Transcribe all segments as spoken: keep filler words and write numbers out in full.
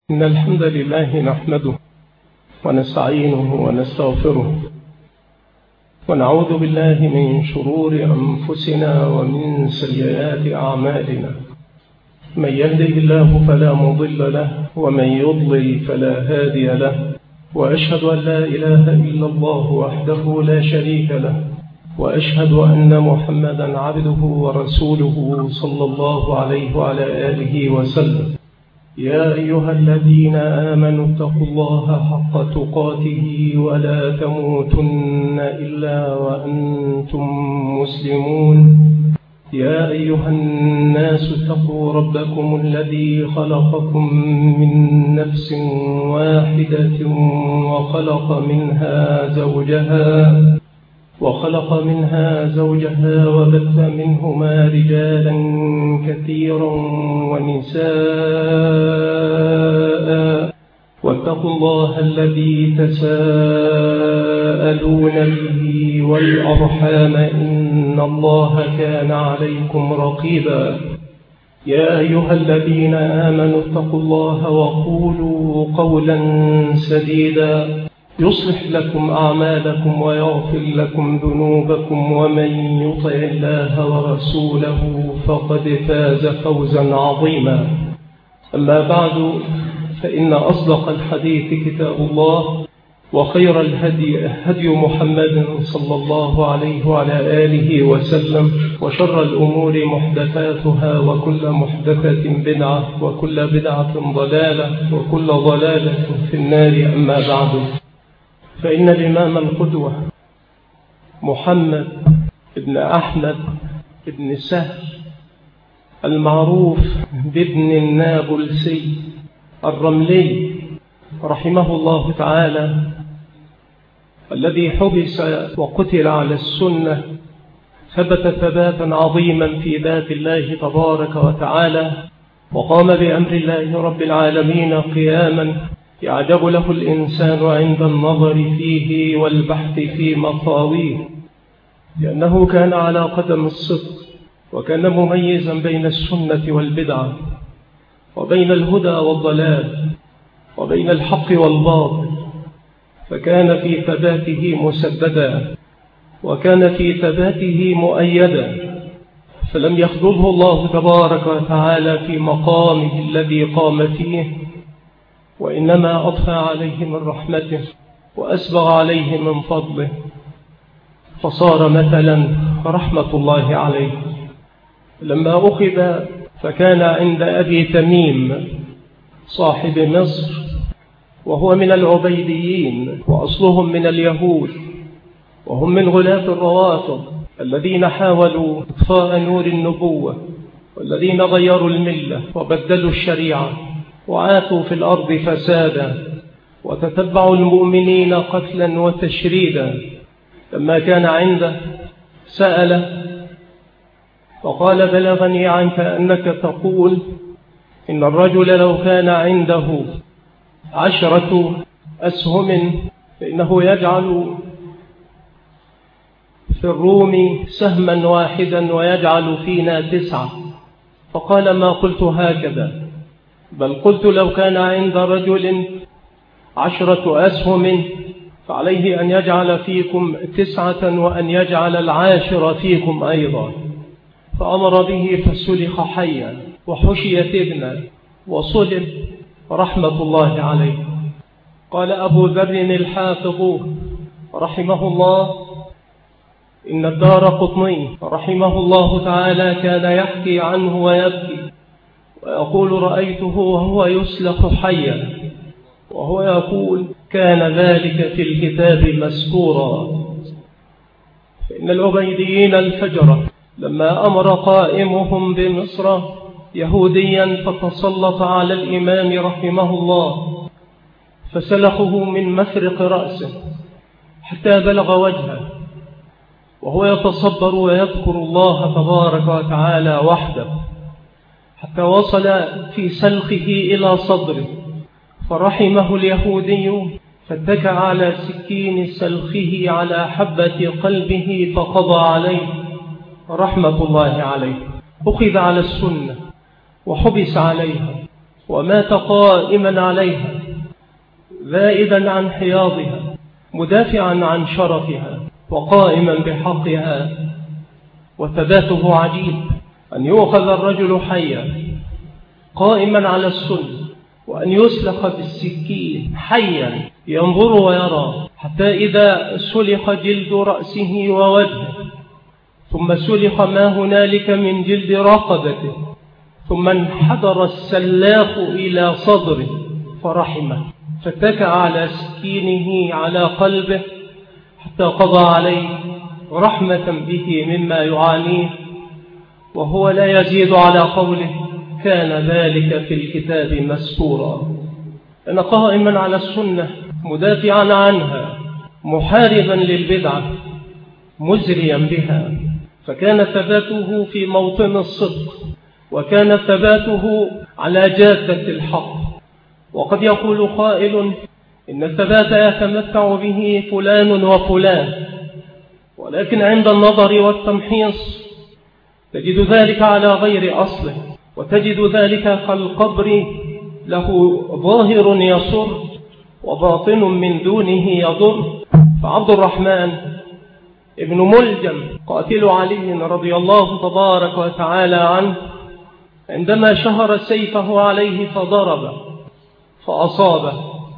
إن الحمد لله نحمده ونستعينه ونستغفره ونعوذ بالله من شرور أنفسنا ومن سيئات أعمالنا. من يهده الله فلا مضل له ومن يضلل فلا هادي له، وأشهد أن لا إله إلا الله وحده لا شريك له، وأشهد أن محمدا عبده ورسوله صلى الله عليه وعلى آله وسلم. يا أيها الذين آمنوا اتقوا الله حق تقاته ولا تموتن إلا وأنتم مسلمون. يا أيها الناس اتقوا ربكم الذي خلقكم من نفس واحدة وخلق منها زوجها وخلق منها زوجها وبث منهما رجالا كثيرا ونساء، واتقوا الله الذي تساءلون به والأرحام إن الله كان عليكم رقيبا. يا أيها الذين آمنوا اتقوا الله وقولوا قولا سديدا يصلح لكم أعمالكم ويغفر لكم ذنوبكم، ومن يطع الله ورسوله فقد فاز فوزا عظيما. أما بعد، فإن أصدق الحديث كتاب الله، وخير الهدي هدي محمد صلى الله عليه وعلى آله وسلم، وشر الأمور محدثاتها، وكل محدثة بدعة، وكل بدعة ضلالة، وكل ضلالة في النار. أما بعد، فإن الإمام القدوة محمد بن أحمد بن سهل المعروف بابن النابلسي الرملي رحمه الله تعالى، الذي حبس وقتل على السنة، ثبت ثباتا عظيما في ذات الله تبارك وتعالى، وقام بأمر الله رب العالمين قياما يعجب له الإنسان عند النظر فيه والبحث في مطاويه، لأنه كان على قدم الصدق، وكان مميزا بين السنة والبدعة، وبين الهدى والضلال، وبين الحق والباطل، فكان في ثباته مسددا، وكان في ثباته مؤيدا، فلم يخذله الله تبارك وتعالى في مقامه الذي قام فيه، وإنما أضفى عليه من رحمته وأسبغ عليه من فضله، فصار مثلا رحمة الله عليه. لما أخذ فكان عند أبي تميم صاحب مصر، وهو من العبيديين، وأصلهم من اليهود، وهم من غلاة الروافض الذين حاولوا إطفاء نور النبوة، والذين غيروا الملة وبدلوا الشريعة وعاتوا في الأرض فسادا، وتتبعوا المؤمنين قتلا وتشريدا. لما كان عنده سأل فقال: بلغني عنك أنك تقول إن الرجل لو كان عنده عشرة أسهم فإنه يجعل في الروم سهما واحدا ويجعل فينا تسعة. فقال: ما قلت هكذا، بل قلت لو كان عند رجل عشرة أسهم فعليه أن يجعل فيكم تسعة وأن يجعل العاشر فيكم أيضا. فأمر به فسلخ حيا وحشيت ابنا وصلب رحمة الله عليه. قال أبو ذر الحافظ رحمه الله: إن الدارقطني رحمه الله تعالى كان يحكي عنه ويبكي ويقول: رأيته وهو يسلخ حيا، وهو يقول: كان ذلك في الكتاب مسكورا. فإن العبيديين الفجرة لما أمر قائمهم بمصر يهوديا فتسلط على الإمام رحمه الله فسلخه من مفرق رأسه حتى بلغ وجهه، وهو يتصبر ويذكر الله تبارك وتعالى وحده، حتى وصل في سلخه إلى صدره، فرحمه اليهودي فاتكى على سكين سلخه على حبة قلبه فقضى عليه رحمة الله عليه. أخذ على السنة وحبس عليها، ومات قائما عليها ذائدا عن حياضها مدافعا عن شرفها وقائما بحقها. وثباته عجيب، أن يؤخذ الرجل حيا قائما على السنة وأن يسلخ بالسكين حيا ينظر ويرى، حتى إذا سلخ جلد رأسه ووجهه، ثم سلخ ما هنالك من جلد رقبته، ثم انحدر السلاخ إلى صدره فرحمه، فاتكأ على سكينه على قلبه حتى قضى عليه رحمة به مما يعانيه، وهو لا يزيد على قوله كان ذلك في الكتاب مسطورا. أنا قائما على السنة مدافعا عنها محاربا للبدعة مزريا بها، فكان ثباته في موطن الصدق، وكان ثباته على جادة الحق. وقد يقول قائل إن الثبات يتمتع به فلان وفلان، ولكن عند النظر والتمحيص تجد ذلك على غير أصله، وتجد ذلك كالقبر له ظاهر يسر وباطن من دونه يضر. فعبد الرحمن ابن ملجم قاتل علي رضي الله تبارك وتعالى عنه عندما شهر سيفه عليه فضربه فأصابه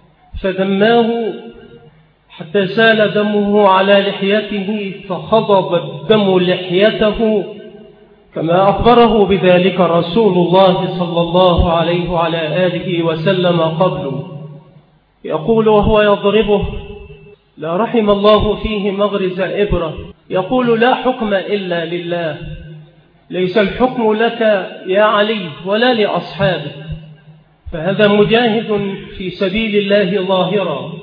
فدماه حتى سال دمه على لحيته فخضب الدم لحيته، كما أخبره بذلك رسول الله صلى الله عليه وعلى آله وسلم قبله، يقول وهو يضربه: لا رحم الله فيه مغرز إبرة. يقول: لا حكم إلا لله، ليس الحكم لك يا علي ولا لأصحابك. فهذا مجاهد في سبيل الله ظاهرا،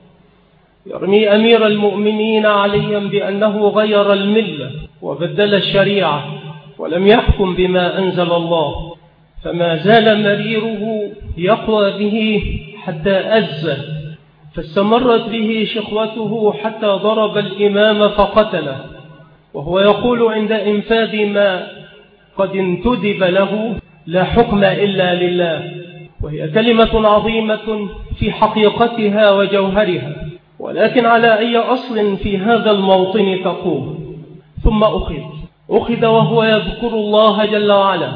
يرمي أمير المؤمنين عليا بأنه غير الملة وبدل الشريعة ولم يحكم بما أنزل الله، فما زال مريره يقوى به حتى أزه، فاستمرت به شقوته حتى ضرب الإمام فقتله، وهو يقول عند إنفاذ ما قد انتدب له: لا حكم إلا لله. وهي كلمة عظيمة في حقيقتها وجوهرها، ولكن على أي أصل في هذا الموطن تقوم؟ ثم أخذ أخذ وهو يذكر الله جل وعلا.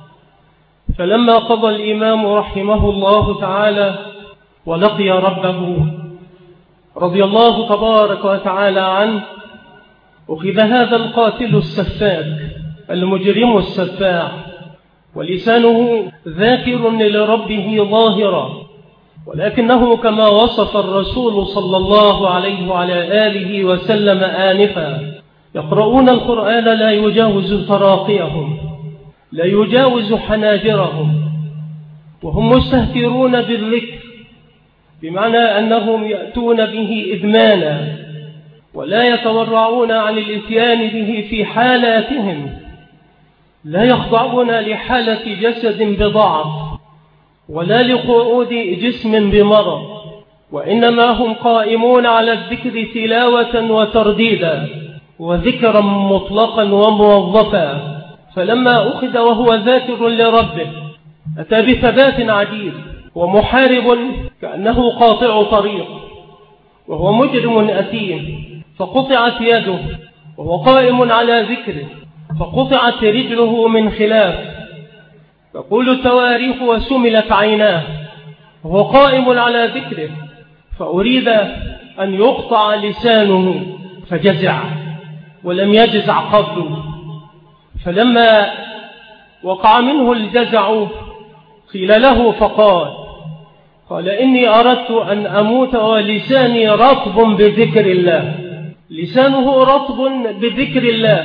فلما قضى الإمام رحمه الله تعالى ولقي ربه رضي الله تبارك وتعالى عنه، أخذ هذا القاتل السفاك المجرم السفاح ولسانه ذاكر لربه ظاهرا، ولكنه كما وصف الرسول صلى الله عليه وعلى آله وسلم آنفا: يقرؤون القرآن لا يجاوز تراقيهم، لا يجاوز حناجرهم، وهم مستهترون بالذكر، بمعنى أنهم يأتون به إدمانا ولا يتورعون عن الإتيان به في حالاتهم، لا يخضعون لحالة جسد بضعف ولا لقعود جسم بمرض، وإنما هم قائمون على الذكر تلاوة وترديدا وذكرا مطلقا وموظفا. فلما أخذ وهو ذاكر لربه أتى بثبات عجيب، ومحارب كأنه قاطع طريق، وهو مجرم أثيم فقطعت يده وهو قائم على ذكره، فقطعت رجله من خلاف، تقول التواريخ وسملت عيناه وهو قائم على ذكره، فأريد أن يقطع لسانه فجزع ولم يجزع قبله. فلما وقع منه الجزع قيل له فقال: قال: إني أردت أن أموت ولساني رطب بذكر الله. لسانه رطب بذكر الله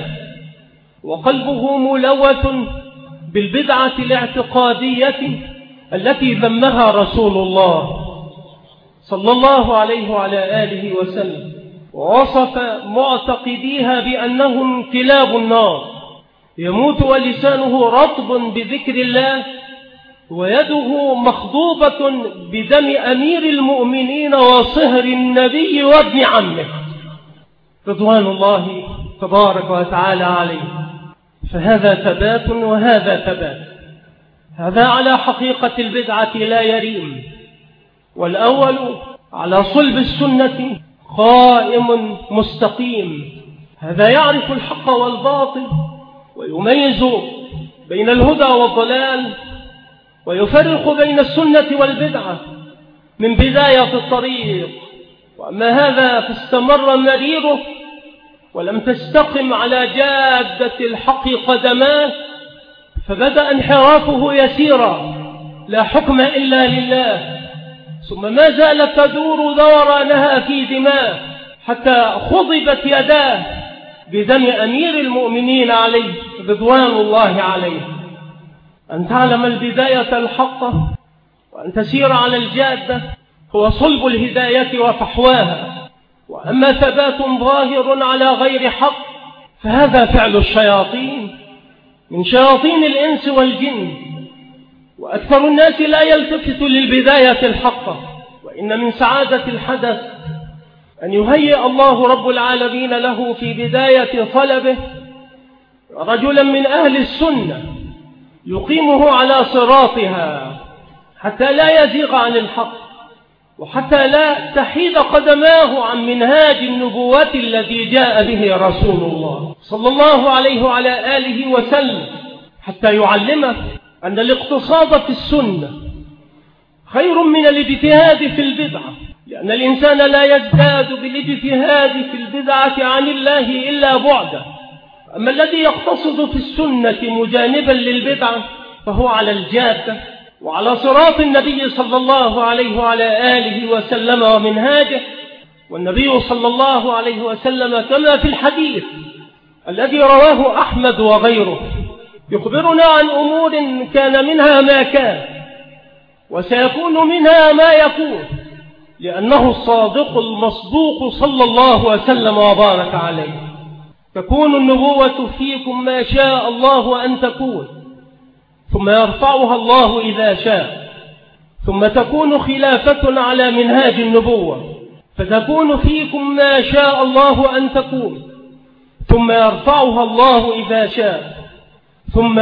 وقلبه ملوث بالبدعة الاعتقادية التي ذمها رسول الله صلى الله عليه وعلى آله وسلم، ووصف معتقديها بأنهم كلاب النار. يموت ولسانه رطب بذكر الله ويده مخضوبة بدم أمير المؤمنين وصهر النبي وابن عمه رضوان الله تبارك وتعالى عليه. فهذا ثبات وهذا ثبات. هذا على حقيقة البدعة لا يريم، والأول على صلب السنة قائم مستقيم. هذا يعرف الحق والباطل ويميز بين الهدى والضلال، ويفرق بين السنة والبدعة من بداية الطريق. وأما هذا فاستمر مريره ولم تستقم على جادة الحق قدماه، فبدأ انحرافه يسيرا لا حكم إلا لله، ثم ما زالت تدور دورانها في دماء حتى خضبت يداه بدم أمير المؤمنين عليه رضوان الله عليه. أن تعلم البداية الحقة وأن تسير على الجادة هو صلب الهداية وفحواها، وأما ثبات ظاهر على غير حق فهذا فعل الشياطين من شياطين الإنس والجن، وأكثر الناس لا يلتفت للبداية الحقة. وإن من سعادة الحدث أن يهيئ الله رب العالمين له في بداية طلبه رجلا من أهل السنة يقيمه على صراطها حتى لا يزيغ عن الحق، وحتى لا تحيد قدماه عن منهاج النبوة الذي جاء به رسول الله صلى الله عليه وعلى آله وسلم، حتى يعلمه أن الاقتصاد في السنة خير من الاجتهاد في البدعة، لأن الإنسان لا يزداد بالاجتهاد في البدعة عن الله إلا بعدا. أما الذي يقتصد في السنة مجانبا للبدعة فهو على الجادة وعلى صراط النبي صلى الله عليه وعلى آله وسلم ومنهاجه. والنبي صلى الله عليه وسلم كما في الحديث الذي رواه أحمد وغيره يخبرنا عن أمور كان منها ما كان وسيكون منها ما يكون، لأنه الصادق المصدوق صلى الله وسلم وبارك عليه. تكون النبوة فيكم ما شاء الله أن تكون، ثم يرفعها الله إذا شاء، ثم تكون خلافة على منهاج النبوة فتكون فيكم ما شاء الله أن تكون، ثم يرفعها الله إذا شاء، ثم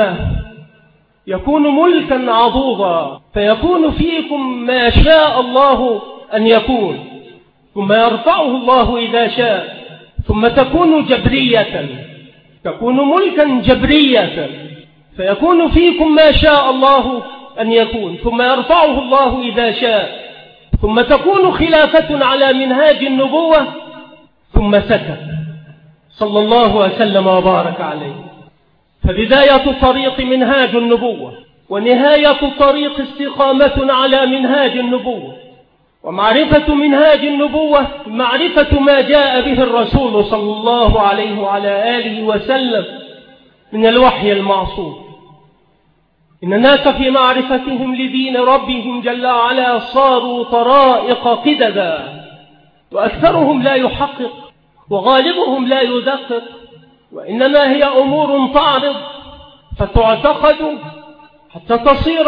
يكون ملكا عضوضا فيكون فيكم ما شاء الله أن يكون، ثم يرفعه الله إذا شاء، ثم تكون جبرية، تكون ملكا جبرية فيكون فيكم ما شاء الله أن يكون، ثم يرفعه الله إذا شاء، ثم تكون خلافة على منهاج النبوة، ثم سكت صلى الله وسلم وبارك عليه. فبداية طريق منهاج النبوة، ونهاية طريق استقامة على منهاج النبوة، ومعرفة منهاج النبوة معرفة ما جاء به الرسول صلى الله عليه وعلى آله وسلم من الوحي المعصوم. إن الناس في معرفتهم لدين ربهم جل وعلا صاروا طرائق قددا، وأكثرهم لا يحقق وغالبهم لا يدقق، وإنما هي أمور تعرض فتعتقد حتى تصير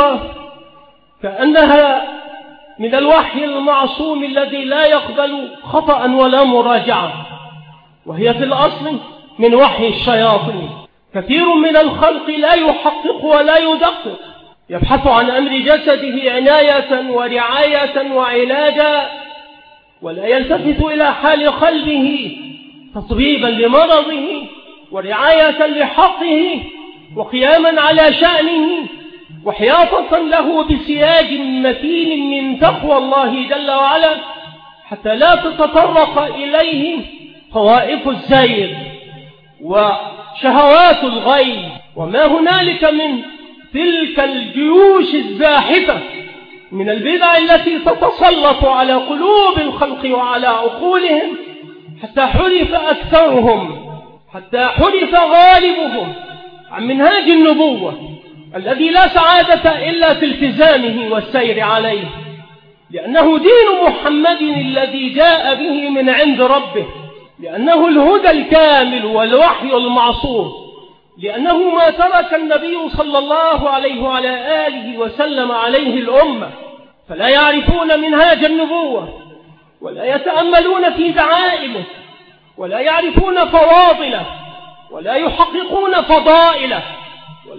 كأنها من الوحي المعصوم الذي لا يقبل خطأ ولا مراجعة، وهي في الأصل من وحي الشياطين. كثير من الخلق لا يحقق ولا يدقق، يبحث عن أمر جسده عناية ورعاية وعلاجا، ولا يلتفت إلى حال قلبه تطبيبا لمرضه ورعاية لحقه وقياما على شأنه وحياطة له بسياج متين من تقوى الله جل وعلا، حتى لا تتطرق إليه طوائف الزيغ وشهوات الغي وما هنالك من تلك الجيوش الزاحفة من البدع التي تتسلط على قلوب الخلق وعلى عقولهم، حتى حرف أكثرهم، حتى حرف غالبهم عن منهاج النبوة الذي لا سعادة إلا في التزامه والسير عليه، لأنه دين محمد الذي جاء به من عند ربه، لأنه الهدى الكامل والوحي المعصوم، لأنه ما ترك النبي صلى الله عليه وعلى آله وسلم عليه الأمة، فلا يعرفون منهاج النبوة ولا يتأملون في دعائمه ولا يعرفون فواضله ولا يحققون فضائله ولا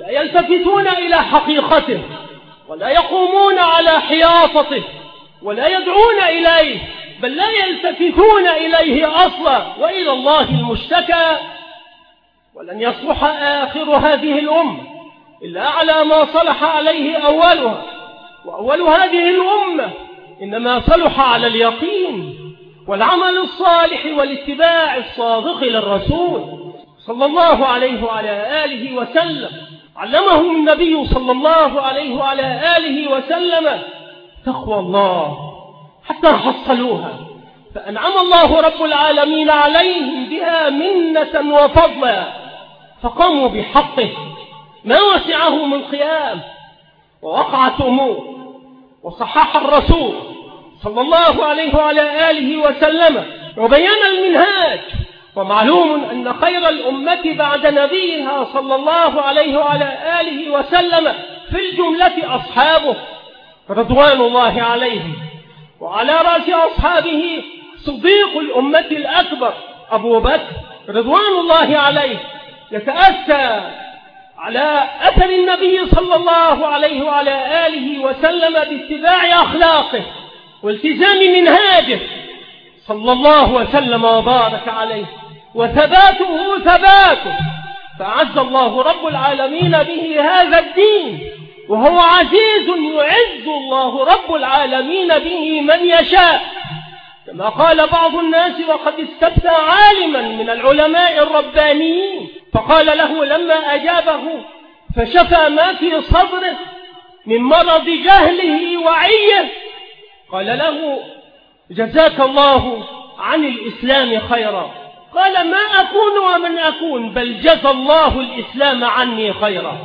ولا يلتفتون إلى حقيقته ولا يقومون على حياطته ولا يدعون إليه، بل لا يلتفتون إليه أصلا وإلى الله المشتكى. ولن يصلح آخر هذه الأمة إلا على ما صلح عليه أولها، وأول هذه الأمة إنما صلح على اليقين والعمل الصالح والاتباع الصادق للرسول صلى الله عليه وعلى آله وسلم. علمهم النبي صلى الله عليه وعلى آله وسلم تقوى الله حتى حصلوها، فأنعم الله رب العالمين عليهم بها منة وفضلا، فقاموا بحقه ما وسعهم القيام، ووقعت أمور وصحح الرسول صلى الله عليه وعلى آله وسلم وبين المنهاج. ومعلوم أن خير الأمة بعد نبيها صلى الله عليه وعلى آله وسلم في الجملة أصحابه رضوان الله عليهم، وعلى رأس أصحابه صديق الأمة الأكبر أبو بكر رضوان الله عليه، يتأسى على أثر النبي صلى الله عليه وعلى آله وسلم باتباع أخلاقه والتزام منهاجه صلى الله وسلم وبارك عليه، وثباته ثباته، فأعز الله رب العالمين به هذا الدين، وهو عزيز يعز الله رب العالمين به من يشاء، كما قال بعض الناس وقد استفتى عالما من العلماء الربانيين فقال له لما أجابه فشفى ما في صدره من مرض جهله وعيه، قال له جزاك الله عن الإسلام خيرا. قال ما أكون ومن أكون، بل جزى الله الإسلام عني خيرا.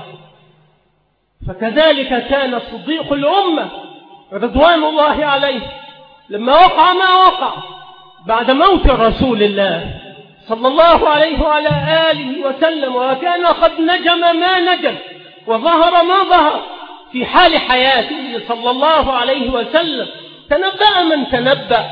فكذلك كان صديق الأمة رضوان الله عليه لما وقع ما وقع بعد موت رسول الله صلى الله عليه وعلى آله وسلم، وكان قد نجم ما نجم وظهر ما ظهر في حال حياته صلى الله عليه وسلم، تنبأ من تنبأ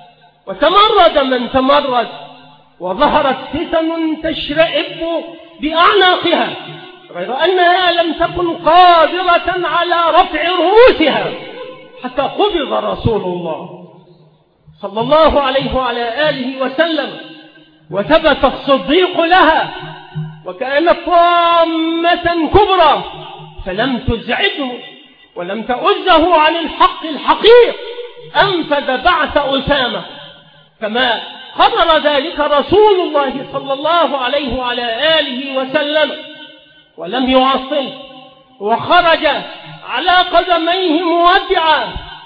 وتمرد من تمرد، وظهرت فتن تشرئب بأعناقها غير أنها لم تكن قادرة على رفع رؤوسها حتى قبض رسول الله صلى الله عليه وعلى آله وسلم، وثبت الصديق لها وكانت طامة كبرى فلم تزعجه ولم تؤزه عن الحق الحقيق، أنفذ بعث أسامة كما قرر ذلك رسول الله صلى الله عليه وعلى آله وسلم، ولم يعصل وخرج على قدميه مودعا.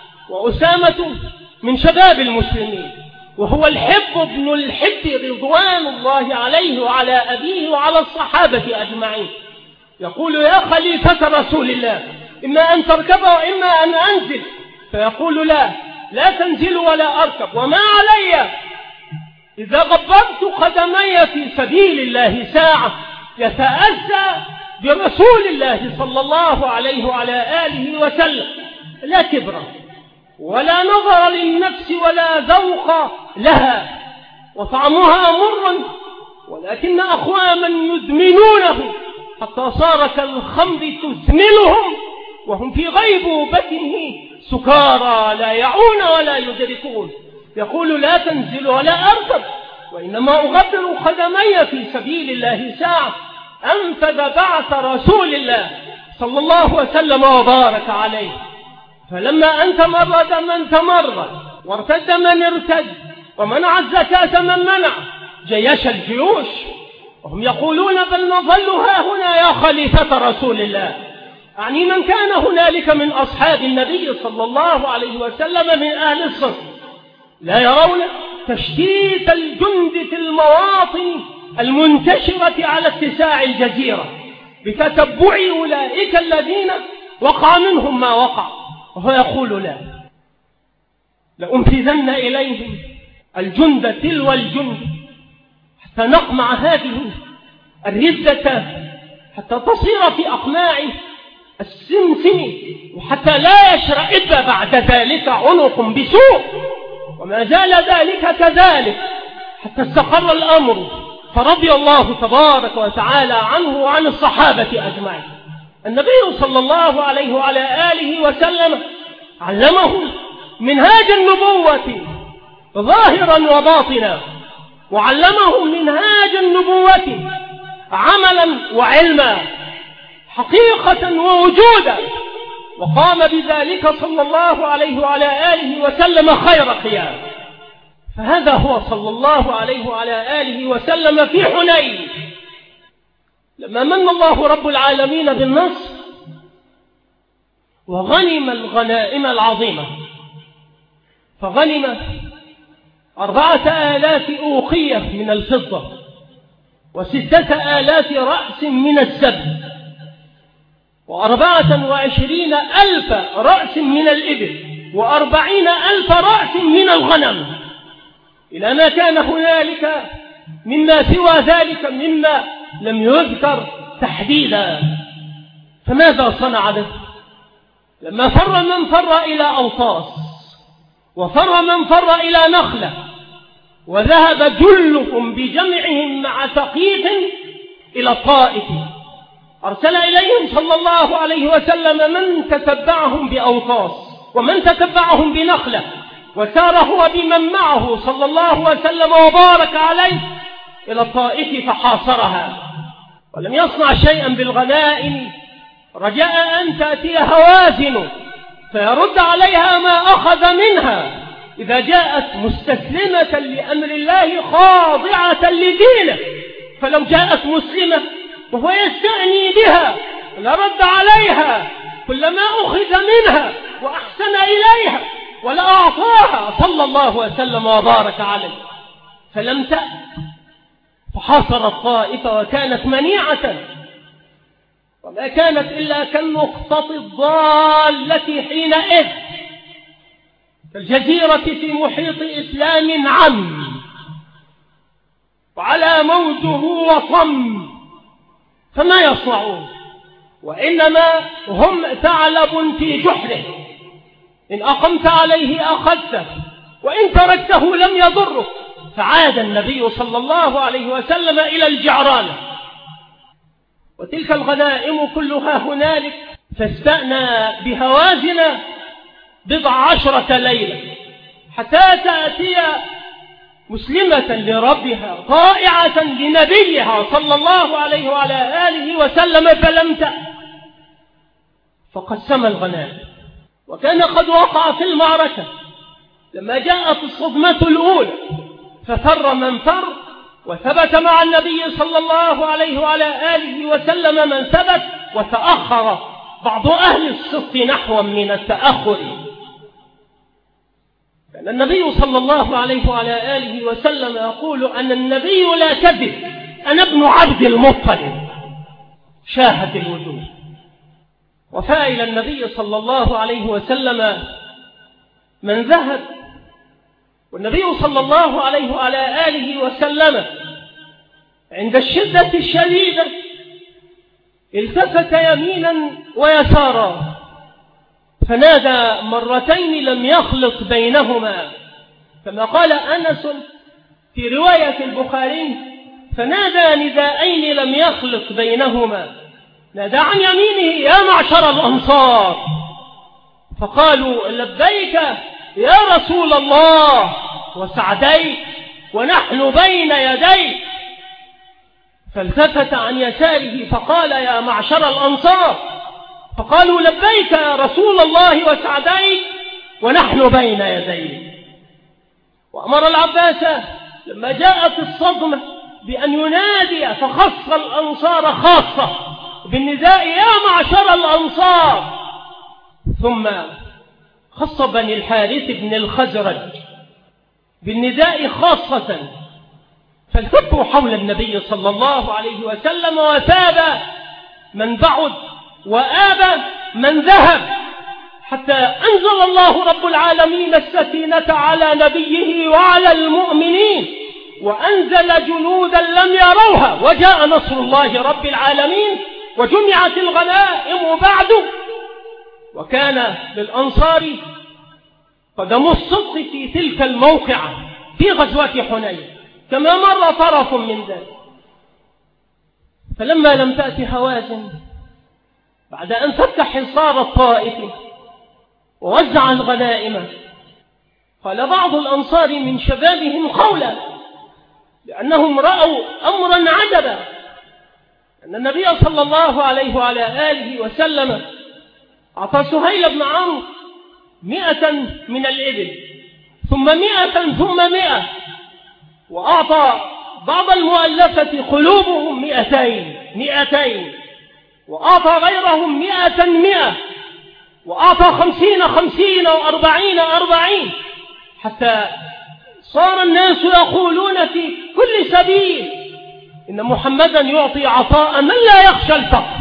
وأسامة من شباب المسلمين، وهو الحب ابن الحب رضوان الله عليه وعلى أبيه وعلى الصحابة أجمعين، يقول يا خليفة رسول الله إما أن تركب وإما أن أنزل، فيقول لا لا تنزل ولا أركب، وما علي إذا غبرت قدمي في سبيل الله ساعة، يتأسى برسول الله صلى الله عليه وعلى آله وسلم، لا كبر ولا نظر للنفس ولا ذوق لها، وطعمها مر، ولكن أخواما يدمنونه حتى صار كالخمر تثملهم وهم في غيبوبته سكارى لا يعون ولا يدركون. يقول لا تنزل ولا أركب، وإنما أغبر قدمي في سبيل الله ساعة، أنفذ بعث رسول الله صلى الله وسلم وبارك عليه. فلما أن تمرد من تمرد وارتد من ارتد ومنع الزكاة من منع، جيش الجيوش وهم يقولون بل نظل ها هنا يا خليفة رسول الله، أعني من كان هنالك من أصحاب النبي صلى الله عليه وسلم من أهل الصف، لا يرون تشتيت الجند في المواطن المنتشرة على اتساع الجزيرة بتتبع أولئك الذين وقع منهم ما وقع، وهو يقول لا لأنفذن إليهم الجند تلو الجند حتى نقمع هذه الردة حتى تصير في أقماع السمسم، وحتى لا يشرئب بعد ذلك عنق بسوء. وما زال ذلك كذلك حتى استقر الأمر، فرضي الله تبارك وتعالى عنه وعن الصحابة أجمعين. النبي صلى الله عليه وعلى آله وسلم علمه منهاج النبوة ظاهرا وباطنا، وعلمه منهاج النبوة عملا وعلما، حقيقة ووجودا، وقام بذلك صلى الله عليه وعلى آله وسلم خير قيام. فهذا هو صلى الله عليه وعلى آله وسلم في حنين لما من الله رب العالمين بالنصر وغنم الغنائم العظيمة، فغنم أربعة آلاف أوقية من الفضة، وستة آلاف رأس من السبت، وأربعة وعشرين ألف رأس من الإبل، وأربعين ألف رأس من الغنم، إلى ما كان هنالك مما سوى ذلك مما لم يذكر تحديدا. فماذا صنع به؟ لما فر من فر إلى أوطاس، وفر من فر إلى نخلة، وذهب جلهم بجمعهم مع ثقيف إلى الطائف، أرسل إليهم صلى الله عليه وسلم من تتبعهم بأوطاس ومن تتبعهم بنخلة، وسار هو بمن معه صلى الله وسلم وبارك عليه إلى الطائف فحاصرها، ولم يصنع شيئا بالغنائم رجاء أن تأتي هوازن فيرد عليها ما أخذ منها إذا جاءت مستسلمة لأمر الله خاضعة لدينه. فلو جاءت مسلمة وهو يستعني بها لرد عليها كل ما أخذ منها وأحسن إليها ولا أعطاها صلى الله وسلم وبارك عليه. فلم تأت فحاصر الطائفة وكانت منيعة، وما كانت إلا كالنقطة الضالة حينئذ، كالجزيرة في محيط إسلام عم وعلى موجه وصم، فما يصنعون؟ وإنما هم ثعلب في جحره، إن أقمت عليه أخذته وإن تركته لم يضره. فعاد النبي صلى الله عليه وسلم إلى الجعرانة، وتلك الغنائم كلها هنالك، فاستأنى بهوازن بضع عشرة ليلة حتى تأتي مسلمة لربها طائعة لنبيها صلى الله عليه وعلى آله وسلم، فلم تأت. فقسم الغنائم، وكان قد وقع في المعركة لما جاءت الصدمة الأولى، ففر من فر وثبت مع النبي صلى الله عليه وعلى آله وسلم من ثبت، وتأخر بعض أهل الصدق نحو من التأخر. كان النبي صلى الله عليه وعلى آله وسلم يقول أن النبي لا كذب، أنا ابن عبد المطلب، شاهد الوجوه. وفاء إلى النبي صلى الله عليه وسلم من ذهب، والنبي صلى الله عليه وعلى آله وسلم عند الشدة الشديدة التفت يمينا ويسارا، فنادى مرتين لم يخلط بينهما، كما قال أنس في رواية البخاري: فنادى نداءين لم يخلط بينهما. نادى عن يمينه: يا معشر الأنصار، فقالوا: لبيك يا رسول الله وسعديك ونحن بين يديك. فالتفت عن يساره فقال: يا معشر الأنصار، فقالوا: لبيك يا رسول الله وسعديك ونحن بين يديك. وأمر العباس لما جاءت الصدمة بأن ينادي، فخص الأنصار خاصة بالنداء: يا معشر الأنصار، ثم خص بني الحارث بن الخزرج بالنداء خاصة، فالتفوا حول النبي صلى الله عليه وسلم، وثاب من بعد وآب من ذهب، حتى أنزل الله رب العالمين السكينة على نبيه وعلى المؤمنين، وأنزل جنودا لم يروها، وجاء نصر الله رب العالمين، وجمعت الغنائم بعده. وكان للأنصار قدم الصدق في تلك الموقعة في غزوة حنين، كما مر طرف من ذلك. فلما لم تأتي هوازن بعد أن فك حصار الطائف ووزع الغنائم، قال بعض الأنصار من شبابهم قولا لأنهم رأوا أمرا عجبا، أن النبي صلى الله عليه وعلى آله وسلم أعطى سهيل بن عمرو مئة من الإبل، ثم مئة ثم مئة، وأعطى بعض المؤلفة قلوبهم مئتين مئتين، وأعطى غيرهم مئة مئة، وأعطى خمسين خمسين وأربعين أربعين، حتى صار الناس يقولون في كل سبيل إن محمدا يعطي عطاء من لا يخشى الفقر.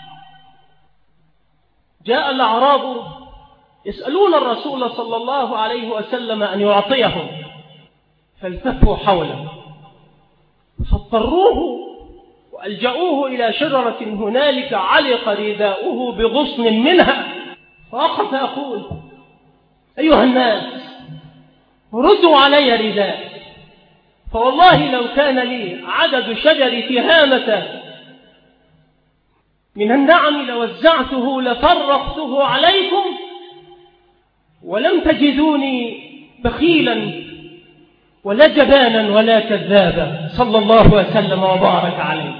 جاء الأعراب يسألون الرسول صلى الله عليه وسلم أن يعطيهم، فالتفوا حوله فاضطروه وألجأوه إلى شجرة هنالك علق رداؤه بغصن منها، فأخذ يقول: أيها الناس ردوا علي رداء، فوالله لو كان لي عدد شجر تهامة من النعم لوزعته لفرقته عليكم، ولم تجدوني بخيلا ولا جبانا ولا كذابا، صلى الله وسلم وبارك عليه.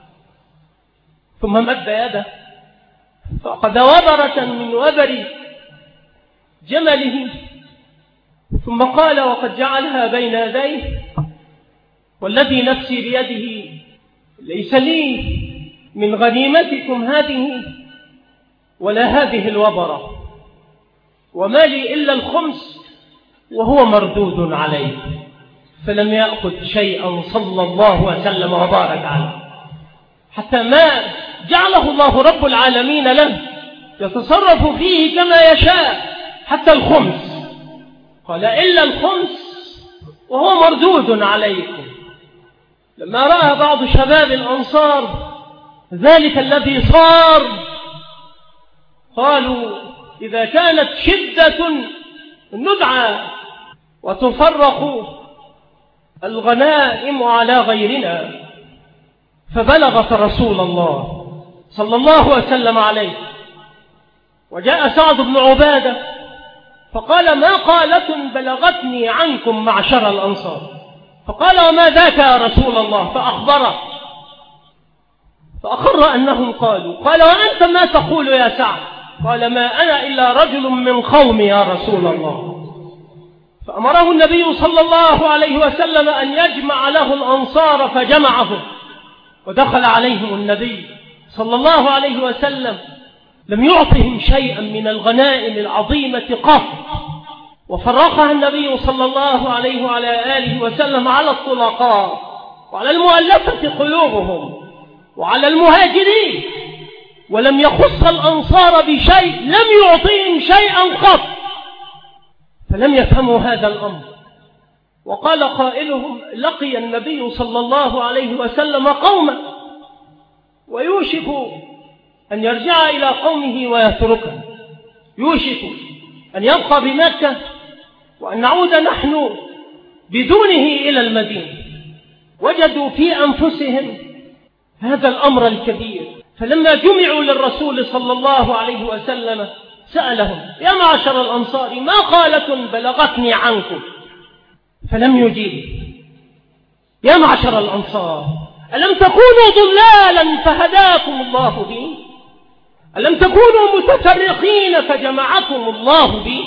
ثم مد يده فأخذ وبرة من وبر جمله، ثم قال وقد جعلها بين يديه: والذي نفسي بيده ليس لي من غنيمتكم هذه ولا هذه الوبرة، وما لي إلا الخمس وهو مردود عليه. فلم يأخذ شيئا صلى الله وسلم وبارك عليه، حتى ما جعله الله رب العالمين له يتصرف فيه كما يشاء، حتى الخمس قال: إلا الخمس وهو مردود عليكم. لما رأى بعض شباب الأنصار ذلك الذي صار، قالوا: إذا كانت شدة ندعى وتفرق الغنائم على غيرنا. فبلغت رسول الله صلى الله وسلم عليه، وجاء سعد بن عبادة فقال: ما قالة بلغتني عنكم معشر الأنصار؟ فقال: وما ذاك يا رسول الله؟ فأخبره، فأقر أنهم قالوا. قال: وأنت ما تقول يا سعد؟ قال: ما أنا إلا رجل من قومي يا رسول الله. فأمره النبي صلى الله عليه وسلم أن يجمع له الأنصار، فجمعهم ودخل عليهم النبي صلى الله عليه وسلم، لم يعطهم شيئا من الغنائم العظيمة قط، وفرقها النبي صلى الله عليه وعلى آله وسلم على الطلقاء وعلى المؤلفة قلوبهم وعلى المهاجرين، ولم يخص الأنصار بشيء، لم يعطيهم شيئا قط. فلم يفهموا هذا الأمر، وقال قائلهم: لقي النبي صلى الله عليه وسلم قوما ويوشك أن يرجع إلى قومه ويتركه، يوشك أن يبقى بمكة وأن نعود نحن بدونه إلى المدينة. وجدوا في أنفسهم هذا الأمر الكبير، فلما جمعوا للرسول صلى الله عليه وسلم سألهم: يا معشر الأنصار، ما قالة بلغتني عنكم؟ فلم يجيب. يا معشر الأنصار، ألم تكونوا ضلالا فهداكم الله بي؟ ألم تكونوا متفرقين فجمعكم الله بي؟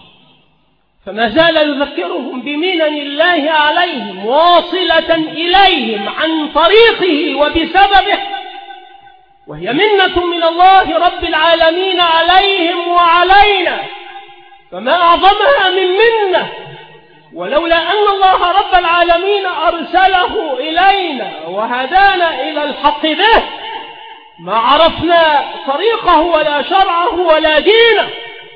فما زال يذكرهم بمنن الله عليهم واصلة إليهم عن طريقه وبسببه، وهي منة من الله رب العالمين عليهم وعلينا، فما أعظمها من منة. ولولا أن الله رب العالمين أرسله إلينا وهدانا إلى الحق به ما عرفنا طريقه ولا شرعه ولا دينه.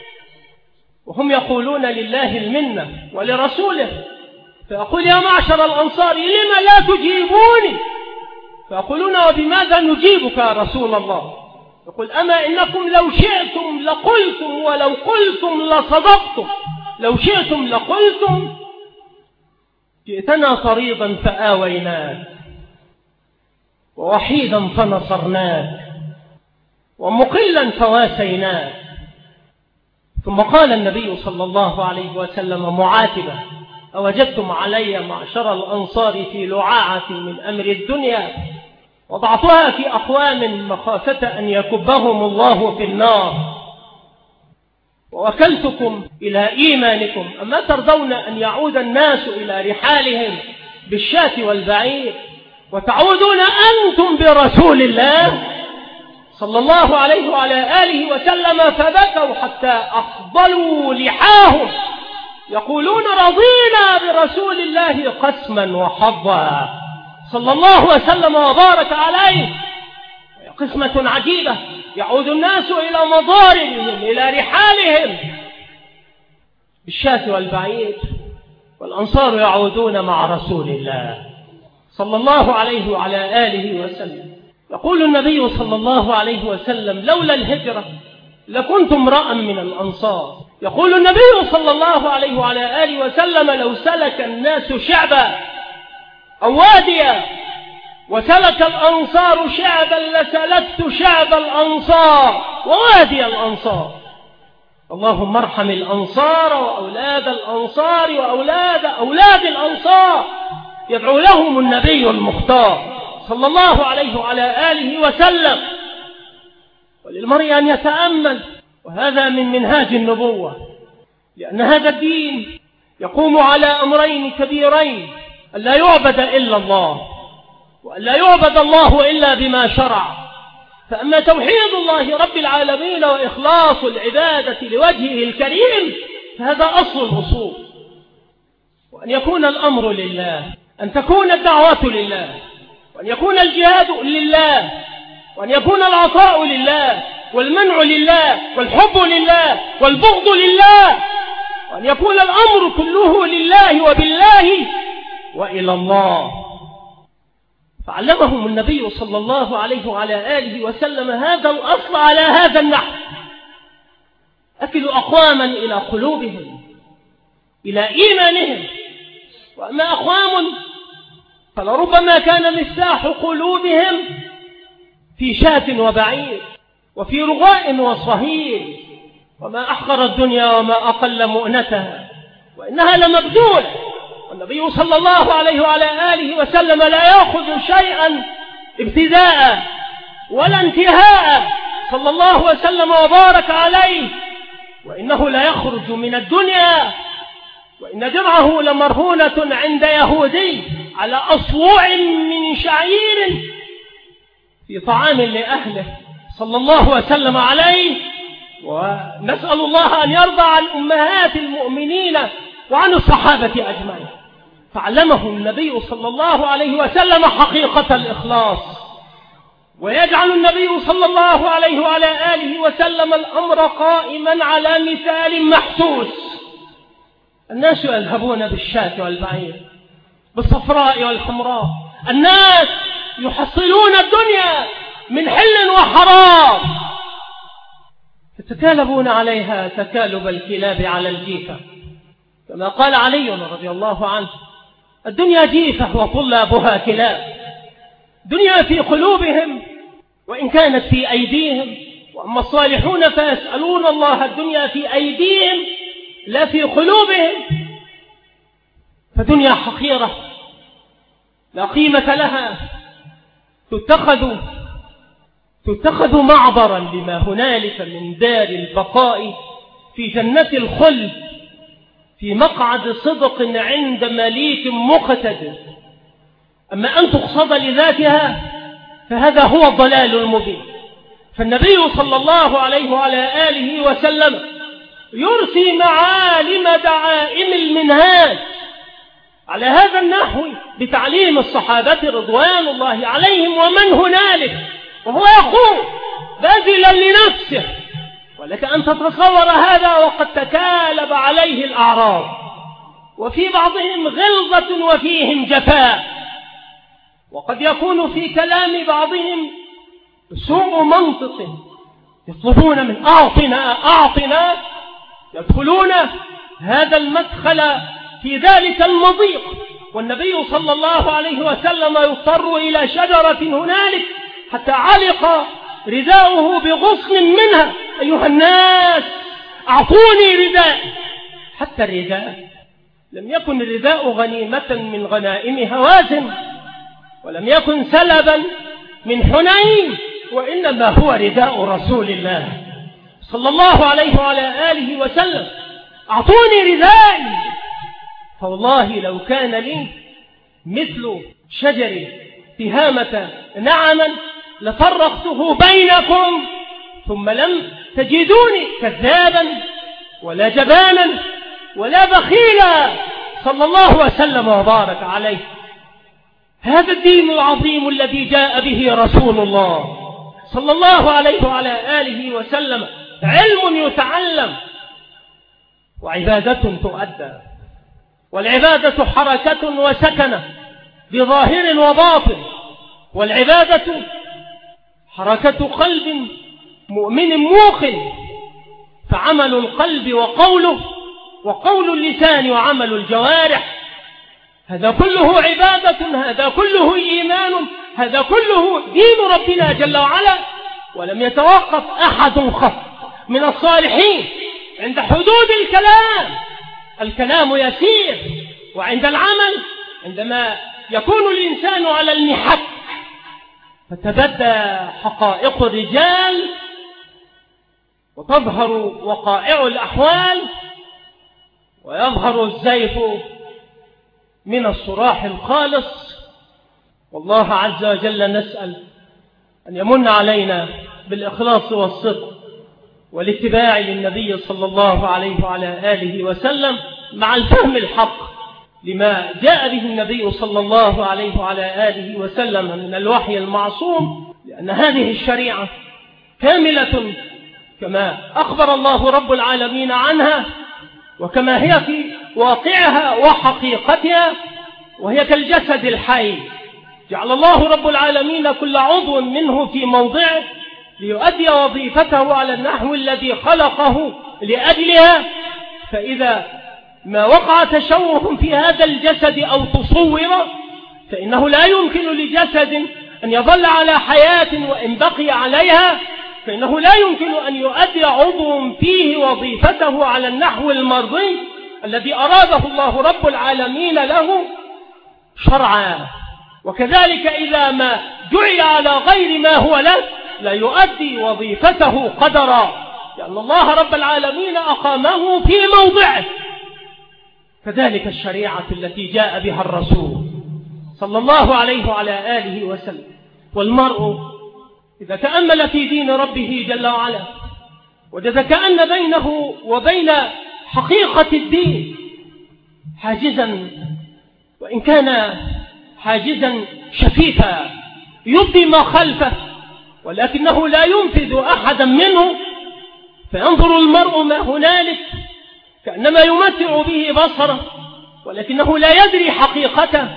وهم يقولون لله المنة ولرسوله، فأقول: يا معشر الأنصار، لما لا تجيبوني؟ فيقولون: وبماذا نجيبك يا رسول الله؟ يقول: أما إنكم لو شئتم لقلتم، ولو قلتم لصدقتم. لو شئتم لقلتم: جئتنا طريضا فآويناك، ووحيدا فنصرناك، ومقلا فواسيناه. ثم قال النبي صلى الله عليه وسلم معاتبا: أوجدتم علي معشر الأنصار في لعاعة من أمر الدنيا وضعتها في أقوام مخافة أن يكبهم الله في النار، ووكلتكم إلى إيمانكم، أما ترضون أن يعود الناس إلى رحالهم بالشاة والبعير وتعودون أنتم برسول الله صلى الله عليه وعلى آله وسلم؟ فبكوا حتى أفضلوا لحاهم يقولون: رضينا برسول الله قسما وحظا صلى الله وسلم وبارك عليه. قسمة عجيبة، يعود الناس إلى مضاربهم إلى رحالهم بالشاة والبعير، والأنصار يعودون مع رسول الله صلى الله عليه وعلى آله وسلم. يقول النبي صلى الله عليه وسلم: لولا الهجرة لكنت امرأ من الأنصار. يقول النبي صلى الله عليه وعلى آله وسلم: لو سلك الناس شعبا أو واديا وسلك الأنصار شعبا لسلكت شعب الأنصار ووادي الأنصار. اللهم ارحم الأنصار وأولاد الأنصار وأولاد أولاد الأنصار. يدعو لهم النبي المختار صلى الله عليه وعلى آله وسلم. وللمرء أن يتأمل، وهذا من منهاج النبوة، لأن هذا الدين يقوم على أمرين كبيرين: أن لا يعبد إلا الله، وأن لا يعبد الله إلا بما شرع. فأما توحيد الله رب العالمين وإخلاص العبادة لوجهه الكريم فهذا أصل الأصول، وأن يكون الأمر لله، أن تكون الدعوة لله، وأن يكون الجهاد لله، وأن يكون العطاء لله، والمنع لله، والحب لله، والبغض لله، وأن يكون الأمر كله لله وبالله وإلى الله. فعلمهم النبي صلى الله عليه وعلى آله وسلم هذا الأصل على هذا النحو: أكلوا أقواما إلى قلوبهم إلى إيمانهم. وأما أقوام فلربما كان مفتاح قلوبهم في شاة وبعير وفي رغاء وصهيل، وما أحقر الدنيا وما أقل مؤنتها، وإنها لمبذولة. والنبي صلى الله عليه وعلى آله وسلم لا يأخذ شيئا ابتداء ولا انتهاء صلى الله وسلم وبارك عليه، وإنه لا يخرج من الدنيا وإن درعه لمرهونة عند يهودي على أصوع من شعير في طعام لأهله صلى الله وسلم عليه. ونسأل الله أن يرضى عن أمهات المؤمنين وعن الصحابة أجمعين. فعلمه النبي صلى الله عليه وسلم حقيقة الإخلاص، ويجعل النبي صلى الله عليه وعلى آله وسلم الأمر قائما على مثال محسوس. الناس يذهبون بالشاة والبعير، بالصفراء والحمراء، الناس يحصلون الدنيا من حل وحرام، يتكالبون عليها تكالب الكلاب على الجيفة، كما قال علي رضي الله عنه: الدنيا جيفة وطلابها كلاب. دنيا في قلوبهم وإن كانت في أيديهم، وأما الصالحون فيسألون الله الدنيا في أيديهم لا في قلوبهم. فدنيا حقيرة لا قيمة لها، تتخذ تتخذ معبرا لما هنالك من دار البقاء في جنة الخلد، في مقعد صدق عند مليك مقتدر. أما أن تقصد لذاتها فهذا هو الضلال المبين. فالنبي صلى الله عليه وعلى آله وسلم يرسي معالم دعائم المنهاج على هذا النحو بتعليم الصحابة رضوان الله عليهم ومن هنالك، وهو يقول باذلا لنفسه. ولك أن تتصور هذا وقد تكالب عليه الأعراض، وفي بعضهم غلظة وفيهم جفاء، وقد يكون في كلام بعضهم سوء منطق، يطلبون من أعطنا أعطنا، يدخلون هذا المدخل في ذلك المضيق. والنبي صلى الله عليه وسلم يضطر إلى شجرة هنالك حتى علق رداؤه بغصن منها: أيها الناس أعطوني رداء. حتى الرداء لم يكن الرداء غنيمة من غنائم هوازن، ولم يكن سلبا من حنين، وإنما هو رداء رسول الله صلى الله عليه وعلى آله وسلم. أعطوني ردائي، فوالله لو كان لي مثل شجر تهامة نعما لفرقته بينكم، ثم لم تجدوني كذابا ولا جبانا ولا بخيلا، صلى الله وسلم وبارك عليه. هذا الدين العظيم الذي جاء به رسول الله صلى الله عليه وعلى آله وسلم علم يتعلم، وعبادة تؤدى، والعبادة حركة وسكنة بظاهر وباطن، والعبادة حركة قلب مؤمن موقن، فعمل القلب وقوله، وقول اللسان وعمل الجوارح، هذا كله عبادة، هذا كله إيمان، هذا كله دين ربنا جل وعلا. ولم يتوقف أحد خط من الصالحين عند حدود الكلام. الكلام يسير، وعند العمل عندما يكون الإنسان على المحك فتبدى حقائق الرجال وتظهر وقائع الأحوال، ويظهر الزيف من الصراح الخالص. والله عز وجل نسأل أن يمن علينا بالإخلاص والصدق والاتباع للنبي صلى الله عليه وعلى آله وسلم، مع الفهم الحق لما جاء به النبي صلى الله عليه وعلى آله وسلم من الوحي المعصوم، لأن هذه الشريعة كاملة كما أخبر الله رب العالمين عنها، وكما هي في واقعها وحقيقتها، وهي كالجسد الحي. جعل الله رب العالمين كل عضو منه في موضعه ليؤدي وظيفته على النحو الذي خلقه لأجلها، فإذا ما وقع تشوه في هذا الجسد أو تصور فإنه لا يمكن لجسد أن يظل على حياة، وإن بقي عليها فإنه لا يمكن أن يؤدي عضو فيه وظيفته على النحو المرضي الذي أراده الله رب العالمين له شرعا. وكذلك إذا ما جعل على غير ما هو له لا يؤدي وظيفته قدرا، لأن الله رب العالمين أقامه في موضعه. كذلك الشريعة التي جاء بها الرسول صلى الله عليه وعلى آله وسلم. والمرء إذا تأمل في دين ربه جل وعلا وجد كأن بينه وبين حقيقة الدين حاجزا، وإن كان حاجزا شفيفا يبدي ما خلفه، ولكنه لا ينفذ أحدا منه، فينظر المرء ما هنالك كأنما يمتع به بصره، ولكنه لا يدري حقيقته.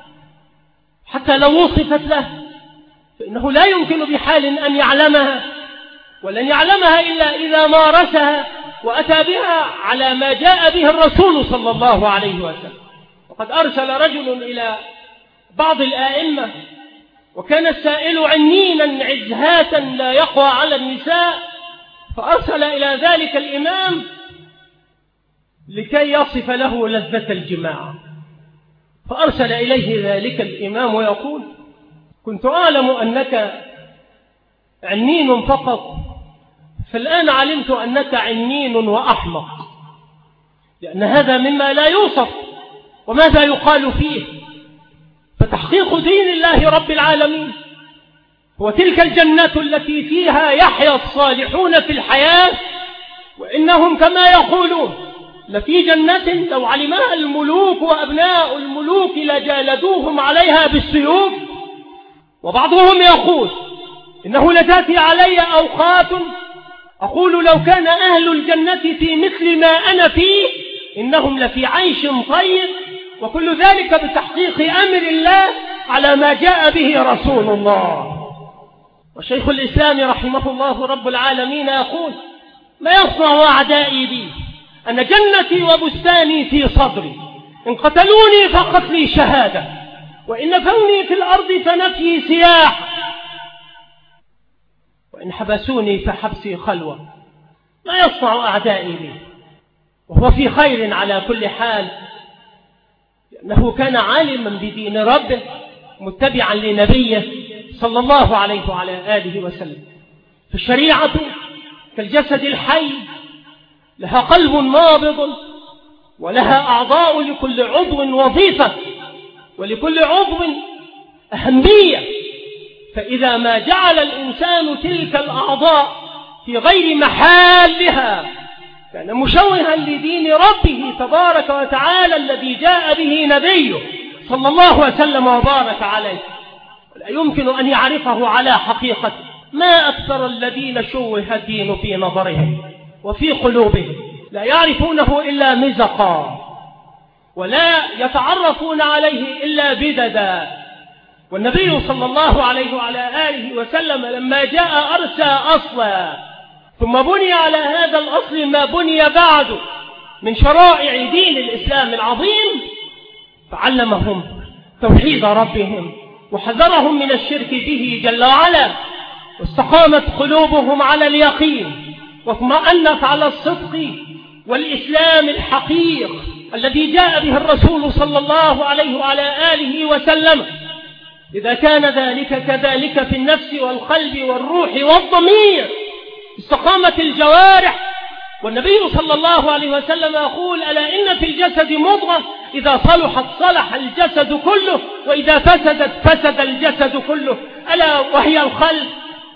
حتى لو وصفت له فإنه لا يمكن بحال أن يعلمها، ولن يعلمها إلا إذا مارسها وأتى بها على ما جاء به الرسول صلى الله عليه وسلم. وقد أرسل رجل إلى بعض الآئمة، وكان السائل عنينا عزهاتا لا يقوى على النساء، فأرسل إلى ذلك الإمام لكي يصف له لذة الجماع. فأرسل إليه ذلك الإمام ويقول: كنت أعلم أنك عنين فقط، فالآن علمت أنك عنين وأحمق، لأن هذا مما لا يوصف وماذا يقال فيه. فتحقيق دين الله رب العالمين هو تلك الجنة التي فيها يحيا الصالحون في الحياة، وإنهم كما يقولون لفي جنة لو علمها الملوك وأبناء الملوك لجالدوهم عليها بالسيوف. وبعضهم يقول إنه لتأتي علي أوقات أقول لو كان أهل الجنة في مثل ما أنا فيه إنهم لفي عيش طيب، وكل ذلك بتحقيق أمر الله على ما جاء به رسول الله. وشيخ الإسلام رحمه الله رب العالمين يقول: ما يصنع أعدائي بي أن جنتي وبستاني في صدري، إن قتلوني فقتلي شهادة، وإن نفوني في الأرض فنفي سياح، إن حبسوني فحبسي خلوة، ما يصنع أعدائي لي، وهو في خير على كل حال، لأنه كان عالما بدين ربه متبعا لنبيه صلى الله عليه وعلى آله وسلم. فالشريعة كالجسد الحي، لها قلب نابض ولها أعضاء لكل عضو وظيفة ولكل عضو أهمية، فإذا ما جعل الإنسان تلك الأعضاء في غير محلها كان مشوها لدين ربه تبارك وتعالى الذي جاء به نبيه صلى الله وسلم وبارك عليه، ولا يمكن أن يعرفه على حقيقته. ما أكثر الذين شوه الدين في نظرهم وفي قلوبهم، لا يعرفونه إلا مزقا، ولا يتعرفون عليه إلا بددا. والنبي صلى الله عليه وعلى آله وسلم لما جاء أرسى أصلا، ثم بني على هذا الأصل ما بني بعد من شرائع دين الإسلام العظيم، فعلمهم توحيد ربهم وحذرهم من الشرك به جل وعلا، واستقامت قلوبهم على اليقين واطمأنت على الصدق والإسلام الحقيق الذي جاء به الرسول صلى الله عليه وعلى آله وسلم. إذا كان ذلك كذلك في النفس والقلب والروح والضمير استقامت الجوارح. والنبي صلى الله عليه وسلم يقول: ألا إن في الجسد مضغة إذا صلحت صلح الجسد كله، وإذا فسدت فسد الجسد كله، ألا وهي القلب.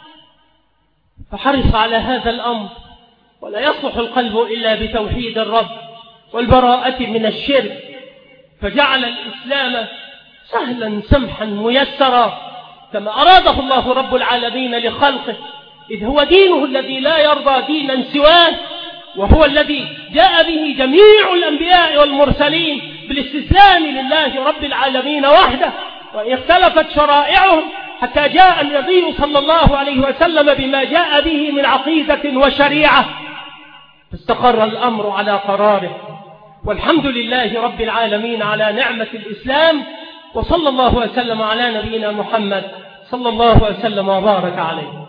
فحرص على هذا الأمر، ولا يصلح القلب إلا بتوحيد الرب والبراءة من الشرك، فجعل الإسلام سهلا سمحا ميسرا كما أراده الله رب العالمين لخلقه، إذ هو دينه الذي لا يرضى دينا سواه، وهو الذي جاء به جميع الأنبياء والمرسلين بالاستسلام لله رب العالمين وحده، وإن اختلفت شرائعهم حتى جاء النبي صلى الله عليه وسلم بما جاء به من عقيدة وشريعة، فاستقر الأمر على قراره. والحمد لله رب العالمين على نعمة الإسلام، وصلى الله وسلم على نبينا محمد صلى الله وسلم وبارك عليه.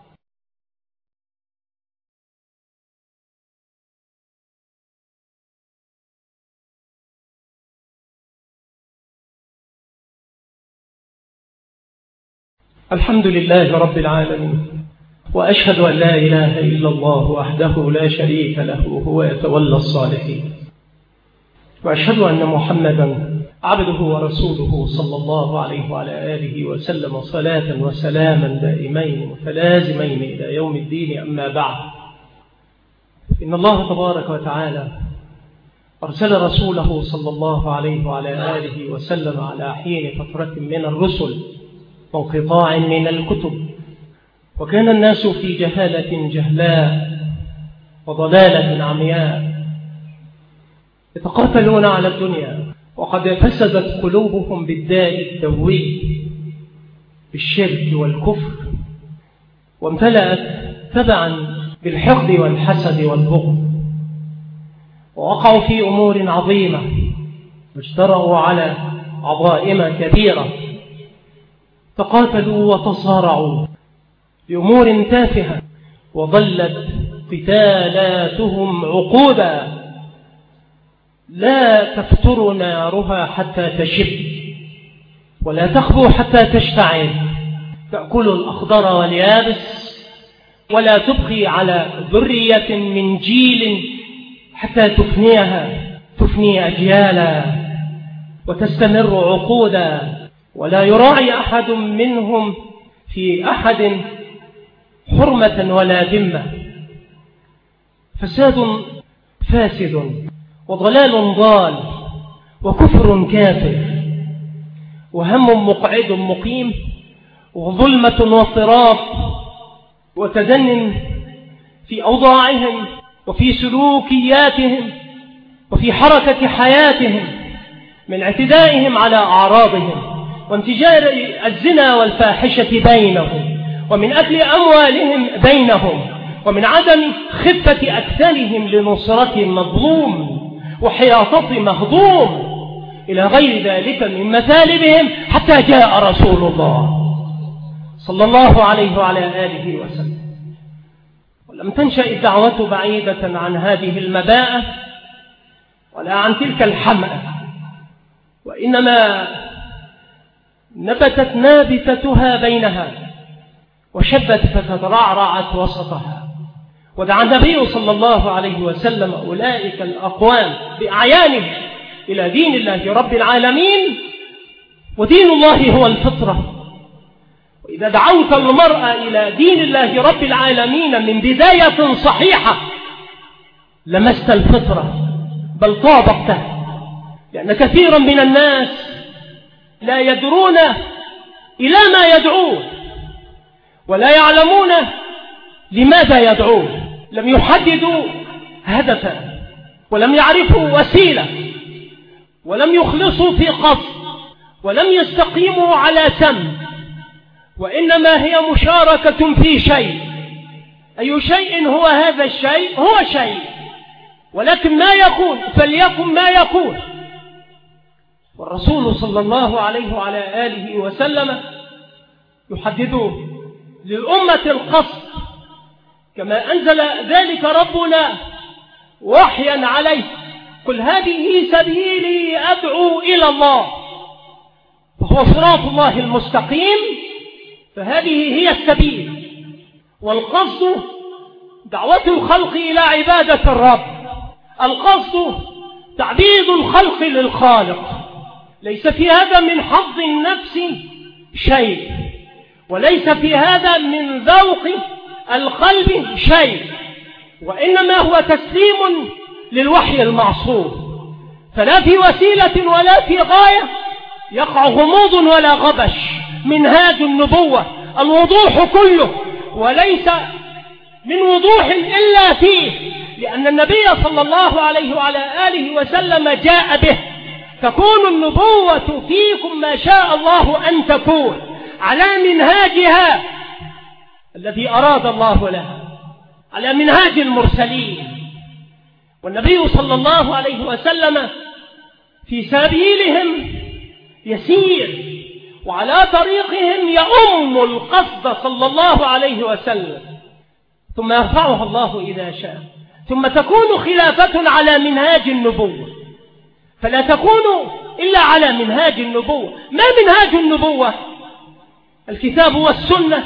الحمد لله رب العالمين، وأشهد أن لا إله إلا الله وحده لا شريك له، هو يتولى الصالحين، وأشهد أن محمدا عبده ورسوله صلى الله عليه وعلى آله وسلم، صلاة وسلاما دائمين متلازمين إلى يوم الدين. أما بعد، إن الله تبارك وتعالى أرسل رسوله صلى الله عليه وعلى آله وسلم على حين فترة من الرسل وانقطاع من الكتب، وكان الناس في جهالة جهلاء وضلالة عمياء يتقاتلون على الدنيا، وقد فسدت قلوبهم بالداء الدوي بالشرك والكفر، وامتلأت تبعا بالحقد والحسد والبغض، ووقعوا في أمور عظيمة واجترأوا على عظائم كبيرة، تقاتلوا وتصارعوا بأمور تافهة، وظلت قتالاتهم عقودا لا تفتر نارها حتى تشب، ولا تخبو حتى تشتعل، تأكل الأخضر واليابس، ولا تبقي على ذرية من جيل حتى تفنيها، تفني أجيالا وتستمر عقودا، ولا يراعي أحد منهم في أحد حرمة ولا ذمة. فساد فاسد، وضلال ضال، وكفر كافر، وهم مقعد مقيم، وظلمة واضطراب، وتدن في أوضاعهم وفي سلوكياتهم وفي حركة حياتهم، من اعتدائهم على أعراضهم، وانتشار الزنا والفاحشة بينهم، ومن أكل أموالهم بينهم، ومن عدم خفة أكثرهم لنصرة مظلوم وحياطة مهضوم، إلى غير ذلك من مثالبهم، حتى جاء رسول الله صلى الله عليه وعلى آله وسلم ولم تنشأ الدعوة بعيدة عن هذه المباءة ولا عن تلك الحمأة، وإنما نبتت نابتتها بينها وشبت فترعرعت وسطها. ودعا النبي صلى الله عليه وسلم أولئك الأقوام بأعيانهم إلى دين الله رب العالمين، ودين الله هو الفطرة. وإذا دعوت المرأة إلى دين الله رب العالمين من بداية صحيحة لمست الفطرة بل طابقتها، لأن كثيرا من الناس لا يدرون إلى ما يدعون ولا يعلمون لماذا يدعون، لم يحددوا هدفا ولم يعرفوا وسيلة ولم يخلصوا في قصد ولم يستقيموا على سم، وإنما هي مشاركة في شيء. أي شيء هو هذا الشيء؟ هو شيء، ولكن ما يكون فليكن ما يكون. والرسول صلى الله عليه وعلى آله وسلم يحدد للأمة القصد كما أنزل ذلك ربنا وحيا عليه: قل هذه سبيلي أدعو إلى الله، فهو صراط الله المستقيم، فهذه هي السبيل. والقصد دعوة الخلق إلى عبادة الرب، القصد تعبيد الخلق للخالق. ليس في هذا من حظ النفس شيء، وليس في هذا من ذوق القلب شيء، وإنما هو تسليم للوحي المعصوم. فلا في وسيلة ولا في غاية يقع غموض ولا غبش. منهاج النبوة الوضوح كله، وليس من وضوح إلا فيه، لأن النبي صلى الله عليه وعلى آله وسلم جاء به. تكون النبوة فيكم ما شاء الله أن تكون على منهاجها الذي أراد الله لها، على منهاج المرسلين. والنبي صلى الله عليه وسلم في سبيلهم يسير، وعلى طريقهم يؤم القصد صلى الله عليه وسلم، ثم يرفعها الله إذا شاء. ثم تكون خلافة على منهاج النبوة، فلا تكون إلا على منهاج النبوة. ما منهاج النبوة؟ الكتاب والسنة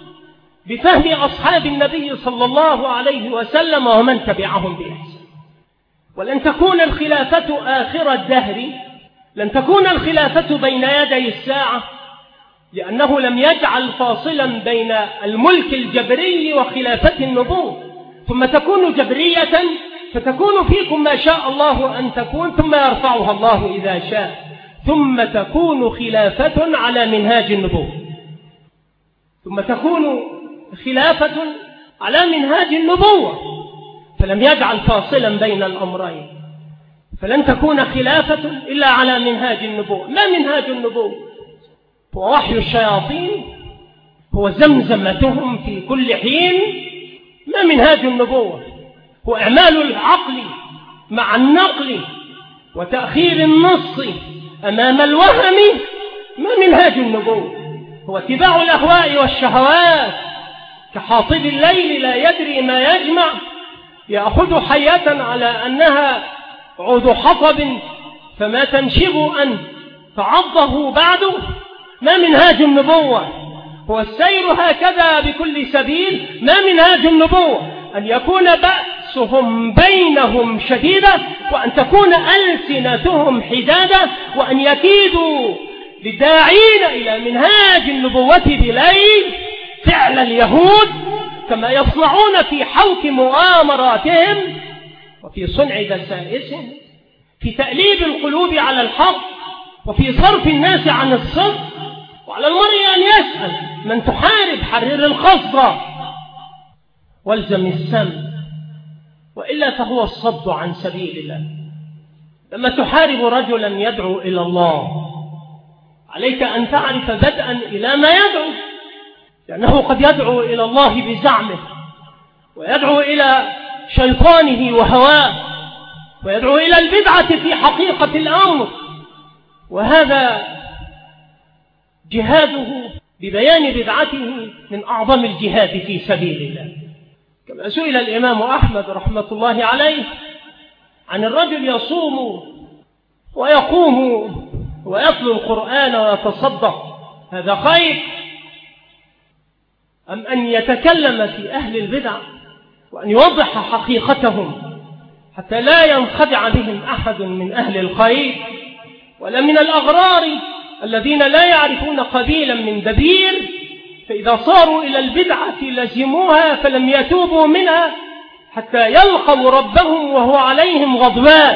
بفهم أصحاب النبي صلى الله عليه وسلم ومن تبعهم بإحسان. ولن تكون الخلافة آخر الدهر، لن تكون الخلافة بين يدي الساعة، لأنه لم يجعل فاصلا بين الملك الجبري وخلافة النبوة. ثم تكون جبرية فتكون فيكم ما شاء الله أن تكون، ثم يرفعها الله إذا شاء. ثم تكون خلافة على منهاج النبوة، ثم تكون خلافة على منهاج النبوة، فلم يجعل فاصلا بين الأمرين. فلن تكون خلافة إلا على منهاج النبوة. ما منهاج النبوة؟ هو وحي الشياطين، هو زمزمتهم في كل حين. ما منهاج النبوة؟ هو إعمال العقل مع النقل وتأخير النص أمام الوهم. ما منهاج النبوة؟ هو اتباع الأهواء والشهوات، كحاطب الليل لا يدري ما يجمع، يأخذ حية على أنها عود حطب فما تنشب أن تعضه بعد. ما منهاج النبوة؟ هو السير هكذا بكل سبيل. ما منهاج النبوة؟ أن يكون بأسهم بينهم شديدة، وأن تكون ألسنتهم حدادة، وأن يكيدوا للداعين إلى منهاج النبوة بليل فعل اليهود، كما يصنعون في حوك مؤامراتهم وفي صنع دسائسهم، في تأليب القلوب على الحق، وفي صرف الناس عن الصدق. وعلى المرء أن يسأل: من تحارب حرر الخصر والزم السم، وإلا فهو الصد عن سبيل الله. لما تحارب رجلا يدعو إلى الله عليك أن تعرف بدءا إلى ما يدعو، لأنه قد يدعو إلى الله بزعمه، ويدعو إلى شيطانه وهواه، ويدعو إلى البدعة في حقيقة الأمر، وهذا جهاده ببيان بدعته من أعظم الجهاد في سبيل الله. كما سئل الإمام أحمد رحمة الله عليه عن الرجل يصوم ويقوم ويتلو القرآن ويتصدق، هذا خير أم أن يتكلم في أهل البدع وأن يوضح حقيقتهم حتى لا ينخدع بهم أحد من أهل الخير ولا من الأغرار الذين لا يعرفون قبيلا من دبير، فإذا صاروا إلى البدعة لزموها فلم يتوبوا منها حتى يلقوا ربهم وهو عليهم غضبان.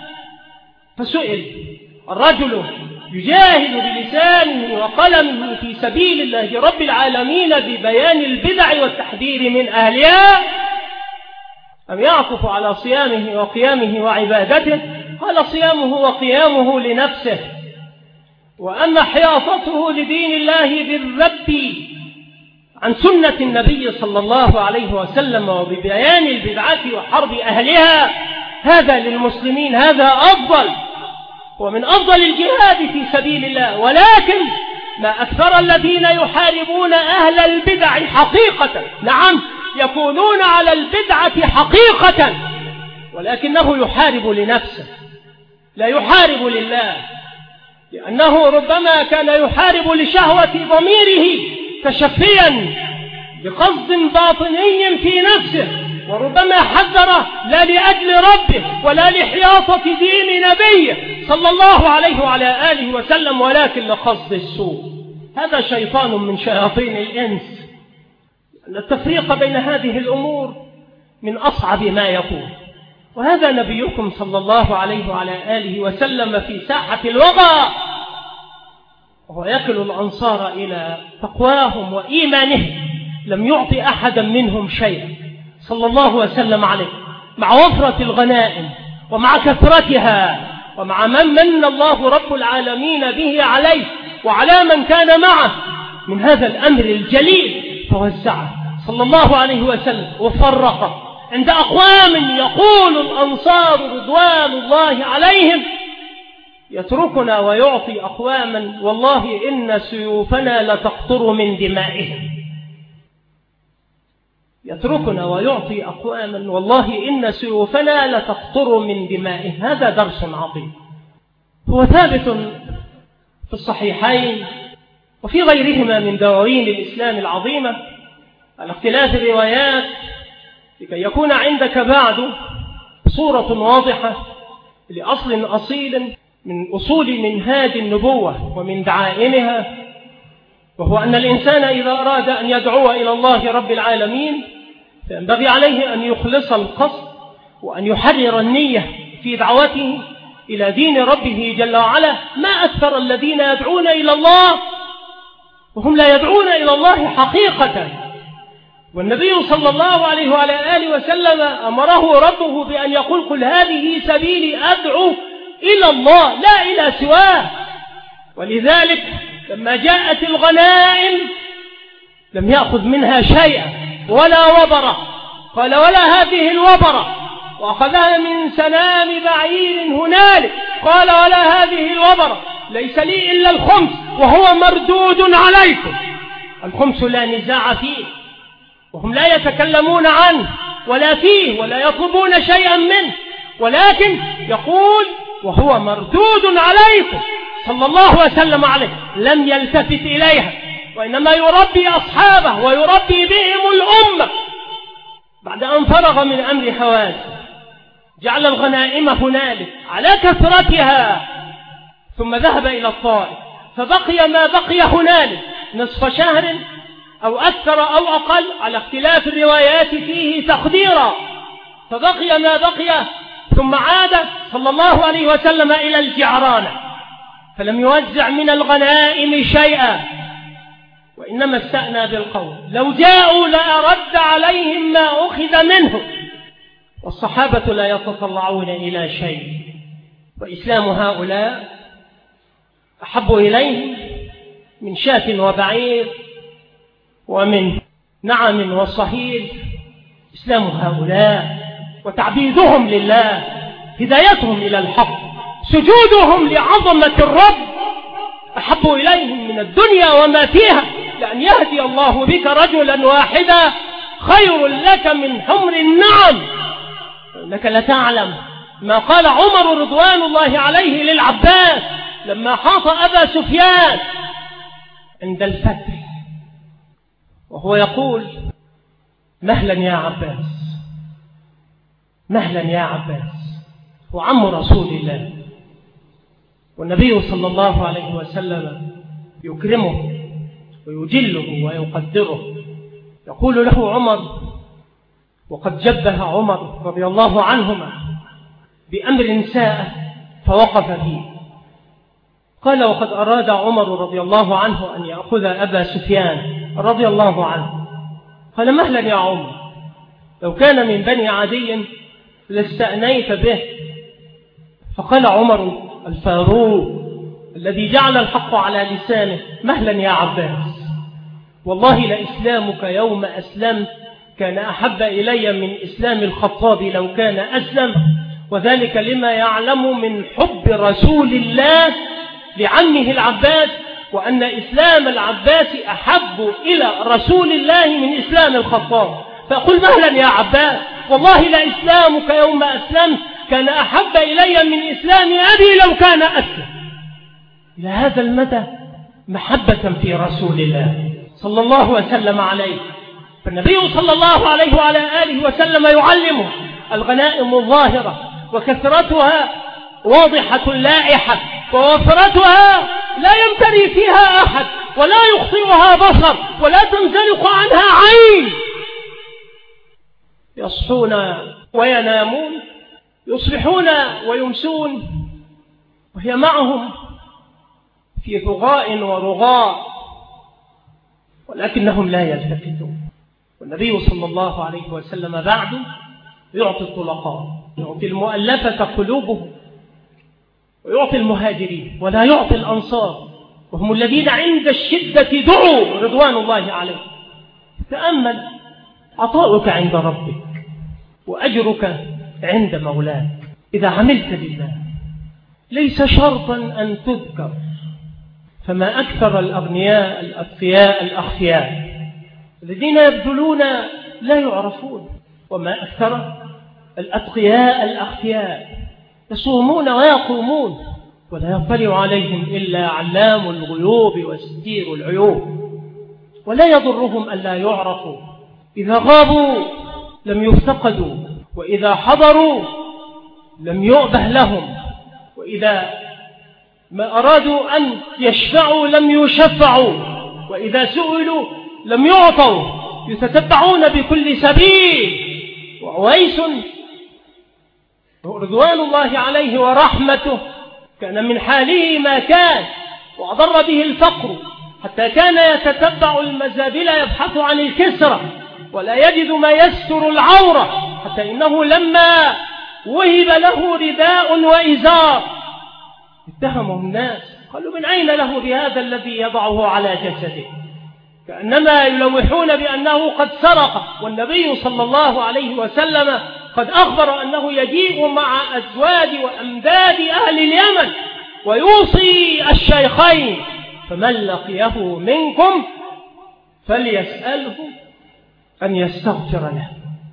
فسئل الرجل يجاهد بلسانه وقلمه في سبيل الله رب العالمين ببيان البدع والتحذير من أهلها، أم يعكف على صيامه وقيامه وعبادته؟ قال صيامه وقيامه لنفسه، وأما حياطته لدين الله بالذب عن سنة النبي صلى الله عليه وسلم وببيان البدعة وحرب أهلها، هذا للمسلمين هذا أفضل ومن أفضل الجهاد في سبيل الله. ولكن ما أكثر الذين يحاربون أهل البدع حقيقة، نعم يكونون على البدعة حقيقة، ولكنه يحارب لنفسه لا يحارب لله، لأنه ربما كان يحارب لشهوة ضميره تشفيا بقصد باطني في نفسه، وربما حذره لا لأجل ربه ولا لحياطة دين نبيه صلى الله عليه وعلى آله وسلم، ولكن لقصد السوء. هذا شيطان من شياطين الإنس. التفريق بين هذه الأمور من أصعب ما يكون، وهذا نبيكم صلى الله عليه وعلى آله وسلم في ساحة الوغى وهو يكل الأنصار إلى تقواهم وإيمانهم، لم يعطي أحدا منهم شيئا صلى الله وسلم عليه، مع وفرة الغنائم ومع كثرتها ومع من من الله رب العالمين به عليه وعلى من كان معه من هذا الأمر الجليل، فوزعه صلى الله عليه وسلم وفرقه عند أقوام يقول الأنصار رضوان الله عليهم يتركنا ويعطي أقواما والله إن سيوفنا لتقطر من دمائهم. يتركنا ويعطي أقواما والله إن سيوفنا لتقطر من دمائهم. هذا درس عظيم هو ثابت في الصحيحين وفي غيرهما من دواوين الإسلام العظيمة على اختلاف الروايات، لكي يكون عندك بعد صورة واضحة لأصل أصيل من أصول منهاج النبوة ومن دعائمها، وهو أن الإنسان إذا أراد أن يدعو إلى الله رب العالمين فينبغي عليه أن يخلص القصد وأن يحرر النية في دعوته إلى دين ربه جل وعلا. ما أكثر الذين يدعون إلى الله وهم لا يدعون إلى الله حقيقة، والنبي صلى الله عليه وعلى آله وسلم أمره ربه بأن يقول قل هذه سبيلي أدعو إلى الله لا إلى سواه. ولذلك لما جاءت الغنائم لم يأخذ منها شيئا ولا وبرة، قال ولا هذه الوبرة، وأخذها من سنام بعير هنالك، قال ولا هذه الوبرة، ليس لي إلا الخمس وهو مردود عليكم. الخمس لا نزاع فيه وهم لا يتكلمون عنه ولا فيه ولا يطلبون شيئا منه، ولكن يقول وهو مردود عليكم صلى الله وسلم عليه، لم يلتفت إليها وإنما يربي أصحابه ويربي بهم الأمة. بعد أن فرغ من أمر حواسه جعل الغنائم هنالك على كثرتها، ثم ذهب إلى الطائف فبقي ما بقي هنالك نصف شهر أو أكثر أو أقل على اختلاف الروايات فيه تقديرا، فبقي ما بقي، ثم عاد صلى الله عليه وسلم إلى الجعرانة فلم يوزع من الغنائم شيئا، وإنما استأنى بالقول لو جاءوا لأرد عليهم ما أخذ منه، والصحابة لا يتطلعون إلى شيء، وإسلام هؤلاء أحب إليهم من شاة وبعير ومن نعم وصهيل. إسلام هؤلاء وتعبيدهم لله، هدايتهم إلى الحق، سجودهم لعظمة الرب أحب إليهم من الدنيا وما فيها، لأن يهدي الله بك رجلا واحدا خير لك من حمر النعم. إنك لتعلم ما قال عمر رضوان الله عليه للعباس لما حاط أبا سفيان عند الفتح، وهو يقول: مهلا يا عباس، مهلا يا عباس. وعم رسول الله، والنبي صلى الله عليه وسلم يكرمه ويجله ويقدره. يقول له عمر، وقد جبه عمر رضي الله عنهما بأمر ساء فوقف فيه. قال: وقد أراد عمر رضي الله عنه أن يأخذ أبا سفيان رضي الله عنه. قال: مهلا يا عمر، لو كان من بني عدي لاستأنيت به. فقال عمر الفاروق الذي جعل الحق على لسانه: مهلا يا عباس، والله لإسلامك يوم أسلمت كان أحب إلي من إسلام الخطاب لو كان أسلم، وذلك لما يعلم من حب رسول الله لعمه العباس، وأن إسلام العباس أحب إلى رسول الله من إسلام الخطاب. فأقول: مهلا يا عباس، والله لإسلامك يوم أسلمت كان أحب إلي من إسلام أبي لو كان أسلم. إلى هذا المدى محبة في رسول الله صلى الله وسلم عليه. فالنبي صلى الله عليه وعلى آله وسلم يعلمه الغنائم الظاهرة وكثرتها واضحة لائحة، ووفرتها لا يمتري فيها أحد ولا يخطئها بصر ولا تنزلق عنها عين. يصحون وينامون، يصبحون ويمسون، وهي معهم في ثغاء ورغاء، ولكنهم لا يلتفتون. والنبي صلى الله عليه وسلم بعد يعطي الطلقاء، يعطي المؤلفة قلوبهم، ويعطي المهاجرين، ولا يعطي الأنصار، وهم الذين عند الشدة دعوا رضوان الله عليه. تأمل: عطاؤك عند ربك وأجرك عند مولاك إذا عملت لله. ليس شرطا أن تذكر، فما أكثر الأغنياء الأتقياء الأخفياء الذين يبذلون لا يعرفون، وما أكثر الأتقياء الأخفياء يصومون ويقومون ولا يطلع عليهم إلا علام الغيوب وستير العيوب، ولا يضرهم ألا يعرفوا. إذا غابوا لم يفتقدوا، وإذا حضروا لم يؤبه لهم، وإذا ما أرادوا أن يشفعوا لم يشفعوا، وإذا سئلوا لم يعطوا، يتتبعون بكل سبيل. وعويس رضوان الله عليه ورحمته كان من حاله ما كان، وأضر به الفقر حتى كان يتتبع المزابل يبحث عن الكسرة ولا يجد ما يستر العورة، حتى إنه لما وهب له رداء وإزار اتهمه الناس، قالوا: من أين له بهذا الذي يضعه على جسده؟ كأنما يلوحون بأنه قد سرق. والنبي صلى الله عليه وسلم قد أخبر أنه يجيء مع أزواج وأمداد أهل اليمن ويوصي الشيخين: فمن لقيه منكم فليسأله أن يستغفر له.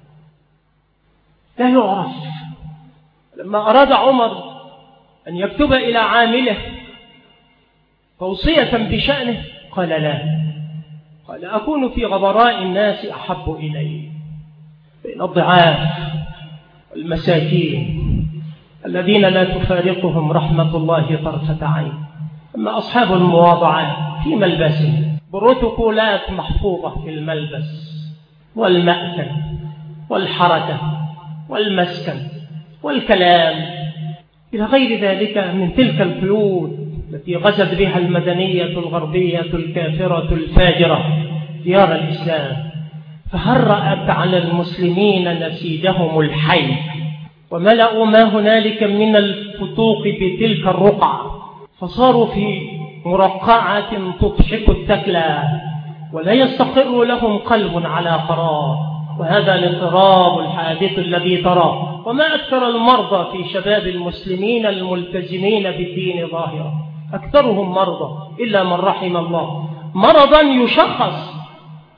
لا يعرف. لما أراد عمر أن يكتب إلى عامله توصية بشأنه قال: لا، قال: أكون في غبراء الناس أحب إلي، بين الضعاف والمساكين الذين لا تفارقهم رحمة الله طرفة عين. أما أصحاب المواضعات في ملبسهم بروتوكولات محفوظة في الملبس والمأكل والحركة والمسكن والكلام إلى غير ذلك من تلك القيود التي غزت بها المدنية الغربية الكافرة الفاجرة ديار الإسلام، فهرأت على المسلمين نسيجهم الحي، وملأوا ما هنالك من الفتوق بتلك الرقعة، فصاروا في مرقعة تضحك التكلى، ولا يستقر لهم قلب على قرار. وهذا الاضطراب الحادث الذي تراه. وما أكثر المرضى في شباب المسلمين الملتزمين بالدين ظاهرا، أكثرهم مرضى إلا من رحم الله، مرضا يشخص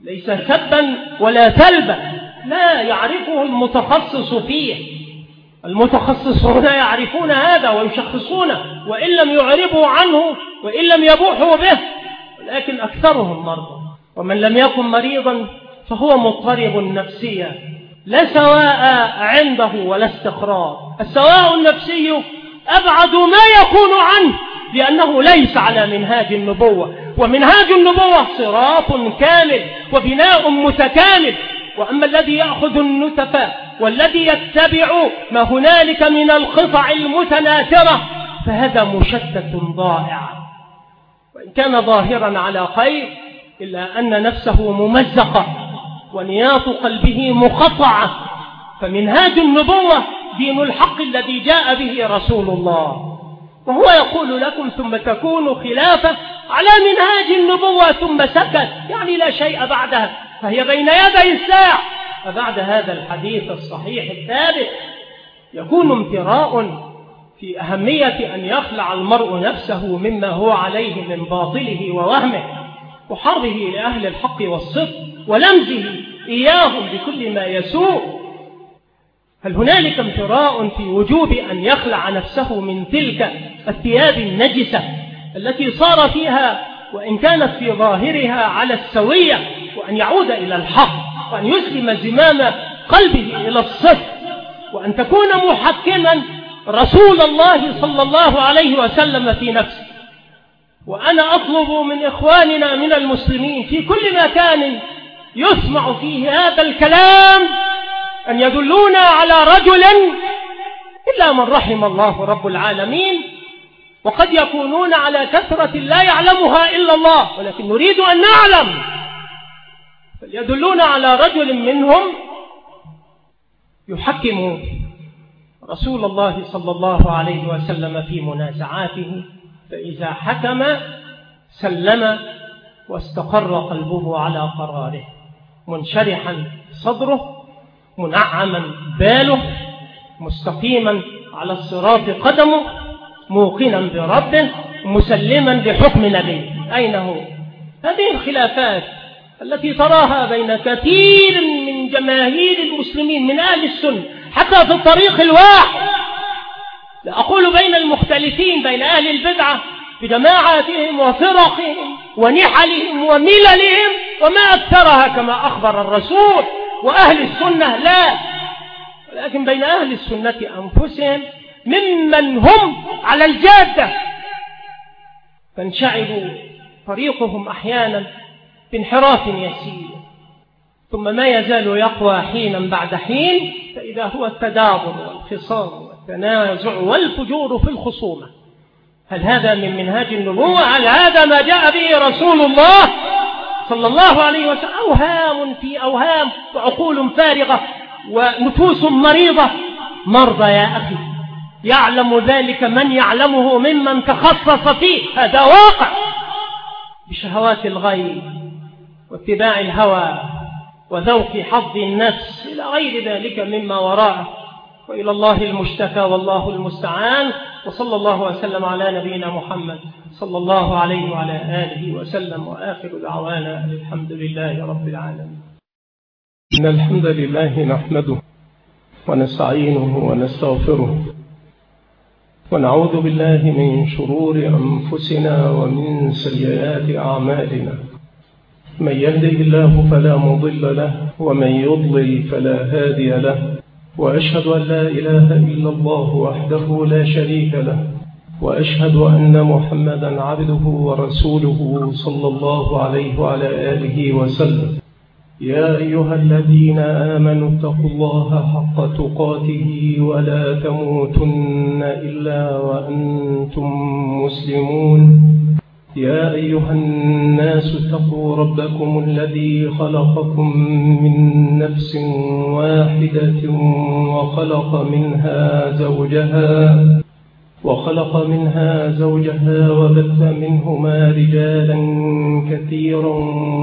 ليس سبا ولا ثلبا، لا، يعرفه المتخصص فيه. المتخصصون يعرفون هذا ويشخصونه وإن لم يعربوا عنه وإن لم يبوحوا به، ولكن أكثرهم مرضى. ومن لم يكن مريضا فهو مضطرب نفسيا، لا سواء عنده ولا استقرار. السواء النفسي أبعد ما يكون عنه، لأنه ليس على منهاج النبوة، ومنهاج النبوة صراط كامل وبناء متكامل. وأما الذي يأخذ النتفة والذي يتبع ما هنالك من القطع المتناثرة فهذا مشتت ضائع، وإن كان ظاهرا على خير إلا أن نفسه ممزقة ونياط قلبه مقطعة. فمنهاج النبوة دين الحق الذي جاء به رسول الله، وهو يقول لكم ثم تكون خلافة على منهاج النبوة ثم سكت، يعني لا شيء بعدها، فهي بين يدي الساعة. فبعد هذا الحديث الصحيح الثابت يكون امتراء في أهمية أن يخلع المرء نفسه مما هو عليه من باطله ووهمه، وحربه لأهل الحق والصدق، ولمزه إياهم بكل ما يسوء. هل هنالك امتراء في وجوب أن يخلع نفسه من تلك الثياب النجسة التي صار فيها وإن كانت في ظاهرها على السوية، وأن يعود إلى الحق، وأن يسلم زمام قلبه إلى الصدق، وأن تكون محكما رسول الله صلى الله عليه وسلم في نفسه. وأنا أطلب من إخواننا من المسلمين في كل مكان يسمع فيه هذا الكلام أن يدلونا على رجل، إلا من رحم الله رب العالمين، وقد يكونون على كثرة لا يعلمها إلا الله، ولكن نريد أن نعلم، فليدلونا على رجل منهم يحكم رسول الله صلى الله عليه وسلم في منازعاته، فإذا حكم سلم واستقر قلبه على قراره، منشرحا صدره، منعما باله، مستقيما على الصراط قدمه، موقنا بربه، مسلما لحكم نبيه. أين هو؟ هذه الخلافات التي تراها بين كثير من جماهير المسلمين من أهل السنة حتى في الطريق الواحد، لا أقول بين المختلفين، بين أهل البدعة بجماعاتهم وفرقهم ونحلهم ومللهم وما أكثرها كما أخبر الرسول، وأهل السنة لا، ولكن بين أهل السنة أنفسهم ممن هم على الجادة فانشعب طريقهم أحيانا بانحراف يسير، ثم ما يزال يقوى حينا بعد حين، فإذا هو التدابر والخصام والتنازع والفجور في الخصومة. هل هذا من منهاج النبوة؟ هل هذا ما جاء به رسول الله صلى الله عليه وسلم؟ أوهام في أوهام وعقول فارغة ونفوس مريضة. مرضى يا أخي، يعلم ذلك من يعلمه ممن تخصص فيه، هذا واقع، بشهوات الغيب واتباع الهوى وذوق حظ النفس إلى غير ذلك مما وراءه، وإلى الله المشتكى والله المستعان. وصلى الله وسلم على نبينا محمد صلى الله عليه وعلى آله وسلم، وآخر دعوانا الحمد لله رب العالمين. إن الحمد لله نحمده ونستعينه ونستغفره، ونعوذ بالله من شرور أنفسنا ومن سيئات أعمالنا. من يهده الله فلا مضل له، ومن يضلل فلا هادي له، وأشهد أن لا إله إلا الله وحده لا شريك له، وأشهد أن محمدا عبده ورسوله صلى الله عليه وعلى آله وسلم. يا أيها الذين آمنوا اتقوا الله حق تقاته ولا تموتن إلا وأنتم مسلمون. يا أيها الناس اتقوا ربكم الذي خلقكم من نفس واحدة وخلق منها زوجها وخلق منها زوجها وبث منهما رجالا كثيرا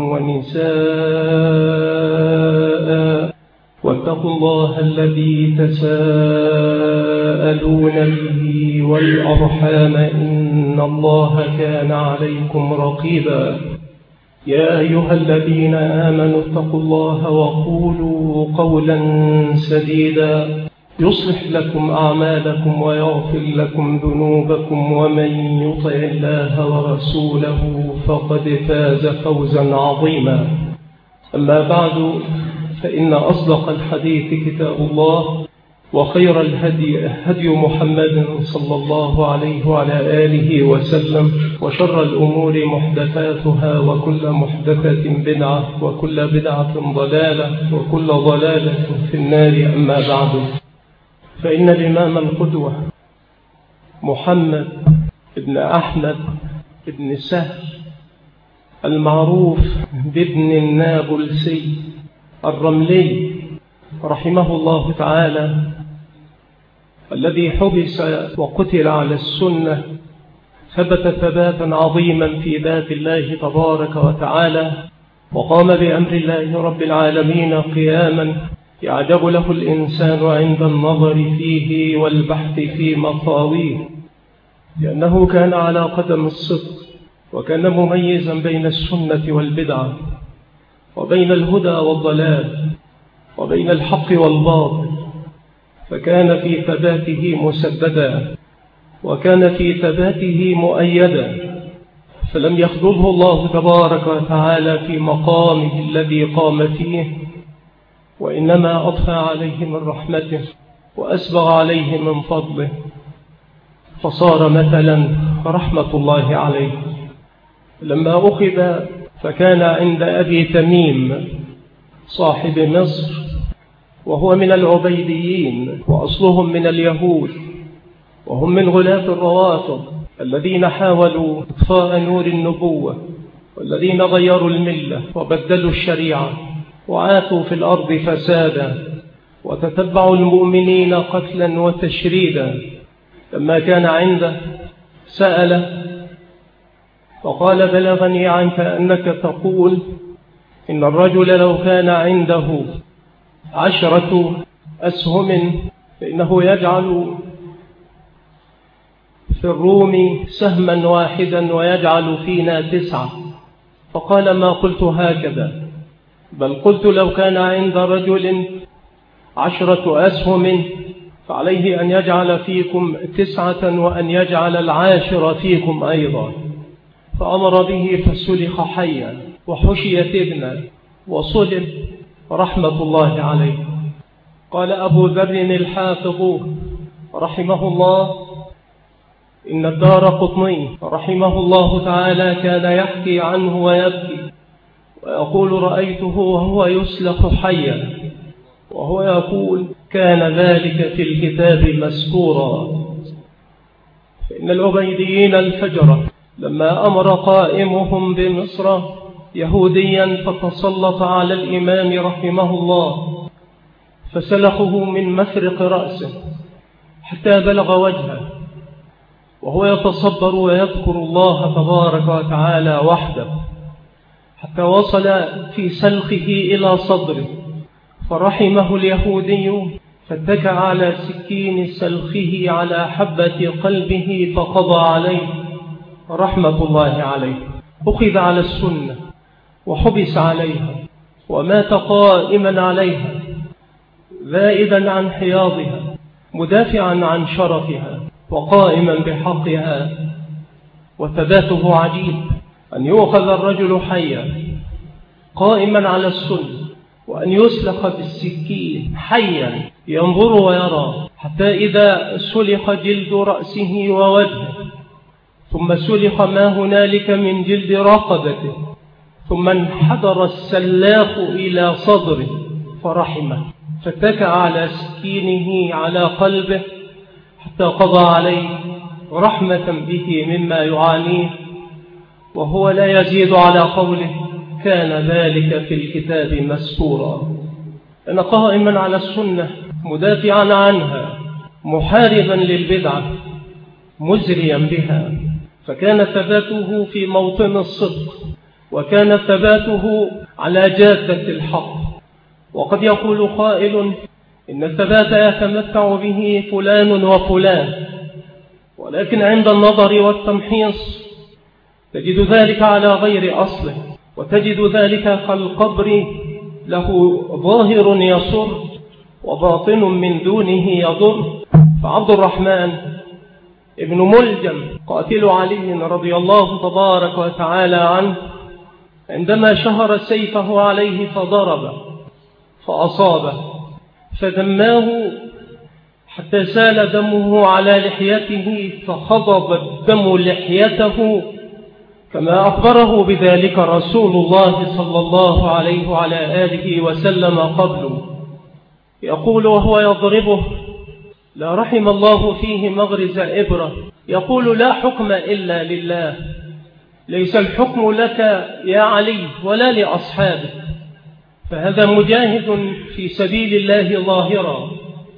ونساء، واتقوا الله الذي تساءلون به والأرحام إن الله كان عليكم رقيبا. يا أيها الذين آمنوا اتقوا الله وقولوا قولا سديدا يصلح لكم أعمالكم ويغفر لكم ذنوبكم ومن يطع الله ورسوله فقد فاز فوزا عظيما. أما بعد، فإن أصدق الحديث كتاب الله، وخير الهدي هدي محمد صلى الله عليه وعلى آله وسلم، وشر الأمور محدثاتها، وكل محدثة بدعة، وكل بدعة ضلالة، وكل ضلالة في النار. أما بعد، فإن الإمام القدوة محمد بن أحمد بن سهل المعروف بابن النابلسي الرملي رحمه الله تعالى، الذي حبس وقتل على السنة، ثبت ثباتا عظيما في ذات الله تبارك وتعالى، وقام بأمر الله رب العالمين قياما يعجب له الإنسان عند النظر فيه والبحث في مطاويه، لأنه كان على قدم الصدق، وكان مميزا بين السنة والبدعة، وبين الهدى والضلال، وبين الحق والباطل، فكان في ثباته مسددا، وكان في ثباته مؤيدا، فلم يخذله الله تبارك وتعالى في مقامه الذي قام فيه، وإنما أضفى عليه من رحمته وأسبغ عليه من فضله، فصار مثلا رحمة الله عليه. لما أخذ فكان عند أبي تميم صاحب مصر، وهو من العبيديين، وأصلهم من اليهود، وهم من غلاة الروافض الذين حاولوا إطفاء نور النبوة، والذين غيروا الملة وبدلوا الشريعة وعاثوا في الأرض فسادا، وتتبعوا المؤمنين قتلا وتشريدا. لما كان عنده سأل فقال: بلغني عنك أنك تقول إن الرجل لو كان عنده عشرة أسهم فإنه يجعل في الروم سهما واحدا ويجعل فينا تسعة. فقال: ما قلت هكذا، بل قلت لو كان عند رجل عشرة أسهم فعليه أن يجعل فيكم تسعة، وأن يجعل العاشر فيكم أيضا. فأمر به فسلخ حيا، وحشيت ابنا، وصلب رحمة الله عليه. قال أبو ذر الحافظ رحمه الله إن الدارقطني رحمه الله تعالى كان يحكي عنه ويبكي ويقول: رأيته وهو يسلخ حيا، وهو يقول: كان ذلك في الكتاب مذكورا. فإن العبيديين الفجرة لما أمر قائمهم بمصر يهوديا فتسلط على الإمام رحمه الله، فسلخه من مفرق رأسه حتى بلغ وجهه، وهو يتصبر ويذكر الله تبارك وتعالى وحده، حتى وصل في سلخه إلى صدره، فرحمه اليهودي فاتكى على سكين سلخه على حبة قلبه فقضى عليه رحمة الله عليه. أخذ على السنة وحبس عليها، ومات قائما عليها، ذائدا عن حياضها، مدافعا عن شرفها، وقائما بحقها. وثباته عجيب، أن يؤخذ الرجل حيا قائما على السنة، وأن يسلخ بالسكين حيا ينظر ويرى، حتى إذا سلخ جلد رأسه ووجهه، ثم سلخ ما هنالك من جلد رقبته، ثم انحدر السلاخ إلى صدره فرحمه، فاتكى على سكينه على قلبه حتى قضى عليه رحمة به مما يعانيه، وهو لا يزيد على قوله: كان ذلك في الكتاب مسطورا. أنا قائما على السنة مدافعا عنها، محاربا للبدعة، مزريا بها، فكان ثباته في موطن الصدق، وكان ثباته على جادة الحق. وقد يقول قائل إن الثبات يتمتع به فلان وفلان، ولكن عند النظر والتمحيص تجد ذلك على غير أصله، وتجد ذلك كالقبر له ظاهر يسر وباطن من دونه يضر. فعبد الرحمن ابن ملجم قاتل علي رضي الله تبارك وتعالى عنه عندما شهر سيفه عليه فضرب فأصابه فدماه حتى سال دمه على لحيته فخضب الدم لحيته، كما أخبره بذلك رسول الله صلى الله عليه وعلى آله وسلم قبله، يقول وهو يضربه: لا رحم الله فيه مغرز إبرة. يقول: لا حكم إلا لله، ليس الحكم لك يا علي ولا لأصحابك. فهذا مجاهد في سبيل الله ظاهرا،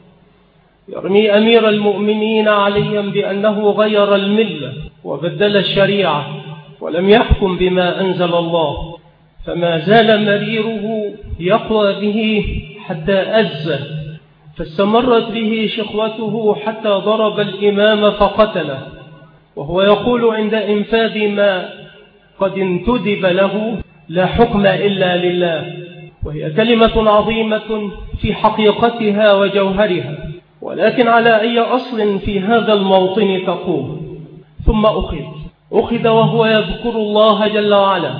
يرمي أمير المؤمنين عليا بأنه غير الملة وبدل الشريعة ولم يحكم بما أنزل الله، فما زال مريره يقوى به حتى أزه، فاستمرت به شقوته حتى ضرب الإمام فقتله، وهو يقول عند إنفاذ ما قد انتدب له: لا حكم إلا لله. وهي كلمة عظيمة في حقيقتها وجوهرها، ولكن على أي أصل في هذا الموطن تقوم. ثم أخذ أخذ وهو يذكر الله جل وعلا،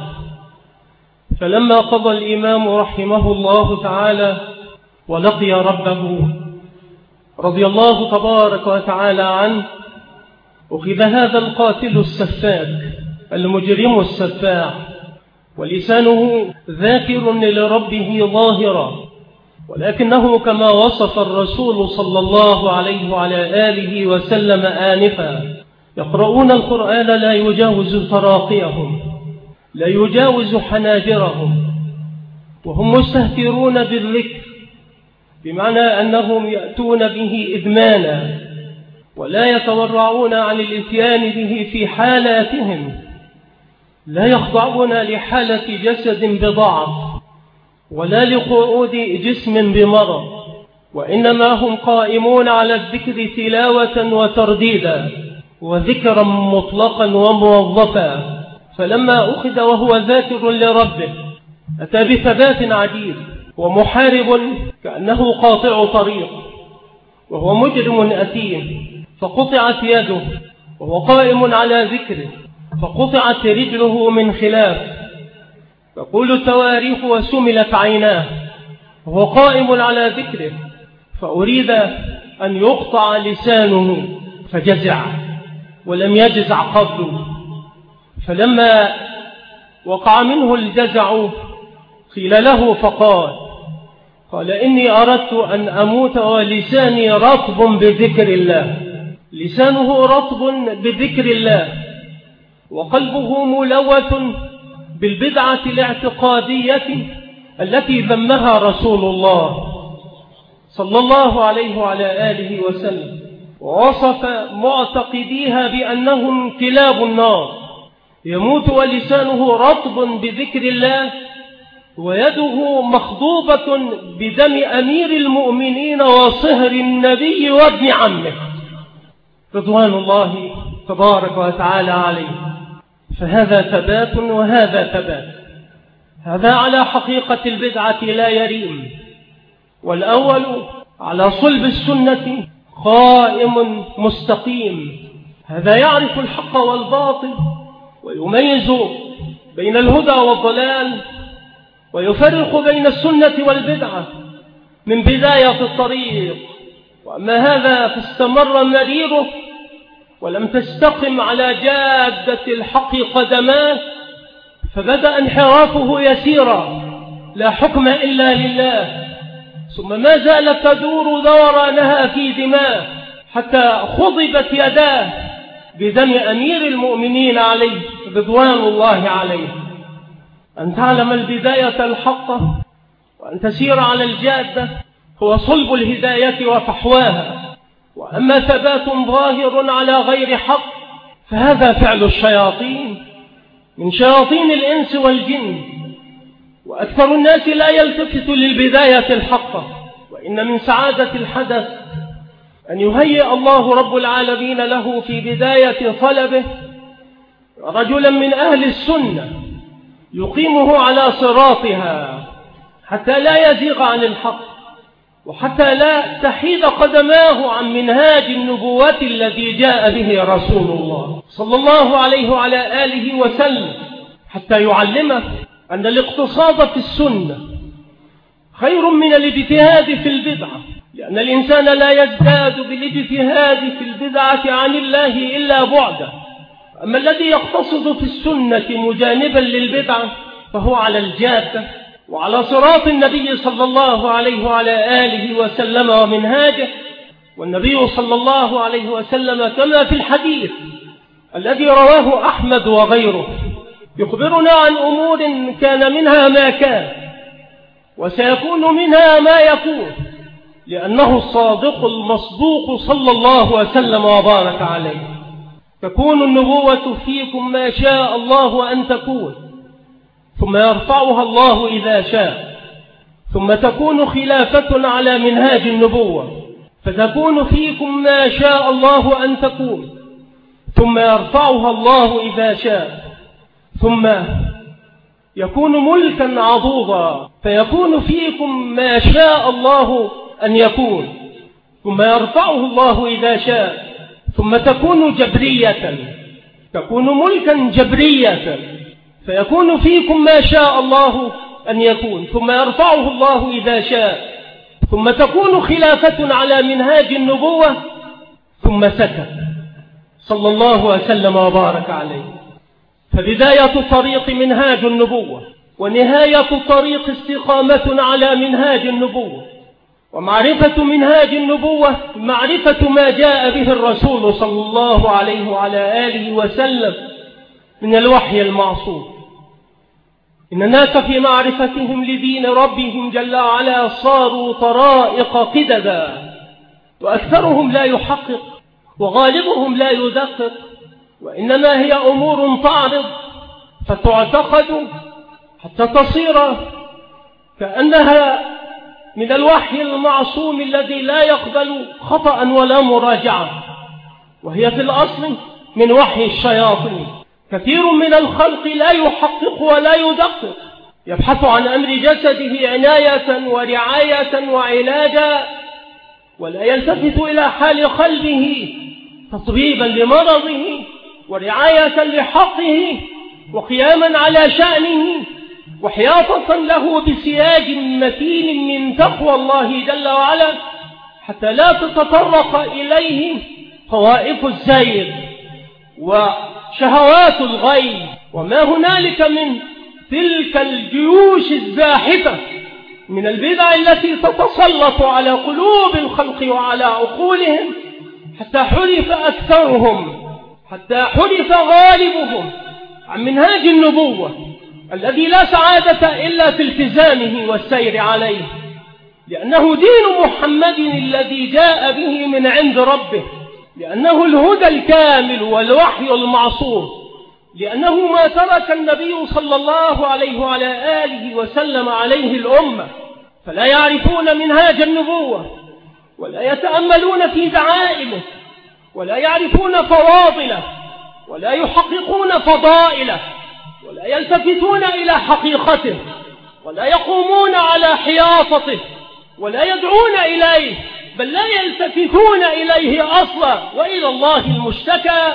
فلما قضى الإمام رحمه الله تعالى ولقي ربه رضي الله تبارك وتعالى عنه، أخذ هذا القاتل السفاك المجرم السفاح ولسانه ذاكر لربه ظاهرا، ولكنه كما وصف الرسول صلى الله عليه وعلى آله وسلم آنفا: يقرؤون القرآن لا يجاوز تراقيهم، لا يجاوز حناجرهم، وهم مستهترون بالذكر، بمعنى أنهم يأتون به إدمانا ولا يتورعون عن الإتيان به في حالاتهم، لا يخضعون لحالة جسد بضعف ولا لقعود جسم بمرض، وإنما هم قائمون على الذكر تلاوة وترديدا وذكرا مطلقا وموظفا. فلما أخذ وهو ذاكر لربه أتى بثبات عجيب، ومحارب كأنه قاطع طريق، وهو مجرم أثيم فقطعت يده وهو قائم على ذكره، فقطعت رجله من خلاف، تقول التواريخ وسملت عيناه وهو قائم على ذكره، فأريد أن يقطع لسانه فجزع ولم يجزع قبله. فلما وقع منه الجزع قيل له فقال قال إني أردت أن أموت ولساني رطب بذكر الله. لسانه رطب بذكر الله وقلبه ملوث بالبدعة الاعتقادية التي ذمها رسول الله صلى الله عليه وعلى آله وسلم، ووصف معتقديها بأنهم كلاب النار. يموت ولسانه رطب بذكر الله ويده مخضوبة بدم أمير المؤمنين وصهر النبي وابن عمه رضوان الله تبارك وتعالى عليه. فهذا ثبات وهذا ثبات، هذا على حقيقة البدعة لا يريم، والأول على صلب السنة قائم مستقيم. هذا يعرف الحق والباطل ويميز بين الهدى والضلال ويفرق بين السنة والبدعة من بداية الطريق. وأما هذا فاستمر مريره ولم تستقم على جادة الحق قدماه، فبدأ انحرافه يسيرا، لا حكم إلا لله، ثم ما زالت تدور دورانها في دماء حتى خضبت يداه بدم أمير المؤمنين عليه رضوان الله عليه. أن تعلم البداية الحقة وأن تسير على الجادة هو صلب الهداية وفحواها، وأما ثبات ظاهر على غير حق فهذا فعل الشياطين من شياطين الإنس والجن، وأكثر الناس لا يلتفت للبداية الحقة. وإن من سعادة الحدث أن يهيئ الله رب العالمين له في بداية طلبه رجلا من أهل السنة يقيمه على صراطها حتى لا يزيغ عن الحق، وحتى لا تحيد قدماه عن منهاج النبوة الذي جاء به رسول الله صلى الله عليه وعلى آله وسلم، حتى يعلمه أن الاقتصاد في السنة خير من الاجتهاد في البدعة، لأن الإنسان لا يزداد بالاجتهاد في البدعة عن الله إلا بعدا. أما الذي يقتصد في السنة مجانبا للبدعة فهو على الجادة وعلى صراط النبي صلى الله عليه وعلى آله وسلم ومنهاجه. والنبي صلى الله عليه وسلم كما في الحديث الذي رواه أحمد وغيره يخبرنا عن أمور كان منها ما كان وسيكون منها ما يكون، لأنه الصادق المصدوق صلى الله وسلم وبارك عليه. تكون النبوة فيكم ما شاء الله أن تكون، ثم يرفعها الله إذا شاء، ثم تكون خلافة على منهاج النبوة فتكون فيكم ما شاء الله أن تكون، ثم يرفعها الله إذا شاء، ثم يكون ملكا عضوضا فيكون فيكم ما شاء الله أن يكون، ثم يرفعه الله إذا شاء، ثم تكون جبرية، تكون ملكا جبرية فيكون فيكم ما شاء الله أن يكون، ثم يرفعه الله إذا شاء، ثم تكون خلافة على منهاج النبوة، ثم سكت صلى الله وسلم وبارك عليه. فبداية طريق منهاج النبوة، ونهاية طريق استقامة على منهاج النبوة، ومعرفة منهاج النبوة معرفة ما جاء به الرسول صلى الله عليه وعلى آله وسلم من الوحي المعصوم. إن الناس في معرفتهم لدين ربهم جل وعلا صاروا طرائق قددا، وأكثرهم لا يحقق وغالبهم لا يدقق، وإنما هي أمور تعرض فتعتقد حتى تصير كأنها من الوحي المعصوم الذي لا يقبل خطأ ولا مراجعة، وهي في الأصل من وحي الشياطين. كثير من الخلق لا يحقق ولا يدقق، يبحث عن أمر جسده عناية ورعاية وعلاجا، ولا يلتفت إلى حال قلبه تطبيبا لمرضه ورعاية لحقه وقياما على شأنه وحياطة له بسياج متين من تقوى الله جل وعلا، حتى لا تتطرق إليه طوائف الزيغ وشهوات الغي وما هنالك من تلك الجيوش الزاحفة من البدع التي تتسلط على قلوب الخلق وعلى عقولهم، حتى حرف أكثرهم، حتى حرف غالبهم عن منهاج النبوة الذي لا سعادة إلا في التزامه والسير عليه، لأنه دين محمد الذي جاء به من عند ربه، لأنه الهدى الكامل والوحي المعصوم، لأنه ما ترك النبي صلى الله عليه وعلى آله وسلم عليه الأمة، فلا يعرفون منهاج النبوة ولا يتأملون في دعائمه ولا يعرفون فواضله ولا يحققون فضائله ولا يلتفتون إلى حقيقته ولا يقومون على حياطته ولا يدعون إليه، بل لا يلتفتون إليه أصلا، وإلى الله المشتكى.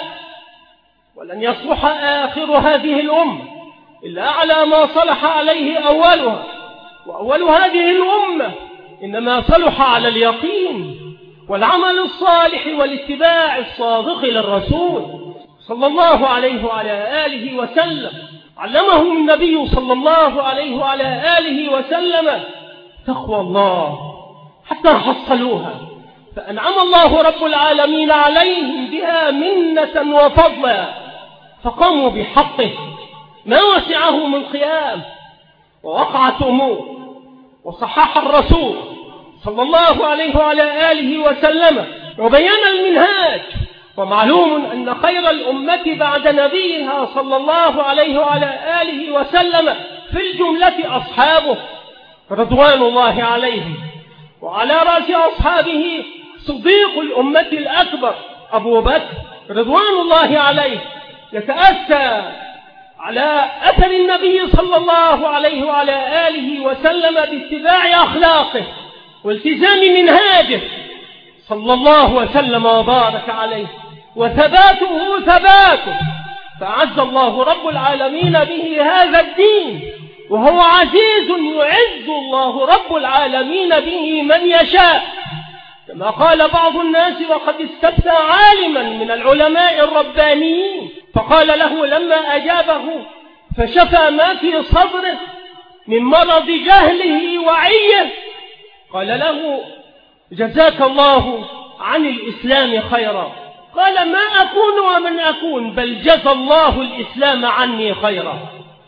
ولن يصلح آخر هذه الأمة إلا على ما صلح عليه أولها، وأول هذه الأمة إنما صلح على اليقين والعمل الصالح والاتباع الصادق للرسول صلى الله عليه وعلى آله وسلم. علمهم النبي صلى الله عليه وعلى آله وسلم تقوى الله حتى حصلوها، فأنعم الله رب العالمين عليهم بها منة وفضلا، فقاموا بحقه ما وسعه من قيام، ووقعت أمور، وصحح الرسول صلى الله عليه وعلى آله وسلم وبين المنهاج. ومعلوم أن خير الأمة بعد نبيها صلى الله عليه وعلى آله وسلم في الجملة أصحابه رضوان الله عليهم، وعلى رأس أصحابه صديق الأمة الأكبر أبو بكر رضوان الله عليه، يتأسى على أثر النبي صلى الله عليه وعلى آله وسلم باتباع أخلاقه والتزام منهاجه صلى الله وسلم وبارك عليه، وثباته ثباته، فأعز الله رب العالمين به هذا الدين، وهو عزيز يعز الله رب العالمين به من يشاء، كما قال بعض الناس وقد استفتى عالما من العلماء الربانيين فقال له لما أجابه فشفى ما في صدره من مرض جهله وعيه، قال له جزاك الله عن الإسلام خيرا. قال ما أكون ومن أكون، بل جزى الله الإسلام عني خيرا.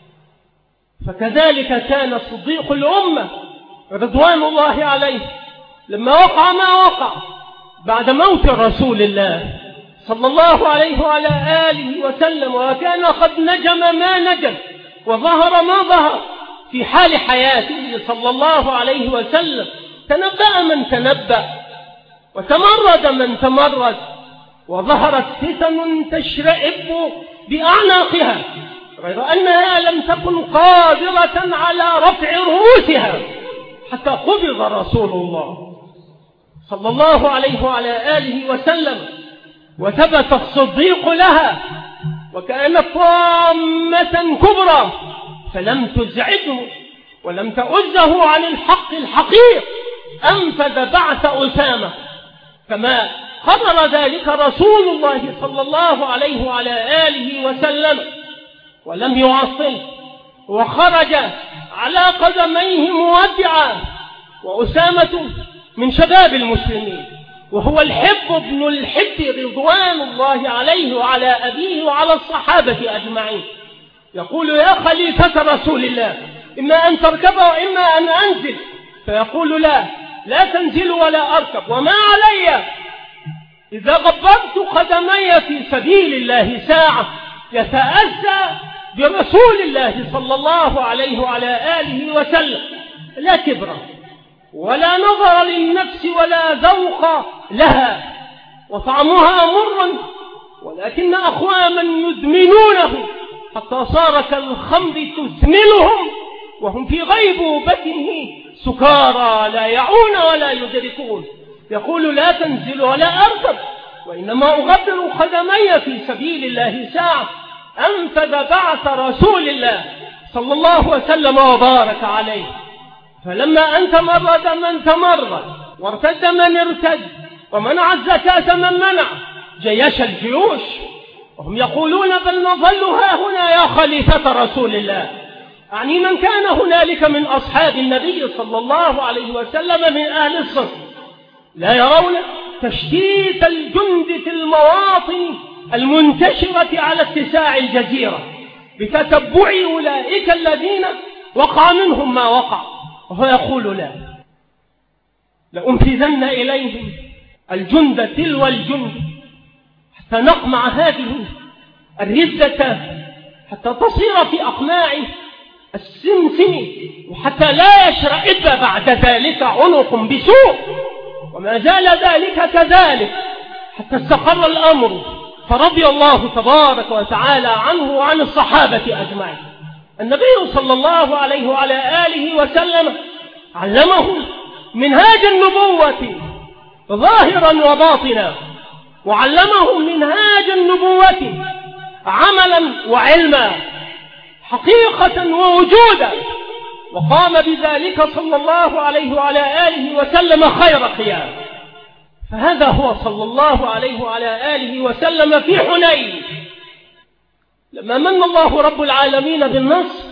فكذلك كان صديق الأمة رضوان الله عليه لما وقع ما وقع بعد موت رسول الله صلى الله عليه وعلى آله وسلم، وكان قد نجم ما نجم وظهر ما ظهر في حال حياته صلى الله عليه وسلم، تنبأ من تنبأ وتمرد من تمرد، وظهرت فتن تشرئب بأعناقها غير أنها لم تكن قادرة على رفع رؤوسها حتى قبض رسول الله صلى الله عليه وعلى آله وسلم، وثبت الصديق لها وكانت طامة كبرى فلم تزعجه ولم تؤزه عن الحق الحقيق، أنفذ بعث أسامة كما قرر ذلك رسول الله صلى الله عليه وعلى آله وسلم، ولم يعصل وخرج على قدميه مودعا. وأسامة من شباب المسلمين، وهو الحب ابن الحب رضوان الله عليه وعلى أبيه وعلى الصحابة أجمعين، يقول يا خليفة رسول الله إما أن تركب وإما أن أنزل، فيقول لا لا تنزل ولا أركب، وما علي إذا غبرت قدمي في سبيل الله ساعة يتأسى برسول الله صلى الله عليه وعلى آله وسلم، لا كبر ولا نظر للنفس ولا ذوق لها، وطعمها مر، ولكن أخواما يدمنونه حتى صار كالخمر تثمنهم وهم في غيبوبته سكارى لا يعون ولا يدركون. يقول لا تنزل ولا أركب وإنما أغبر قدمي في سبيل الله ساعة، أنفذ بعث رسول الله صلى الله وسلم وبارك عليه. فلما أن تمرد من تمرد وارتد من ارتد ومنع الزكاة من منع جيش الجيوش، وهم يقولون بل نظل ها هنا يا خليفة رسول الله، يعني من كان هنالك من أصحاب النبي صلى الله عليه وسلم من أهل الصف، لا يرون تشتيت الجند في المواطن المنتشرة على اتساع الجزيرة بتتبع أولئك الذين وقع منهم ما وقع، وهو يقول لا لأنفذن إليهم الجند تلو الجند حتى نقمع هذه الردة حتى تصير في أقماع السمسم، وحتى لا يشرئب بعد ذلك عنق بسوء. وما زال ذلك كذلك حتى استقر الأمر، فرضي الله تبارك وتعالى عنه وعن الصحابة أجمعين. النبي صلى الله عليه وعلى آله وسلم علمه منهاج النبوة ظاهرا وباطنا، وعلمه منهاج النبوة عملا وعلما، حقيقة ووجودا، وقام بذلك صلى الله عليه وعلى آله وسلم خير قيام. فهذا هو صلى الله عليه وعلى آله وسلم في حنين لما من الله رب العالمين بالنصر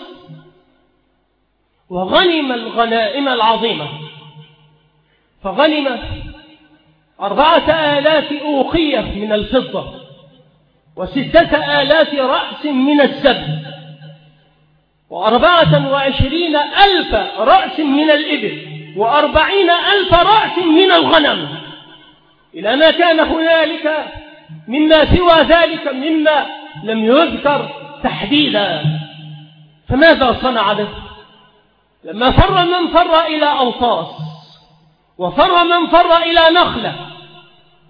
وغنم الغنائم العظيمة، فغنم أربعة آلاف أوقية من الفضة وستة آلاف رأس من السبت وأربعة وعشرين ألف رأس من الإبل وأربعين ألف رأس من الغنم، إلى ما كان هنالك مما سوى ذلك مما لم يذكر تحديدا. فماذا صنع به؟ لما فر من فر إلى أوطاس وفر من فر إلى نخلة،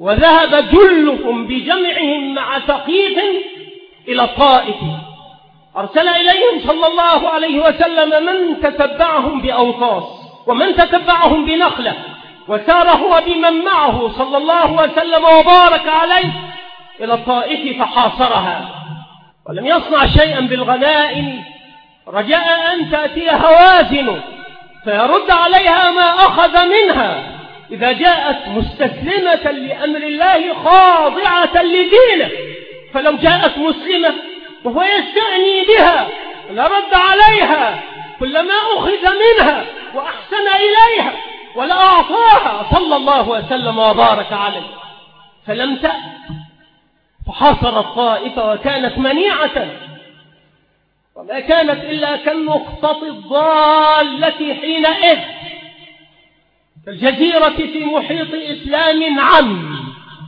وذهب جلهم بجمعهم مع ثقيف إلى الطائف، أرسل إليهم صلى الله عليه وسلم من تتبعهم بأوطاس ومن تتبعهم بنخلة، وسار هو بمن معه صلى الله وسلم وبارك عليه إلى الطائف فحاصرها، ولم يصنع شيئا بالغنائم رجاء أن تأتي هوازن فيرد عليها ما أخذ منها إذا جاءت مستسلمة لأمر الله خاضعة لدينه. فلو جاءت مسلمة وهو يستعني بها لرد عليها كل ما أخذ منها وأحسن إليها ولأعطاها صلى الله وسلم وبارك عليه. فلم تأت فحاصر الطائفة وكانت منيعة، وما كانت إلا كالنقطة الضالة حينئذ، كالجزيرة في محيط إسلام عم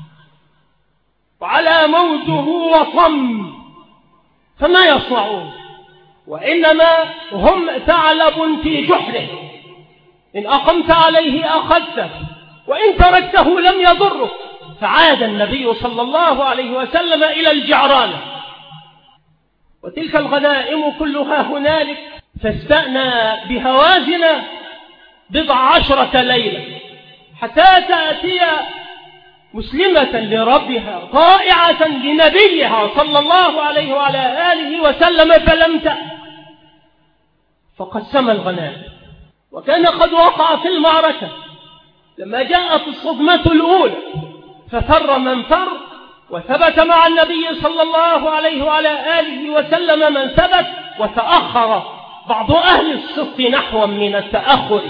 وعلى موجه وصم، فما يصنعون؟ وإنما هم ثعلب في جحره، إن أقمت عليه أخذته وإن تركته لم يضرك. فعاد النبي صلى الله عليه وسلم إلى الجعرانة، وتلك الغنائم كلها هنالك، فاستأنى بهوازن بضع عشرة ليلة حتى تأتي مسلمة لربها طائعة لنبيها صلى الله عليه وعلى آله وسلم، فلم تأت. فقسم الغنائم، وكان قد وقع في المعركة لما جاءت الصدمة الأولى، ففر من فر وثبت مع النبي صلى الله عليه وعلى آله وسلم من ثبت، وتأخر بعض أهل الصدق نحو من التأخر.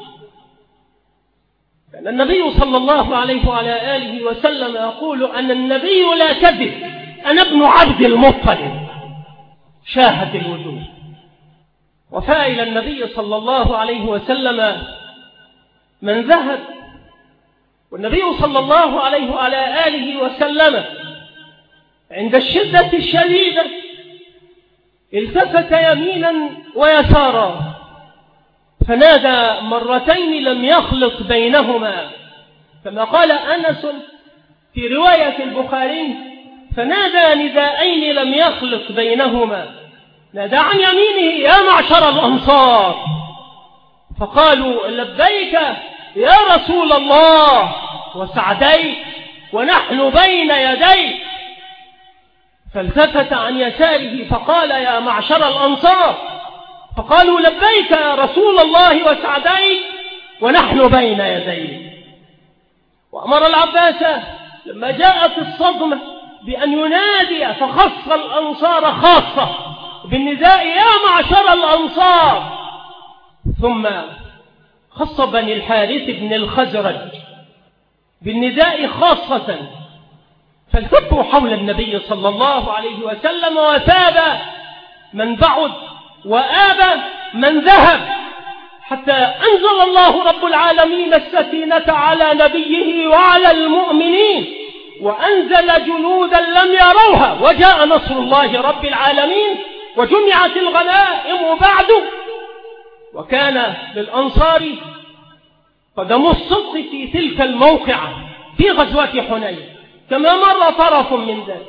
كان النبي صلى الله عليه وعلى آله وسلم يقول أن النبي لا كذب، أنا ابن عبد المطلب شاهد الوجوه. وفاء إلى النبي صلى الله عليه وسلم من ذهب، والنبي صلى الله عليه وعلى آله وسلم عند الشدة الشديدة التفت يمينا ويسارا، فنادى مرتين لم يخلط بينهما، كما قال أنس في رواية البخاري: فنادى نداءين لم يخلط بينهما. نادى عن يمينه: يا معشر الأنصار، فقالوا: لبيك يا رسول الله، وسعديك ونحن بين يديك. فالتفت عن يساره فقال: يا معشر الأنصار، فقالوا: لبيك يا رسول الله وسعديك ونحن بين يديك. وأمر العباس لما جاءت الصدمة بأن ينادي، فخص الأنصار خاصة بالنداء: يا معشر الأنصار، ثم خص بني الحارث بن الخزرج بالنداء خاصة، فالتفوا حول النبي صلى الله عليه وسلم، وتاب من بعد وآب من ذهب، حتى أنزل الله رب العالمين السكينة على نبيه وعلى المؤمنين، وأنزل جنودا لم يروها، وجاء نصر الله رب العالمين، وجمعت الغنائم بعده. وكان للأنصار قدم الصدق في تلك الموقعة في غزوة حنين، كما مر طرف من ذلك.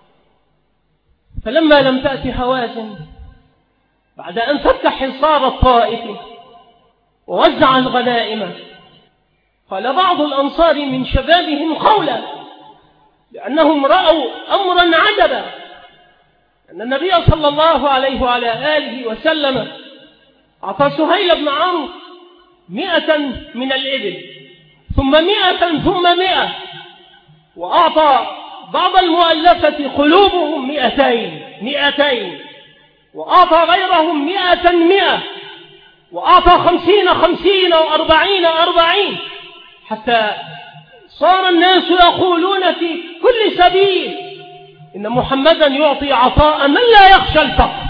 فلما لم تأتي هوازن بعد أن فك حصار الطائف ووزع الغنائم، قال بعض الأنصار من شبابهم قولا، لأنهم رأوا أمرا عجبا، أن النبي صلى الله عليه وعلى آله وسلم أعطى سهيل بن عمرو مئة من الإبل، ثم مئة ثم مئة، وأعطى بعض المؤلفة قلوبهم مئتين مئتين، وأعطى غيرهم مئة مئة، وأعطى خمسين خمسين وأربعين أربعين، حتى صار الناس يقولون في كل سبيل إن محمدا يعطي عطاء من لا يخشى الفقر.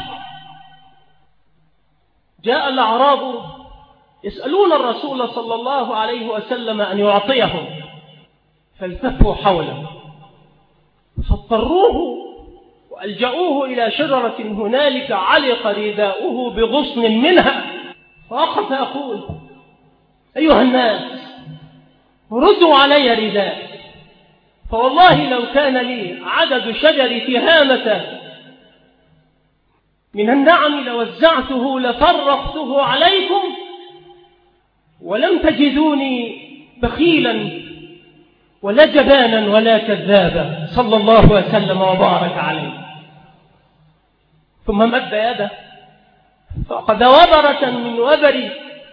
جاء الأعراب يسألون الرسول صلى الله عليه وسلم أن يعطيهم، فالتفوا حوله فاضطروه وألجأوه إلى شجرة هنالك علق رداؤه بغصن منها، فأخذ يقول: أيها الناس، ردوا علي رداء، فوالله لو كان لي عدد شجر تهامة من النعم لوزعته لفرقته عليكم ولم تجدوني بخيلا ولا جبانا ولا كذابا صلى الله وسلم وبارك عليه. ثم مد يده فأخذ وبرة من وبر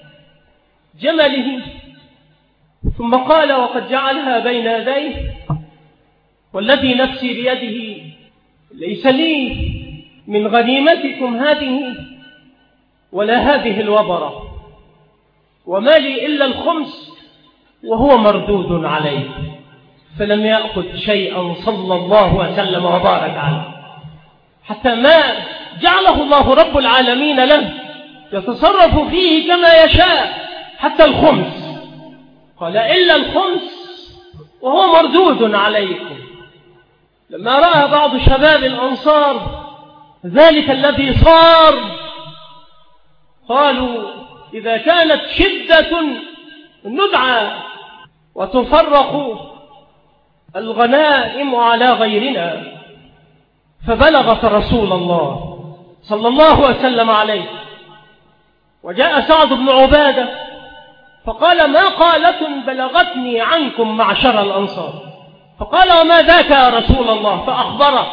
جمله ثم قال وقد جعلها بين يديه والذي نفسي بيده ليس لي من غنيمتكم هذه ولا هذه الوبرة وما لي إلا الخمس وهو مردود عليه، فلم يأخذ شيئا صلى الله وسلم وبارك عليه حتى ما جعله الله رب العالمين له يتصرف فيه كما يشاء حتى الخمس، قال إلا الخمس وهو مردود عليكم. لما رأى بعض شباب الأنصار ذلك الذي صار قالوا إذا كانت شدة ندعى وتفرق الغنائم على غيرنا، فبلغت رسول الله صلى الله وسلم عليه. وجاء سعد بن عبادة فقال ما قالة بلغتني عنكم معشر الأنصار، فقال وما ذاك يا رسول الله، فأخبره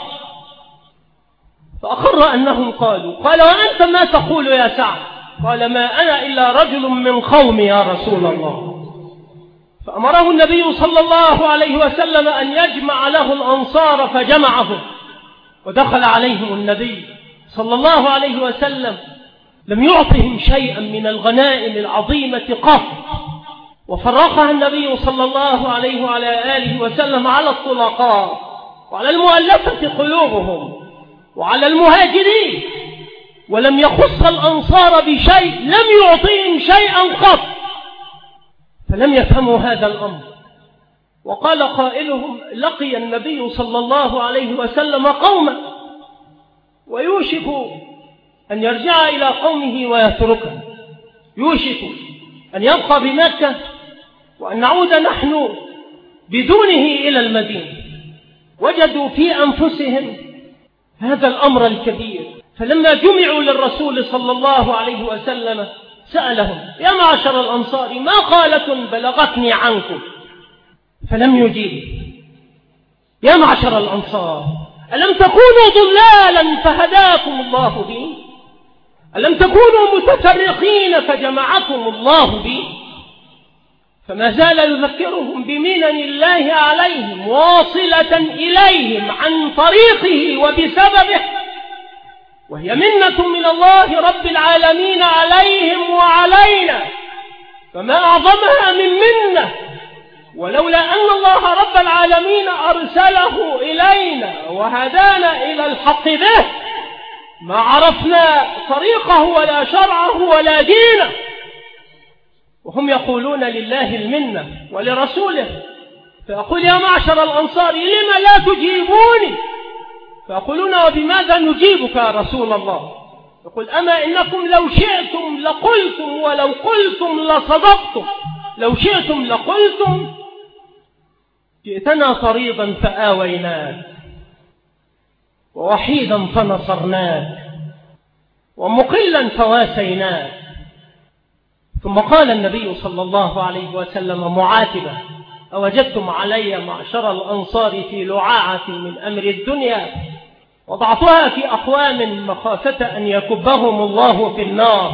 فأخر أنهم قالوا. قال وأنت ما تقول يا سعد؟ قال ما أنا إلا رجل من قومي يا رسول الله. فأمره النبي صلى الله عليه وسلم أن يجمع له الأنصار فجمعهم، ودخل عليهم النبي صلى الله عليه وسلم لم يعطهم شيئا من الغنائم العظيمة قط، وفرقها النبي صلى الله عليه وعلى آله وسلم على الطلقاء وعلى المؤلفة قلوبهم وعلى المهاجرين، ولم يخص الأنصار بشيء، لم يعطيهم شيئا قط. فلم يفهموا هذا الأمر، وقال قائلهم لقي النبي صلى الله عليه وسلم قوما ويوشك أن يرجع إلى قومه ويتركه، يوشك أن يبقى بمكة وأن نعود نحن بدونه إلى المدينة. وجدوا في أنفسهم هذا الأمر الكبير، فلما جمعوا للرسول صلى الله عليه وسلم سألهم يا معشر الأنصار ما قالة بلغتني عنكم؟ فلم يجيب. يا معشر الأنصار ألم تكونوا ضلالا فهداكم الله بي؟ ألم تكونوا متفرقين فجمعكم الله بي؟ فما زال يذكرهم بمنن الله عليهم واصلة إليهم عن طريقه وبسببه، وهي منة من الله رب العالمين عليهم وعلينا، فما أعظمها من منة. ولولا أن الله رب العالمين أرسله إلينا وهدانا إلى الحق به ما عرفنا طريقه ولا شرعه ولا دينه. وهم يقولون لله المنة ولرسوله، فأقول يا معشر الأنصار لما لا تجيبوني؟ فيقولون وبماذا نجيبك يا رسول الله؟ يقول أما إنكم لو شئتم لقلتم ولو قلتم لصدقتم، لو شئتم لقلتم جئتنا طريضا فآويناك ووحيدا فنصرناك ومقلا فواسيناك. ثم قال النبي صلى الله عليه وسلم معاتبا أوجدتم علي معشر الأنصار في لعاعة من أمر الدنيا وضعتها في أقوام مخافة أن يكبهم الله في النار،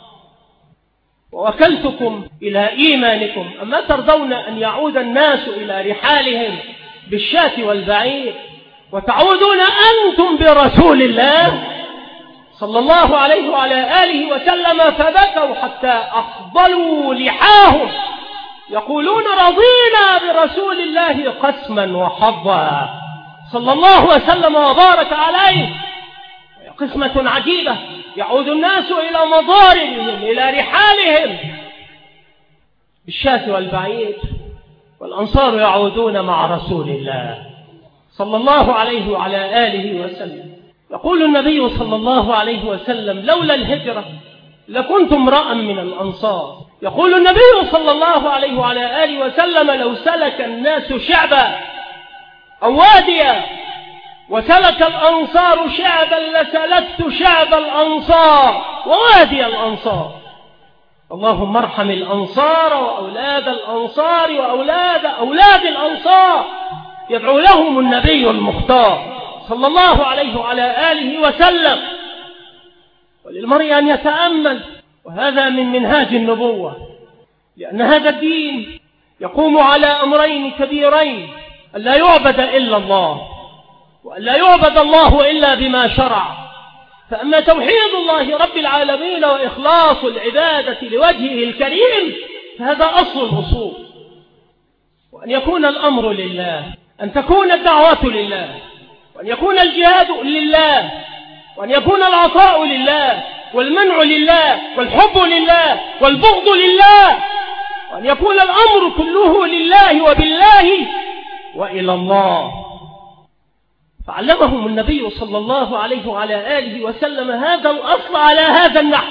ووكلتكم إلى إيمانكم، أما ترضون أن يعود الناس إلى رحالهم بالشاة والبعير وتعودون أنتم برسول الله صلى الله عليه وعلى آله وسلم؟ فبكوا حتى أفضلوا لحاهم يقولون رضينا برسول الله قسما وحظا صلى الله وسلم وبارك عليه. قسمة عجيبة، يعود الناس إلى مضاربهم إلى رحالهم بالشاة والبعير، والأنصار يعودون مع رسول الله صلى الله عليه وعلى آله وسلم. يقول النبي صلى الله عليه وسلم لولا الهجرة لكنت امرأ من الأنصار. يقول النبي صلى الله عليه وعلى آله وسلم لو سلك الناس شعبا أو واديا وسلك الأنصار شعبا لسلكت شعب الأنصار ووادي الأنصار. اللهم ارحم الأنصار وأولاد الأنصار وأولاد أولاد الأنصار. يدعو لهم النبي المختار صلى الله عليه وعلى آله وسلم. وللمرء أن يتأمل، وهذا من منهاج النبوة، لأن هذا الدين يقوم على أمرين كبيرين: أن لا يعبد إلا الله، وأن لا يعبد الله إلا بما شرع. فأما توحيد الله رب العالمين وإخلاص العبادة لوجهه الكريم فهذا أصل الأصول، وأن يكون الأمر لله، أن تكون الدعوة لله، وأن يكون الجهاد لله، وأن يكون العطاء لله، والمنع لله، والحب لله، والبغض لله، وأن يكون الأمر كله لله وبالله وإلى الله. فعلمهم النبي صلى الله عليه وعلى آله وسلم هذا الأصل على هذا النحو.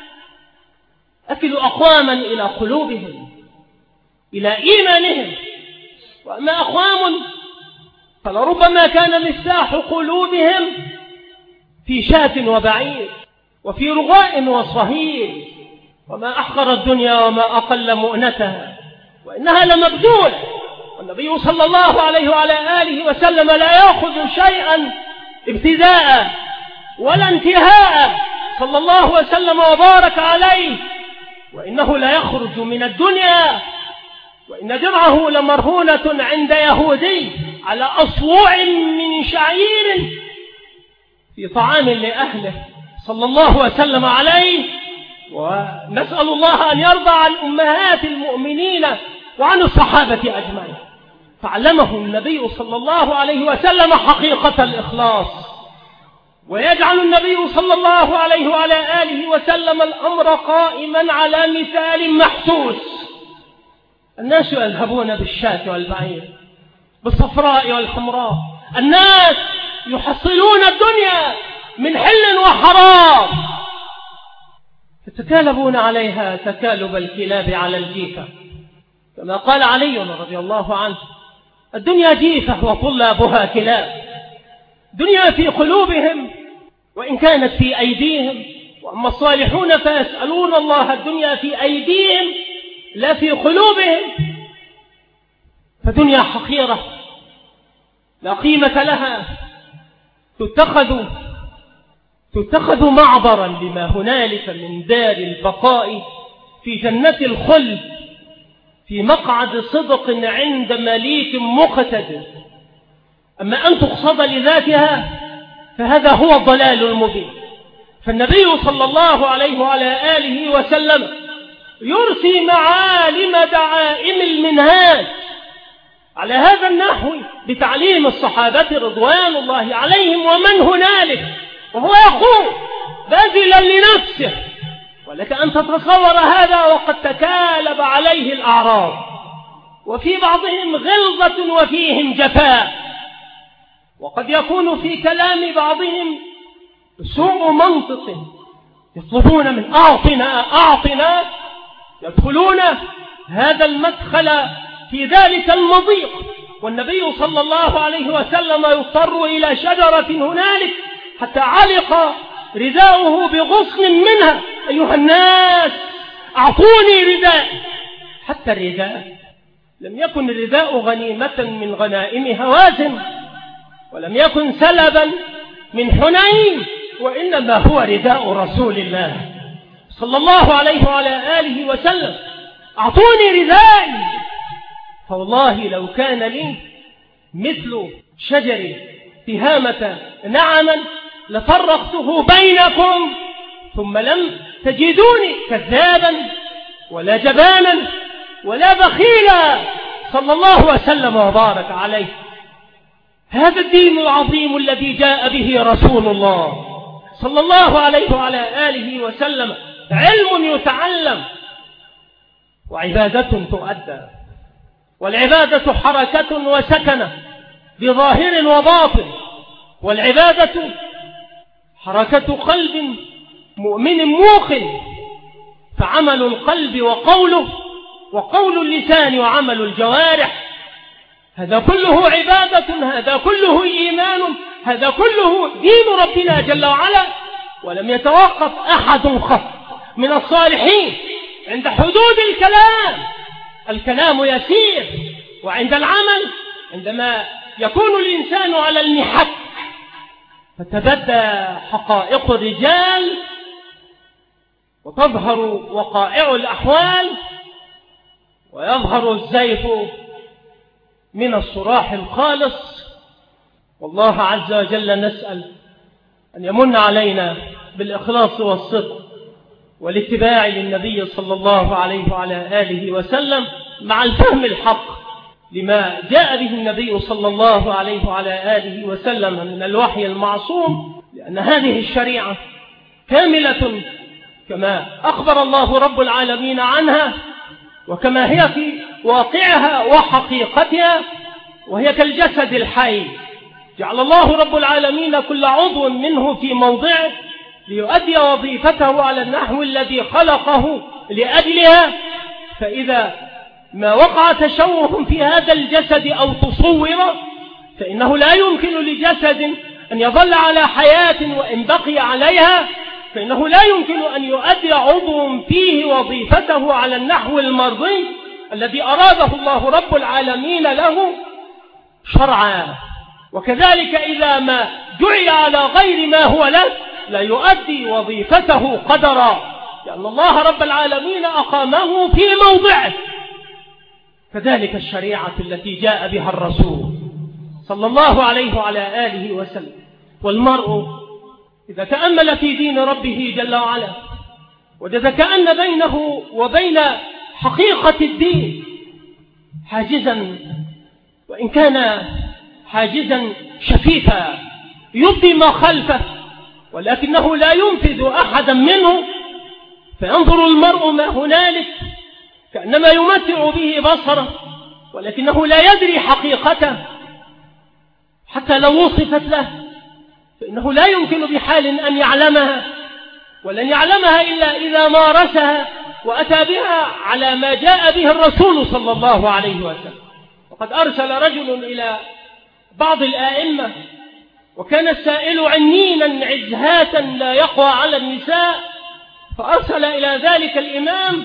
أكلوا أقواما إلى قلوبهم، إلى إيمانهم. وأما أقوام فلربما كان مفتاح قلوبهم في شاة وبعير، وفي رغاء وصهيل، وما أحقر الدنيا وما أقل مؤنتها، وإنها لمبذولة. والنبي صلى الله عليه وعلى آله وسلم لا يأخذ شيئا ابتداء ولا انتهاء صلى الله وسلم وبارك عليه، وإنه لا يخرج من الدنيا وإن درعه لمرهونة عند يهودي على أصوع من شعير في طعام لأهله صلى الله وسلم عليه. ونسأل الله أن يرضى عن أمهات المؤمنين وعن الصحابة أجمعين. فعلمه النبي صلى الله عليه وسلم حقيقة الإخلاص، ويجعل النبي صلى الله عليه وعلى آله وسلم الأمر قائما على مثال محسوس. الناس يذهبون بالشاة والبعير، بالصفراء والحمراء. الناس يحصلون الدنيا من حل وحرام، يتكالبون عليها تكالب الكلاب على الجيفة، كما قال علي رضي الله عنه: الدنيا جيفة وطلابها كلاب. دنيا في قلوبهم وإن كانت في أيديهم، وأما الصالحون فيسألون الله الدنيا في أيديهم لا في قلوبهم. فدنيا حقيرة لا قيمة لها، تتخذ تتخذ معبرا لما هنالك من دار البقاء في جنة الخلد، في مقعد صدق عند مليك مقتدر. أما أن تقصد لذاتها فهذا هو الضلال المبين. فالنبي صلى الله عليه وعلى آله وسلم يرسي معالم دعائم المنهاج على هذا النحو بتعليم الصحابة رضوان الله عليهم ومن هنالك، وهو يقول باذلا لنفسه. ولك أن تتصور هذا وقد تكالب عليه الأعراض، وفي بعضهم غلظة وفيهم جفاء، وقد يكون في كلام بعضهم سوء منطق، يطلبون من أعطنا أعطنا، يدخلون هذا المدخل في ذلك المضيق. والنبي صلى الله عليه وسلم يضطر إلى شجرة هنالك حتى علق رداؤه بغصن منها: أيها الناس أعطوني رداء. حتى الرداء لم يكن الرداء غنيمة من غنائم هوازن، ولم يكن سلبا من حنين، وإنما هو رداء رسول الله صلى الله عليه وعلى آله وسلم. أعطوني ردائي، فوالله لو كان لي مثل شجر تهامة نعما لفرقته بينكم، ثم لم تجدوني كذابا ولا جبانا ولا بخيلا صلى الله وسلم وبارك عليه. هذا الدين العظيم الذي جاء به رسول الله صلى الله عليه وعلى آله وسلم علم يتعلم، وعبادة تؤدى، والعبادة حركة وسكنة بظاهر وباطن، والعبادة حركة قلب مؤمن موقن. فعمل القلب وقوله، وقول اللسان وعمل الجوارح، هذا كله عبادة، هذا كله إيمان، هذا كله دين ربنا جل وعلا، ولم يتوقف أحد خط من الصالحين عند حدود الكلام. الكلام يسير، وعند العمل عندما يكون الإنسان على المحك فتبدى حقائق الرجال وتظهر وقائع الأحوال ويظهر الزيف من الصراح الخالص. والله عز وجل نسأل أن يمن علينا بالإخلاص والصدق والاتباع للنبي صلى الله عليه وعلى آله وسلم مع الفهم الحق لما جاء به النبي صلى الله عليه وعلى آله وسلم من الوحي المعصوم، لأن هذه الشريعة كاملة كما أخبر الله رب العالمين عنها وكما هي في واقعها وحقيقتها، وهي كالجسد الحي جعل الله رب العالمين كل عضو منه في موضعه ليؤدي وظيفته على النحو الذي خلقه لأجلها. فإذا ما وقع تشوه في هذا الجسد أو تصور فإنه لا يمكن لجسد أن يظل على حياة، وإن بقي عليها فإنه لا يمكن أن يؤدي عضو فيه وظيفته على النحو المرضي الذي أراده الله رب العالمين له شرعا. وكذلك إذا ما جعل على غير ما هو له لا يؤدي وظيفته قدرا، لأن الله رب العالمين أقامه في موضعه. كذلك الشريعة التي جاء بها الرسول صلى الله عليه وعلى آله وسلم. والمرء إذا تأمل في دين ربه جل وعلا وجد كأن بينه وبين حقيقة الدين حاجزا، وإن كان حاجزا شفيفا يبدي ما خلفه ولكنه لا ينفذ أحدا منه، فينظر المرء ما هنالك كأنما يمتع به بصره ولكنه لا يدري حقيقته، حتى لو وصفت له فإنه لا يمكن بحال أن يعلمها، ولن يعلمها إلا إذا مارسها وأتى بها على ما جاء به الرسول صلى الله عليه وسلم. وقد أرسل رجل إلى بعض الآئمة وكان السائل عنينا عزهاتا لا يقوى على النساء، فأرسل إلى ذلك الإمام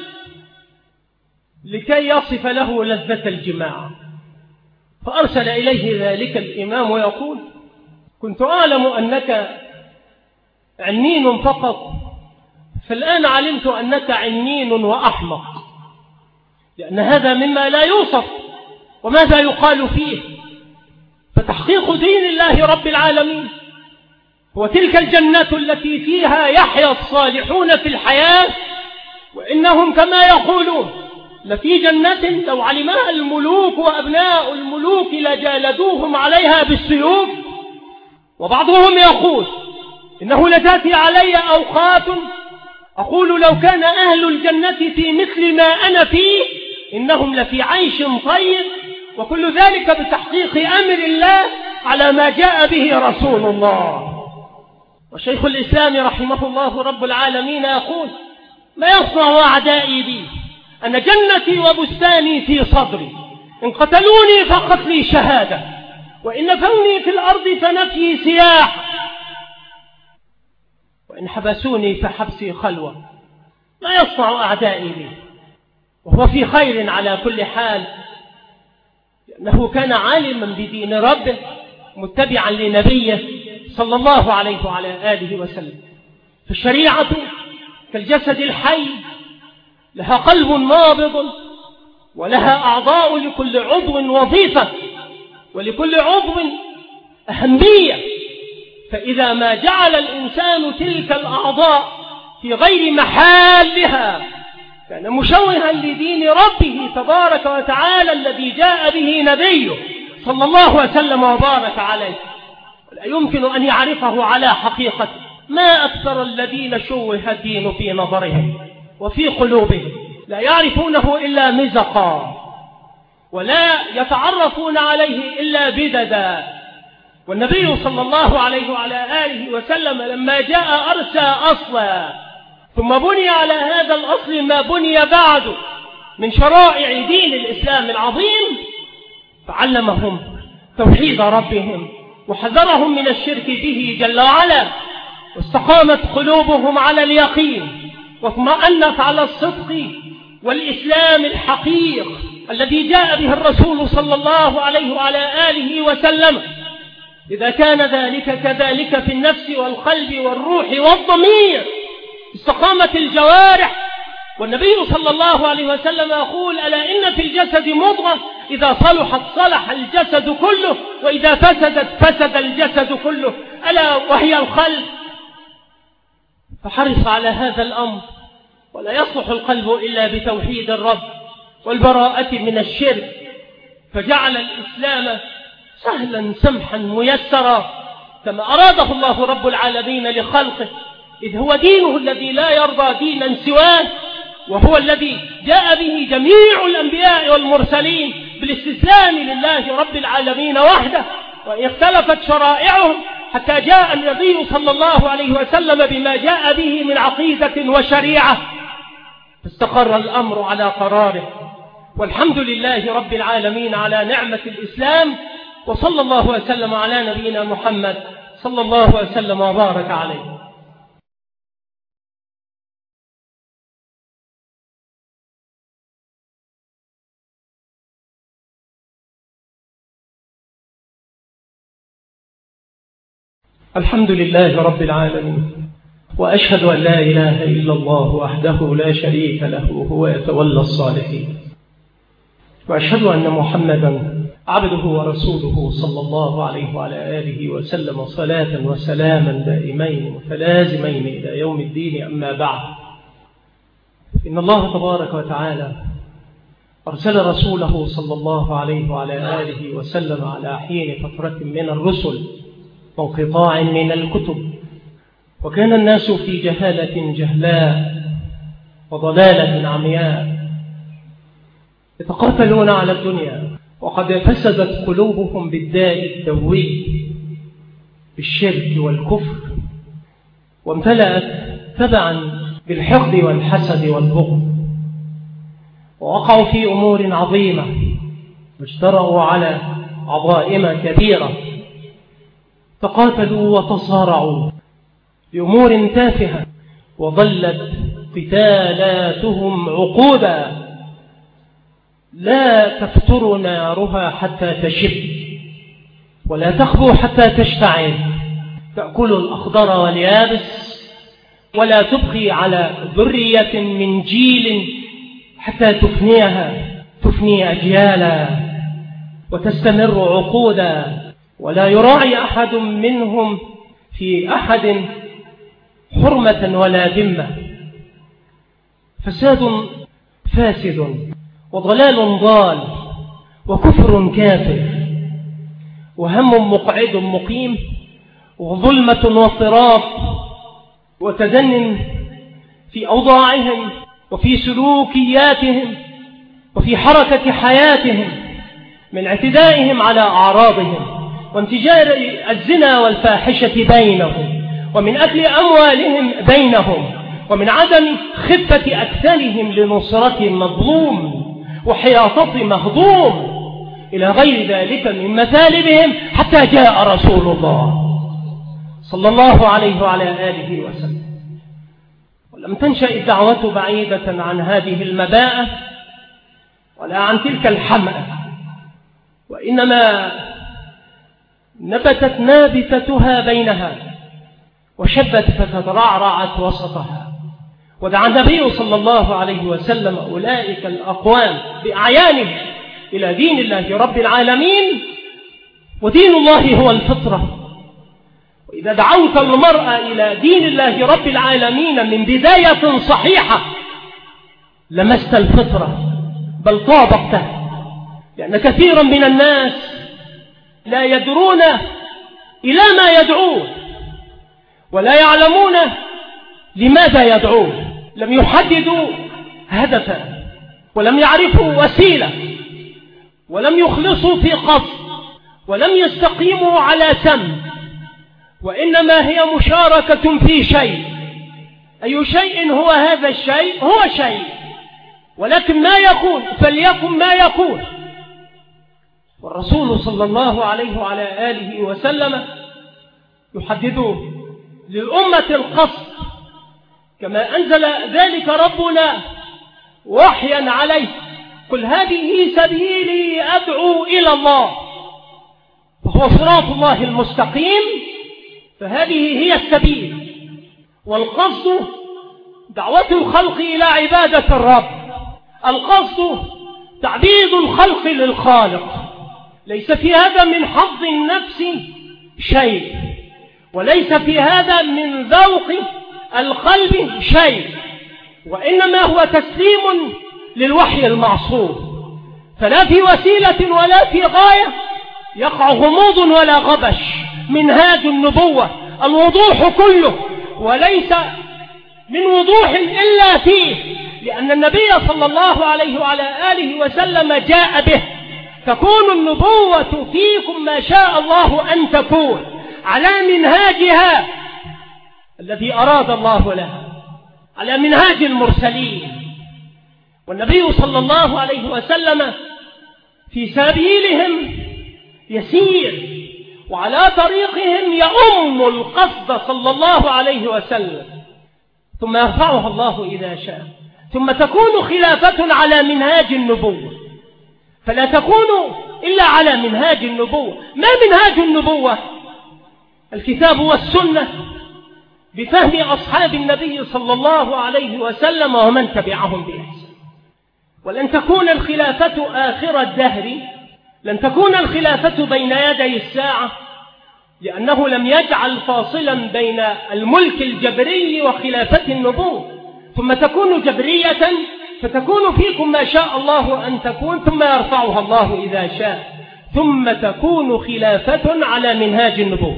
لكي يصف له لذة الجماع. فأرسل إليه ذلك الإمام ويقول: كنت أعلم أنك عنين فقط، فالآن علمت أنك عنين وأحمق، لأن هذا مما لا يوصف وماذا يقال فيه. فتحقيق دين الله رب العالمين هو تلك الجنة التي فيها يحيا الصالحون في الحياة، وإنهم كما يقولون لفي جنة لو علمها الملوك وأبناء الملوك لجالدوهم عليها بالسيوف. وبعضهم يقول إنه لتأتي علي أوقات أقول لو كان أهل الجنة في مثل ما أنا فيه إنهم لفي عيش طيب، وكل ذلك بتحقيق أمر الله على ما جاء به رسول الله. وشيخ الإسلام رحمه الله رب العالمين يقول: ما يصنع أعدائي بي أن جنتي وبستاني في صدري، إن قتلوني فقتلي شهادة، وإن نفوني في الأرض فنفي سياح، وإن حبسوني فحبسي خلوة. ما يصنع أعدائي بي، وهو في خير على كل حال، لأنه كان عالما بدين ربه متبعا لنبيه صلى الله عليه وعلى آله وسلم. فالشريعة كالجسد الحي، لها قلب نابض ولها أعضاء لكل عضو وظيفة ولكل عضو أهمية. فإذا ما جعل الإنسان تلك الأعضاء في غير محلها كان مشوها لدين ربه تبارك وتعالى الذي جاء به نبيه صلى الله وسلم وبارك عليه، ولا يمكن أن يعرفه على حقيقته. ما أكثر الذين شوه الدين في نظرهم وفي قلوبهم، لا يعرفونه إلا مزقا، ولا يتعرفون عليه إلا بددا. والنبي صلى الله عليه وعلى آله وسلم لما جاء أرسى أصلا، ثم بني على هذا الأصل ما بني بعده من شرائع دين الإسلام العظيم، فعلمهم توحيد ربهم وحذرهم من الشرك به جل وعلا، واستقامت قلوبهم على اليقين واطمأنت على الصدق والإسلام الحقيق الذي جاء به الرسول صلى الله عليه وعلى آله وسلم. إذا كان ذلك كذلك في النفس والقلب والروح والضمير استقامت الجوارح. والنبي صلى الله عليه وسلم يقول: ألا إن في الجسد مضغة إذا صلحت صلح الجسد كله وإذا فسدت فسد الجسد كله، ألا وهي القلب. فحرص على هذا الأمر، ولا يصلح القلب إلا بتوحيد الرب والبراءة من الشرك، فجعل الإسلام سهلا سمحا ميسرا كما أراده الله رب العالمين لخلقه، إذ هو دينه الذي لا يرضى دينا سواه، وهو الذي جاء به جميع الأنبياء والمرسلين بالاستسلام لله رب العالمين وحده، وإن اختلفت شرائعهم حتى جاء النبي صلى الله عليه وسلم بما جاء به من عقيدة وشريعة، فاستقر الأمر على قراره. والحمد لله رب العالمين على نعمة الإسلام، وصلى الله وسلم على نبينا محمد صلى الله وسلم وبارك عليه. الحمد لله رب العالمين، وأشهد أن لا إله إلا الله وحده لا شريك له هو يتولى الصالحين، وأشهد أن محمدا عبده ورسوله صلى الله عليه وعلى آله وسلم صلاة وسلاما دائمين متلازمين إلى يوم الدين. أما بعد، إن الله تبارك وتعالى أرسل رسوله صلى الله عليه وعلى آله وسلم على حين فترة من الرسل وانقطاع من الكتب، وكان الناس في جهالة جهلاء وضلالة عمياء يتقاتلون على الدنيا، وقد فسدت قلوبهم بالداء الدوي بالشرك والكفر، وامتلأت تبعا بالحقد والحسد والبغض، ووقعوا في أمور عظيمة واجترأوا على عظائم كبيرة، تقاتلوا وتصارعوا بأمور تافهة، وظلت قتالاتهم عقودا لا تفتر نارها حتى تشب، ولا تخبو حتى تشتعل، تأكل الأخضر واليابس، ولا تبقي على ذرية من جيل حتى تفنيها، تفني أجيالا وتستمر عقودا، ولا يراعي أحد منهم في أحد حرمة ولا ذمة. فساد فاسد، وضلال ضال، وكفر كافر، وهم مقعد مقيم، وظلمة واضطراب، وتدن في أوضاعهم وفي سلوكياتهم وفي حركة حياتهم، من اعتدائهم على أعراضهم، وانتشار الزنا والفاحشة بينهم، ومن أكل أموالهم بينهم، ومن عدم خفة أكثرهم لنصرة مظلوم وحياطة مهضوم، إلى غير ذلك من مثالبهم، حتى جاء رسول الله صلى الله عليه وعلى آله وسلم. ولم تنشأ الدعوة بعيدة عن هذه المباءة ولا عن تلك الحمأة، وإنما نبتت نابتتها بينها، وشبت فتترعرعت وسطها. ودعا النبي صلى الله عليه وسلم أولئك الأقوام بأعيانهم إلى دين الله رب العالمين، ودين الله هو الفطرة. وإذا دعوت المرأة إلى دين الله رب العالمين من بداية صحيحة لمست الفطرة بل طابقتها، لأن كثيرا من الناس لا يدرون إلى ما يدعون، ولا يعلمون لماذا يدعون، لم يحددوا هدفا، ولم يعرفوا وسيلة، ولم يخلصوا في قصد، ولم يستقيموا على سم، وإنما هي مشاركة في شيء. أي شيء هو هذا الشيء؟ هو شيء، ولكن ما يكون فليكن ما يكون. والرسول صلى الله عليه وعلى آله وسلم يحدد للأمة القصد كما أنزل ذلك ربنا وحيا عليه: قل هذه سبيلي أدعو إلى الله، فهو صراط الله المستقيم، فهذه هي السبيل. والقصد دعوة الخلق إلى عبادة الرب، القصد تعبيد الخلق للخالق، ليس في هذا من حظ النفس شيء، وليس في هذا من ذوق القلب شيء، وإنما هو تسليم للوحي المعصوم، فلا في وسيلة ولا في غاية يقع غموض ولا غبش. منهاج النبوة الوضوح كله، وليس من وضوح إلا فيه، لأن النبي صلى الله عليه وعلى آله وسلم جاء به. تكون النبوة فيكم ما شاء الله أن تكون على منهاجها الذي أراد الله لها، على منهاج المرسلين. والنبي صلى الله عليه وسلم في سبيلهم يسير، وعلى طريقهم يؤم القصد صلى الله عليه وسلم، ثم يرفعها الله إذا شاء، ثم تكون خلافة على منهاج النبوة، فلا تكون إلا على منهاج النبوة. ما منهاج النبوة؟ الكتاب والسنة بفهم أصحاب النبي صلى الله عليه وسلم ومن تبعهم بإحسان. ولن تكون الخلافة آخر الدهر، لن تكون الخلافة بين يدي الساعة، لأنه لم يجعل فاصلا بين الملك الجبري وخلافة النبوة. ثم تكون جبرية فتكون فيكم ما شاء الله أن تكون، ثم يرفعها الله إذا شاء، ثم تكون خلافة على منهاج النبوة،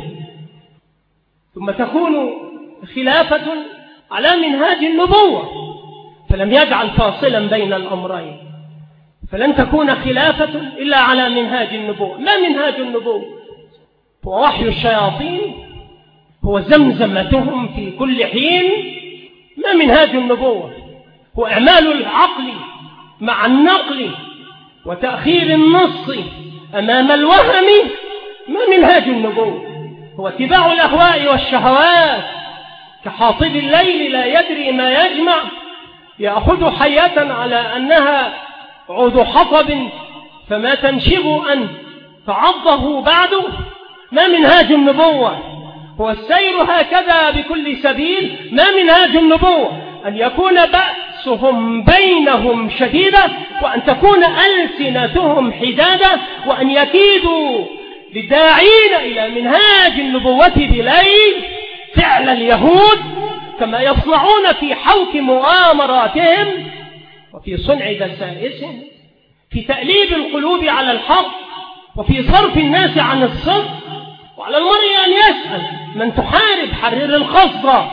ثم تكون خلافة على منهاج النبوة، فلم يجعل فاصلا بين الأمرين، فلن تكون خلافة إلا على منهاج النبوة. ما منهاج النبوة؟ هو وحي الشياطين، هو زمزمتهم في كل حين. ما منهاج النبوة؟ هو إعمال العقل مع النقل وتأخير النص أمام الوهم. ما منهاج النبوة؟ هو اتباع الأهواء والشهوات، كحاطب الليل لا يدري ما يجمع، يأخذ حية على أنها عود حطب فما تنشب أن تعضه بعد. ما منهاج النبوة؟ هو السير هكذا بكل سبيل. ما منهاج النبوة؟ أن يكون بأسهم بينهم شديدة، وأن تكون ألسنتهم حدادة، وأن يكيدوا للداعين إلى منهاج النبوة بليل فعل اليهود، كما يصنعون في حوك مؤامراتهم وفي صنع دسائسهم، في تأليب القلوب على الحق، وفي صرف الناس عن الصدق. وعلى المرء أن يسأل: من تحارب حرر الخصة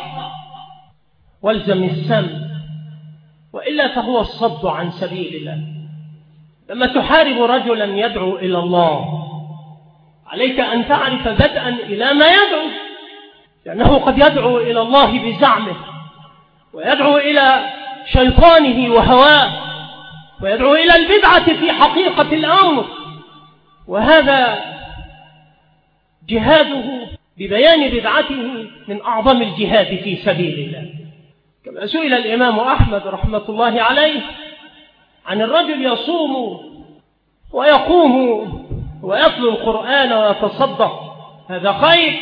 والزم السم، وإلا فهو الصد عن سبيل الله. لما تحارب رجلا يدعو إلى الله عليك أن تعرف بدءا إلى ما يدعو، لأنه قد يدعو إلى الله بزعمه، ويدعو إلى شيطانه وهواه، ويدعو إلى البدعة في حقيقة الأمر، وهذا جهاده ببيان بدعته من أعظم الجهاد في سبيل الله. كما سئل الإمام أحمد رحمة الله عليه عن الرجل يصوم ويقوم ويتلو القرآن ويتصدق، هذا خير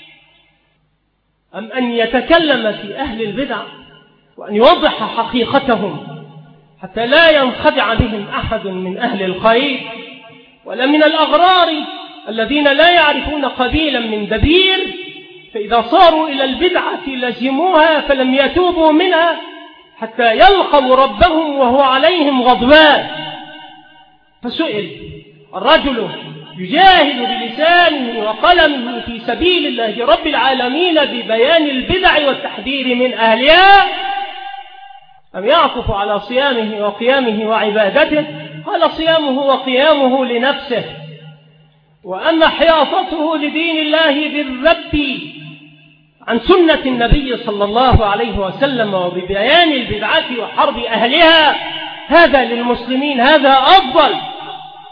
أم أن يتكلم في أهل البدع وأن يوضح حقيقتهم حتى لا ينخدع بهم أحد من أهل الخير ولا من الأغرار الذين لا يعرفون قبيلا من دبير، فإذا صاروا إلى البدعة لزموها فلم يتوبوا منها حتى يلقوا ربهم وهو عليهم غضبان. فسئل: الرجل يجاهد بلسانه وقلمه في سبيل الله رب العالمين ببيان البدع والتحذير من أهلها، أم يعكف على صيامه وقيامه وعبادته؟ قال: صيامه وقيامه لنفسه، وأما حياطته لدين الله بالرب عن سنة النبي صلى الله عليه وسلم وببيان البدعة وحرب أهلها، هذا للمسلمين، هذا أفضل.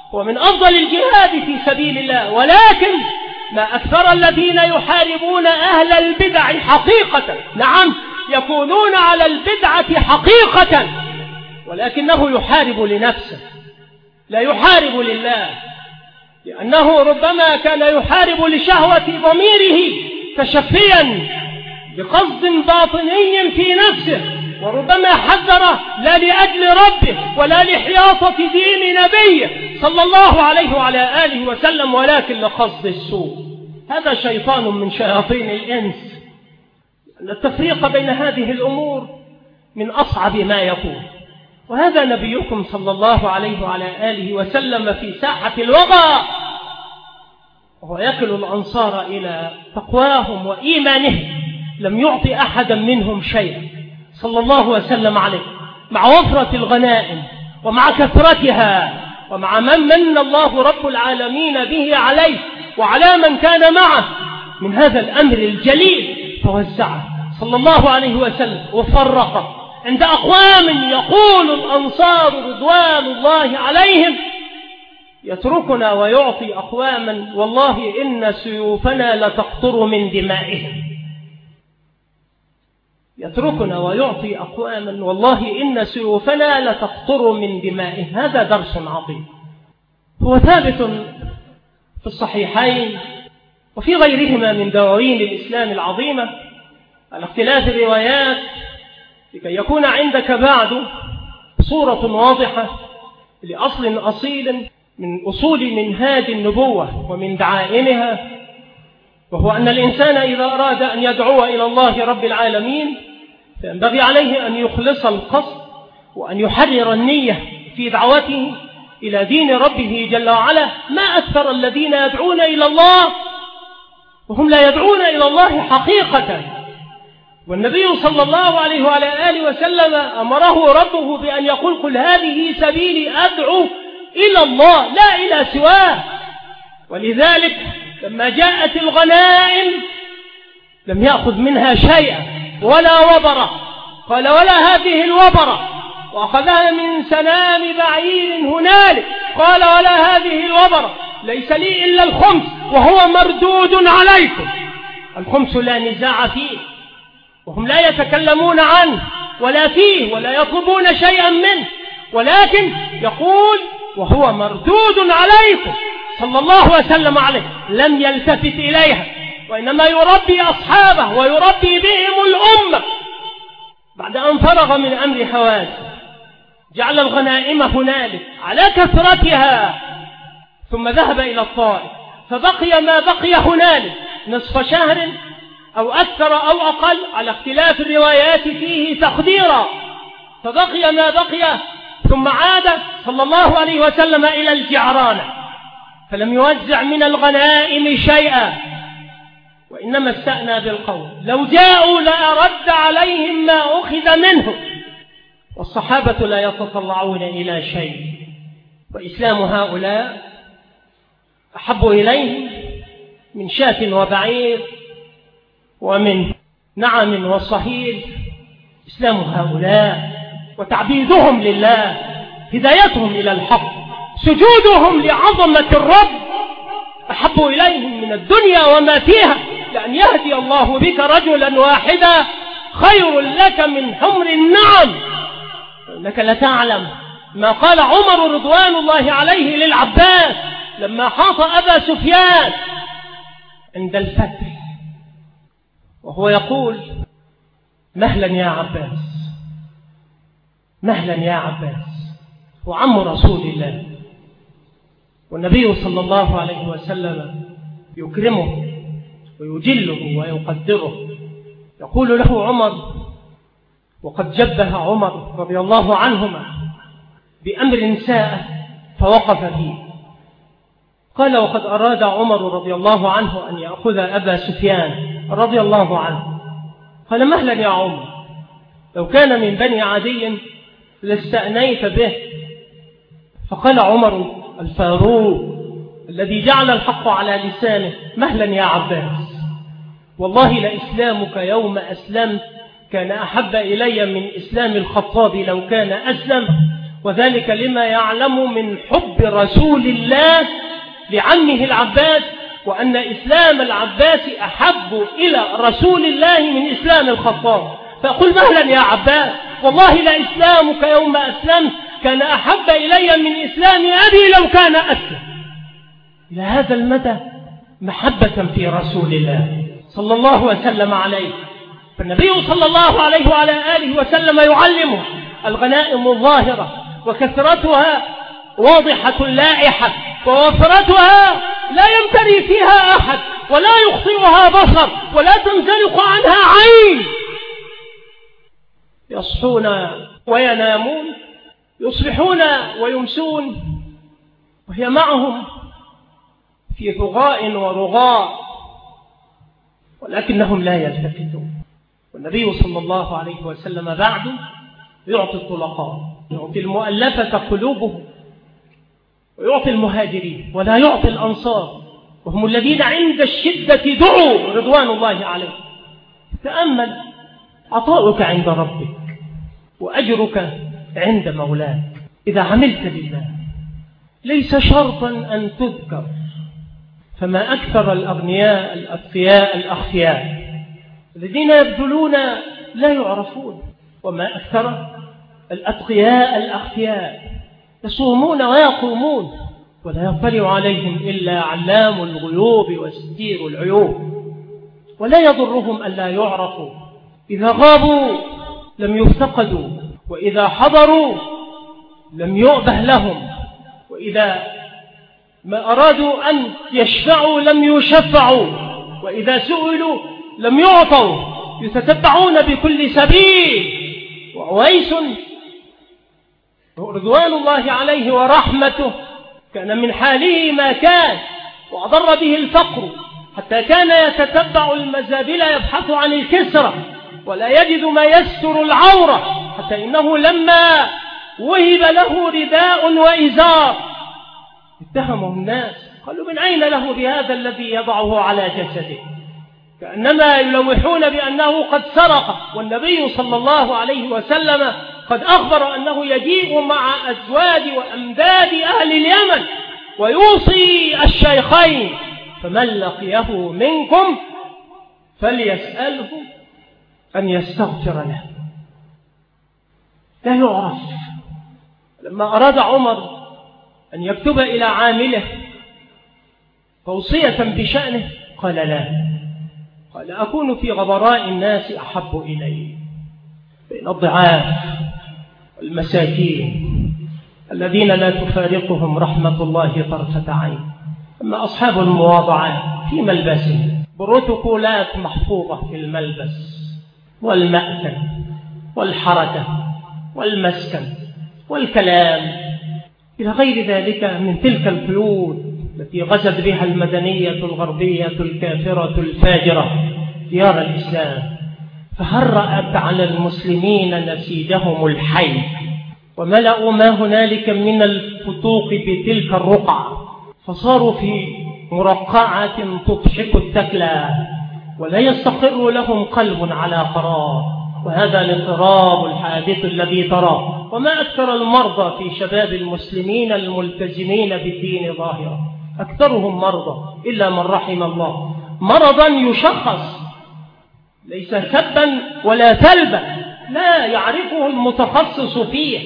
ومن أفضل الجهاد في سبيل الله، ولكن ما أكثر الذين يحاربون أهل البدع حقيقة. نعم، يكونون على البدعة حقيقة، ولكنه يحارب لنفسه لا يحارب لله، لأنه ربما كان يحارب لشهوة ضميره تشفيا بقصد باطني في نفسه، وربما حذر لا لأجل ربه ولا لحياطة دين نبيه صلى الله عليه وعلى آله وسلم، ولكن لقصد السوء. هذا شيطان من شياطين الإنس. التفريق بين هذه الأمور من أصعب ما يكون، وهذا نبيكم صلى الله عليه وعلى آله وسلم في ساحة الوغى وهو يكل الأنصار إلى تقواهم وإيمانهم، لم يعطي أحدا منهم شيئا صلى الله وسلم عليه، مع وفرة الغنائم ومع كثرتها ومع من من الله رب العالمين به عليه وعلى من كان معه من هذا الأمر الجليل، فوزعه صلى الله عليه وسلم وفرقه عند أقوام يقول الأنصار رضوان الله عليهم يتركنا ويعطي أقواما والله إن سيوفنا لتقطر من دمائهم. يتركنا ويعطي أقواما والله إن سيوفنا لتقطر من دمائهم. هذا درس عظيم هو ثابت في الصحيحين وفي غيرهما من دواوين الإسلام العظيمة على اختلاف الروايات، لكي يكون عندك بعد صورة واضحة لأصل أصيل من أصول منهاج النبوة ومن دعائمها، وهو أن الإنسان إذا أراد أن يدعو إلى الله رب العالمين فينبغي عليه أن يخلص القصد وأن يحرر النية في دعوته إلى دين ربه جل وعلا. ما أكثر الذين يدعون إلى الله وهم لا يدعون إلى الله حقيقة، والنبي صلى الله عليه وعلى آله وسلم أمره ربه بأن يقول قل هذه سبيلي أدعو إلى الله لا إلى سواه. ولذلك لما جاءت الغنائم لم يأخذ منها شيئا ولا وبرة، قال ولا هذه الوبرة، وأخذها من سنام بعير هنالك، قال ولا هذه الوبرة، ليس لي إلا الخمس وهو مردود عليكم. الخمس لا نزاع فيه وهم لا يتكلمون عنه ولا فيه ولا يطلبون شيئا منه، ولكن يقول وهو مردود عليكم صلى الله وسلم عليه، لم يلتفت إليها وإنما يربي أصحابه ويربي بهم الأمة. بعد أن فرغ من أمر حوازن جعل الغنائم هنالك على كثرتها، ثم ذهب إلى الطائف فبقي ما بقي هنالك نصف شهر أو أكثر أو أقل على اختلاف الروايات فيه تقديرا، فبقي ما بقي، ثم عاد صلى الله عليه وسلم إلى الجعرانة فلم يوزع من الغنائم شيئا، وإنما استأنى بالقول لو جاءوا لأرد عليهم ما أخذ منه. والصحابة لا يتطلعون إلى شيء، وإسلام هؤلاء أحب إليهم من شاة وبعير ومن نعم وصهيل. إسلام هؤلاء وتعبيدهم لله، هدايتهم إلى الحق، سجودهم لعظمة الرب أحب إليهم من الدنيا وما فيها، لأن يهدي الله بك رجلا واحدا خير لك من حمر النعم. إنك لتعلم ما قال عمر رضوان الله عليه للعباس لما حاط أبا سفيان عند الفتح، وهو يقول مهلا يا عباس، مهلا يا عباس، وعم رسول الله، والنبي صلى الله عليه وسلم يكرمه ويجله ويقدره. يقول له عمر، وقد جبه عمر رضي الله عنهما بأمر ساء فوقف فيه، قال وقد أراد عمر رضي الله عنه أن يأخذ أبا سفيان رضي الله عنه، قال مهلا يا عمر، لو كان من بني عدي لاستأنيت به. فقال عمر الفاروق الذي جعل الحق على لسانه مهلا يا عباس، والله لإسلامك يوم أسلمت كان أحب إلي من إسلام الخطاب لو كان أسلم، وذلك لما يعلم من حب رسول الله لعمه العباس، وأن إسلام العباس أحب إلى رسول الله من إسلام الخطاب. فأقول مهلا يا عباس، والله لإسلامك يوم أسلمت كان أحب إلي من إسلام أبي لو كان أسلم. إلى هذا المدى محبة في رسول الله صلى الله وسلم عليه. فالنبي صلى الله عليه وعلى آله وسلم يعلمه الغنائم الظاهرة وكثرتها واضحة لائحة، ووفرتها لا يمتري فيها أحد ولا يخطئها بصر ولا تنزلق عنها عين. يصحون وينامون، يصبحون ويمسون، وهي معهم في ثغاء ورغاء، ولكنهم لا يلتفتون. والنبي صلى الله عليه وسلم بعد يعطي الطلقاء، يعطي المؤلفة قلوبهم، ويعطي المهاجرين، ولا يعطي الأنصار، وهم الذين عند الشدة دعوا رضوان الله عليه. تأمل، عطاؤك عند ربك وأجرك عند مولاك إذا عملت لله، ليس شرطا أن تذكر. فما أكثر الأغنياء الأثرياء الأخفياء الذين يبذلون لا يعرفون، وما أكثر الأتقياء الأخفياء يصومون ويقومون ولا يطلع عليهم إلا علام الغيوب وستير العيوب، ولا يضرهم ألا يعرفوا. إذا غابوا لم يفتقدوا، وإذا حضروا لم يؤبه لهم، وإذا ما أرادوا أن يشفعوا لم يشفعوا، وإذا سئلوا لم يعطوا، يتتبعون بكل سبيل. وعويس رضوان الله عليه ورحمته كان من حاله ما كان، وأضر به الفقر حتى كان يتتبع المزابل يبحث عن الكسرة ولا يجد ما يستر العورة، حتى إنه لما وهب له رداء وإزار اتهمه الناس، قالوا من أين له بهذا الذي يضعه على جسده، كأنما يلوحون بأنه قد سرق. والنبي صلى الله عليه وسلم قد أخبر أنه يجيء مع أزواج وأمداد أهل اليمن ويوصي الشيخين، فمن لقيه منكم فليسأله أن يستغفر له. لا يعرف. لما أراد عمر أن يكتب إلى عامله توصية بشأنه قال لا، قال أكون في غبراء الناس أحب إلي، بين الضعاف والمساكين الذين لا تفارقهم رحمة الله طرفة عين. أما أصحاب المواضعات في ملبسهم بروتوكولات محفوظة في الملبس والمأكل والحركة والمسكن والكلام إلى غير ذلك من تلك القيود التي غزت بها المدنية الغربية الكافرة الفاجرة ديار الإسلام، فهرأت على المسلمين نسيجهم الحي، وملأوا ما هنالك من الفتوق بتلك الرقعة، فصاروا في مرقعة تضحك التكلى ولا يستقر لهم قلب على قرار. وهذا الاضطراب الحادث الذي تراه. وما أكثر المرضى في شباب المسلمين الملتزمين بالدين ظاهرا، أكثرهم مرضى إلا من رحم الله، مرضا يشخص ليس سبا ولا تلبا، لا يعرفه المتخصص فيه.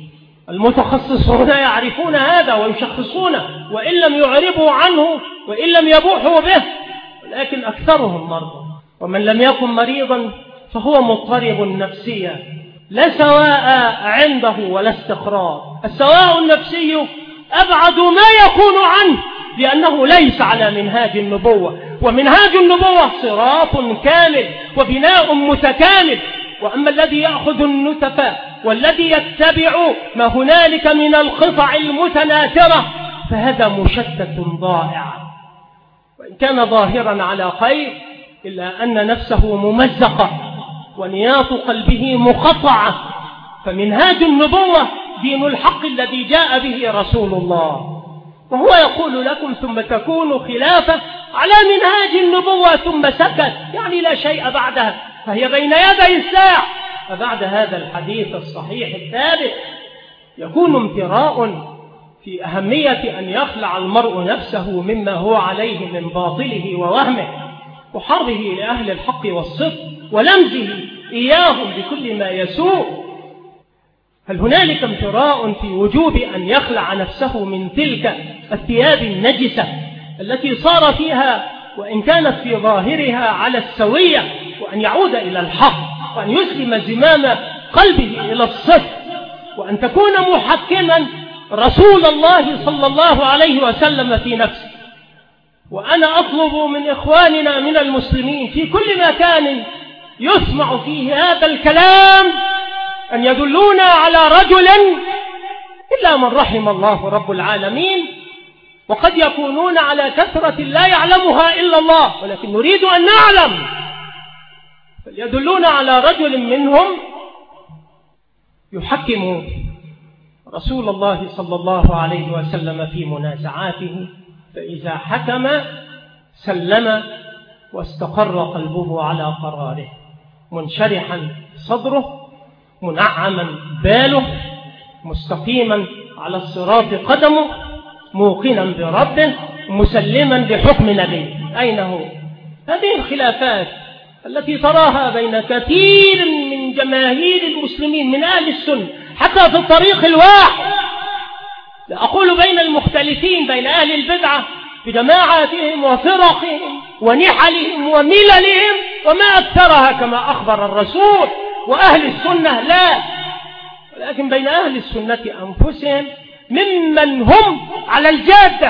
المتخصصون يعرفون هذا ويشخصونه وإن لم يعربوا عنه وإن لم يبوحوا به، ولكن أكثرهم مرضى. ومن لم يكن مريضا فهو مضطرب نفسيا، لا سواء عنده ولا استقرار. السواء النفسي أبعد ما يكون عنه، لأنه ليس على منهاج النبوة، ومنهاج النبوة صراط كامل وبناء متكامل. وأما الذي يأخذ النتفة والذي يتبع ما هنالك من القطع المتناثرة فهذا مشتت ضائع، وإن كان ظاهرا على خير إلا أن نفسه ممزقة ونياط قلبه مقطعة. فمنهاج النبوة دين الحق الذي جاء به رسول الله، وهو يقول لكم ثم تكون خلافة على منهاج النبوة ثم سكت، يعني لا شيء بعدها، فهي بين يدي الساعة. فبعد هذا الحديث الصحيح الثابت يكون امتراء في أهمية أن يخلع المرء نفسه مما هو عليه من باطله ووهمه وحربه لأهل الحق والصدق ولمزه إياهم بكل ما يسوء. هل هنالك امتراء في وجوب أن يخلع نفسه من تلك الثياب النجسة التي صار فيها وإن كانت في ظاهرها على السوية، وأن يعود إلى الحق، وأن يسلم زمام قلبه إلى الصدق، وأن تكون محكما رسول الله صلى الله عليه وسلم في نفسه؟ وأنا أطلب من إخواننا من المسلمين في كل مكان يسمع فيه هذا الكلام أن يدلونا على رجل إلا من رحم الله رب العالمين، وقد يكونون على كثرة لا يعلمها إلا الله، ولكن نريد أن نعلم، فليدلونا على رجل منهم يحكم رسول الله صلى الله عليه وسلم في منازعاته، فإذا حكم سلم واستقر قلبه على قراره، منشرحا صدره، منعما باله، مستقيما على الصراط قدمه، موقنا بربه، مسلما لحكم نبيه. أين هو؟ هذه الخلافات التي تراها بين كثير من جماهير المسلمين من أهل السنة حتى في الطريق الواحد، لا أقول بين المختلفين، بين أهل البدعة بجماعاتهم وفرقهم ونحلهم ومللهم وما أكثرها كما أخبر الرسول، وأهل السنة لا، ولكن بين أهل السنة أنفسهم ممن هم على الجادة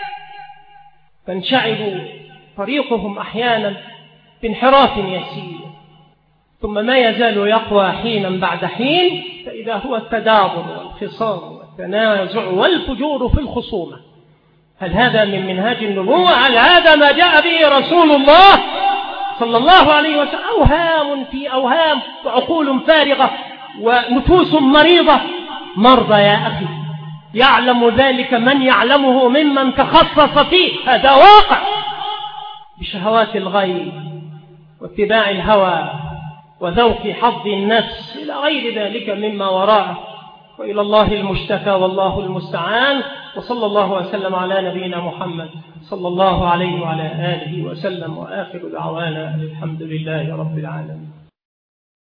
فانشعب طريقهم أحيانا بانحراف يسير، ثم ما يزال يقوى حينا بعد حين، فإذا هو التدابر والخصام والتنازع والفجور في الخصومة. هل هذا من منهاج النبوة؟ هل هذا ما جاء به رسول الله صلى الله عليه وسلم؟ أوهام في أوهام وعقول فارغة ونفوس مريضة. مرضى يا أخي، يعلم ذلك من يعلمه ممن تخصص فيه، هذا واقع، بشهوات الغي واتباع الهوى وذوق حظ النفس إلى غير ذلك مما وراءه، وإلى الله المشتكى والله المستعان. وصلى الله وسلم على نبينا محمد صلى الله عليه وعلى آله وسلم، وآخر دعوانا الحمد لله رب العالمين.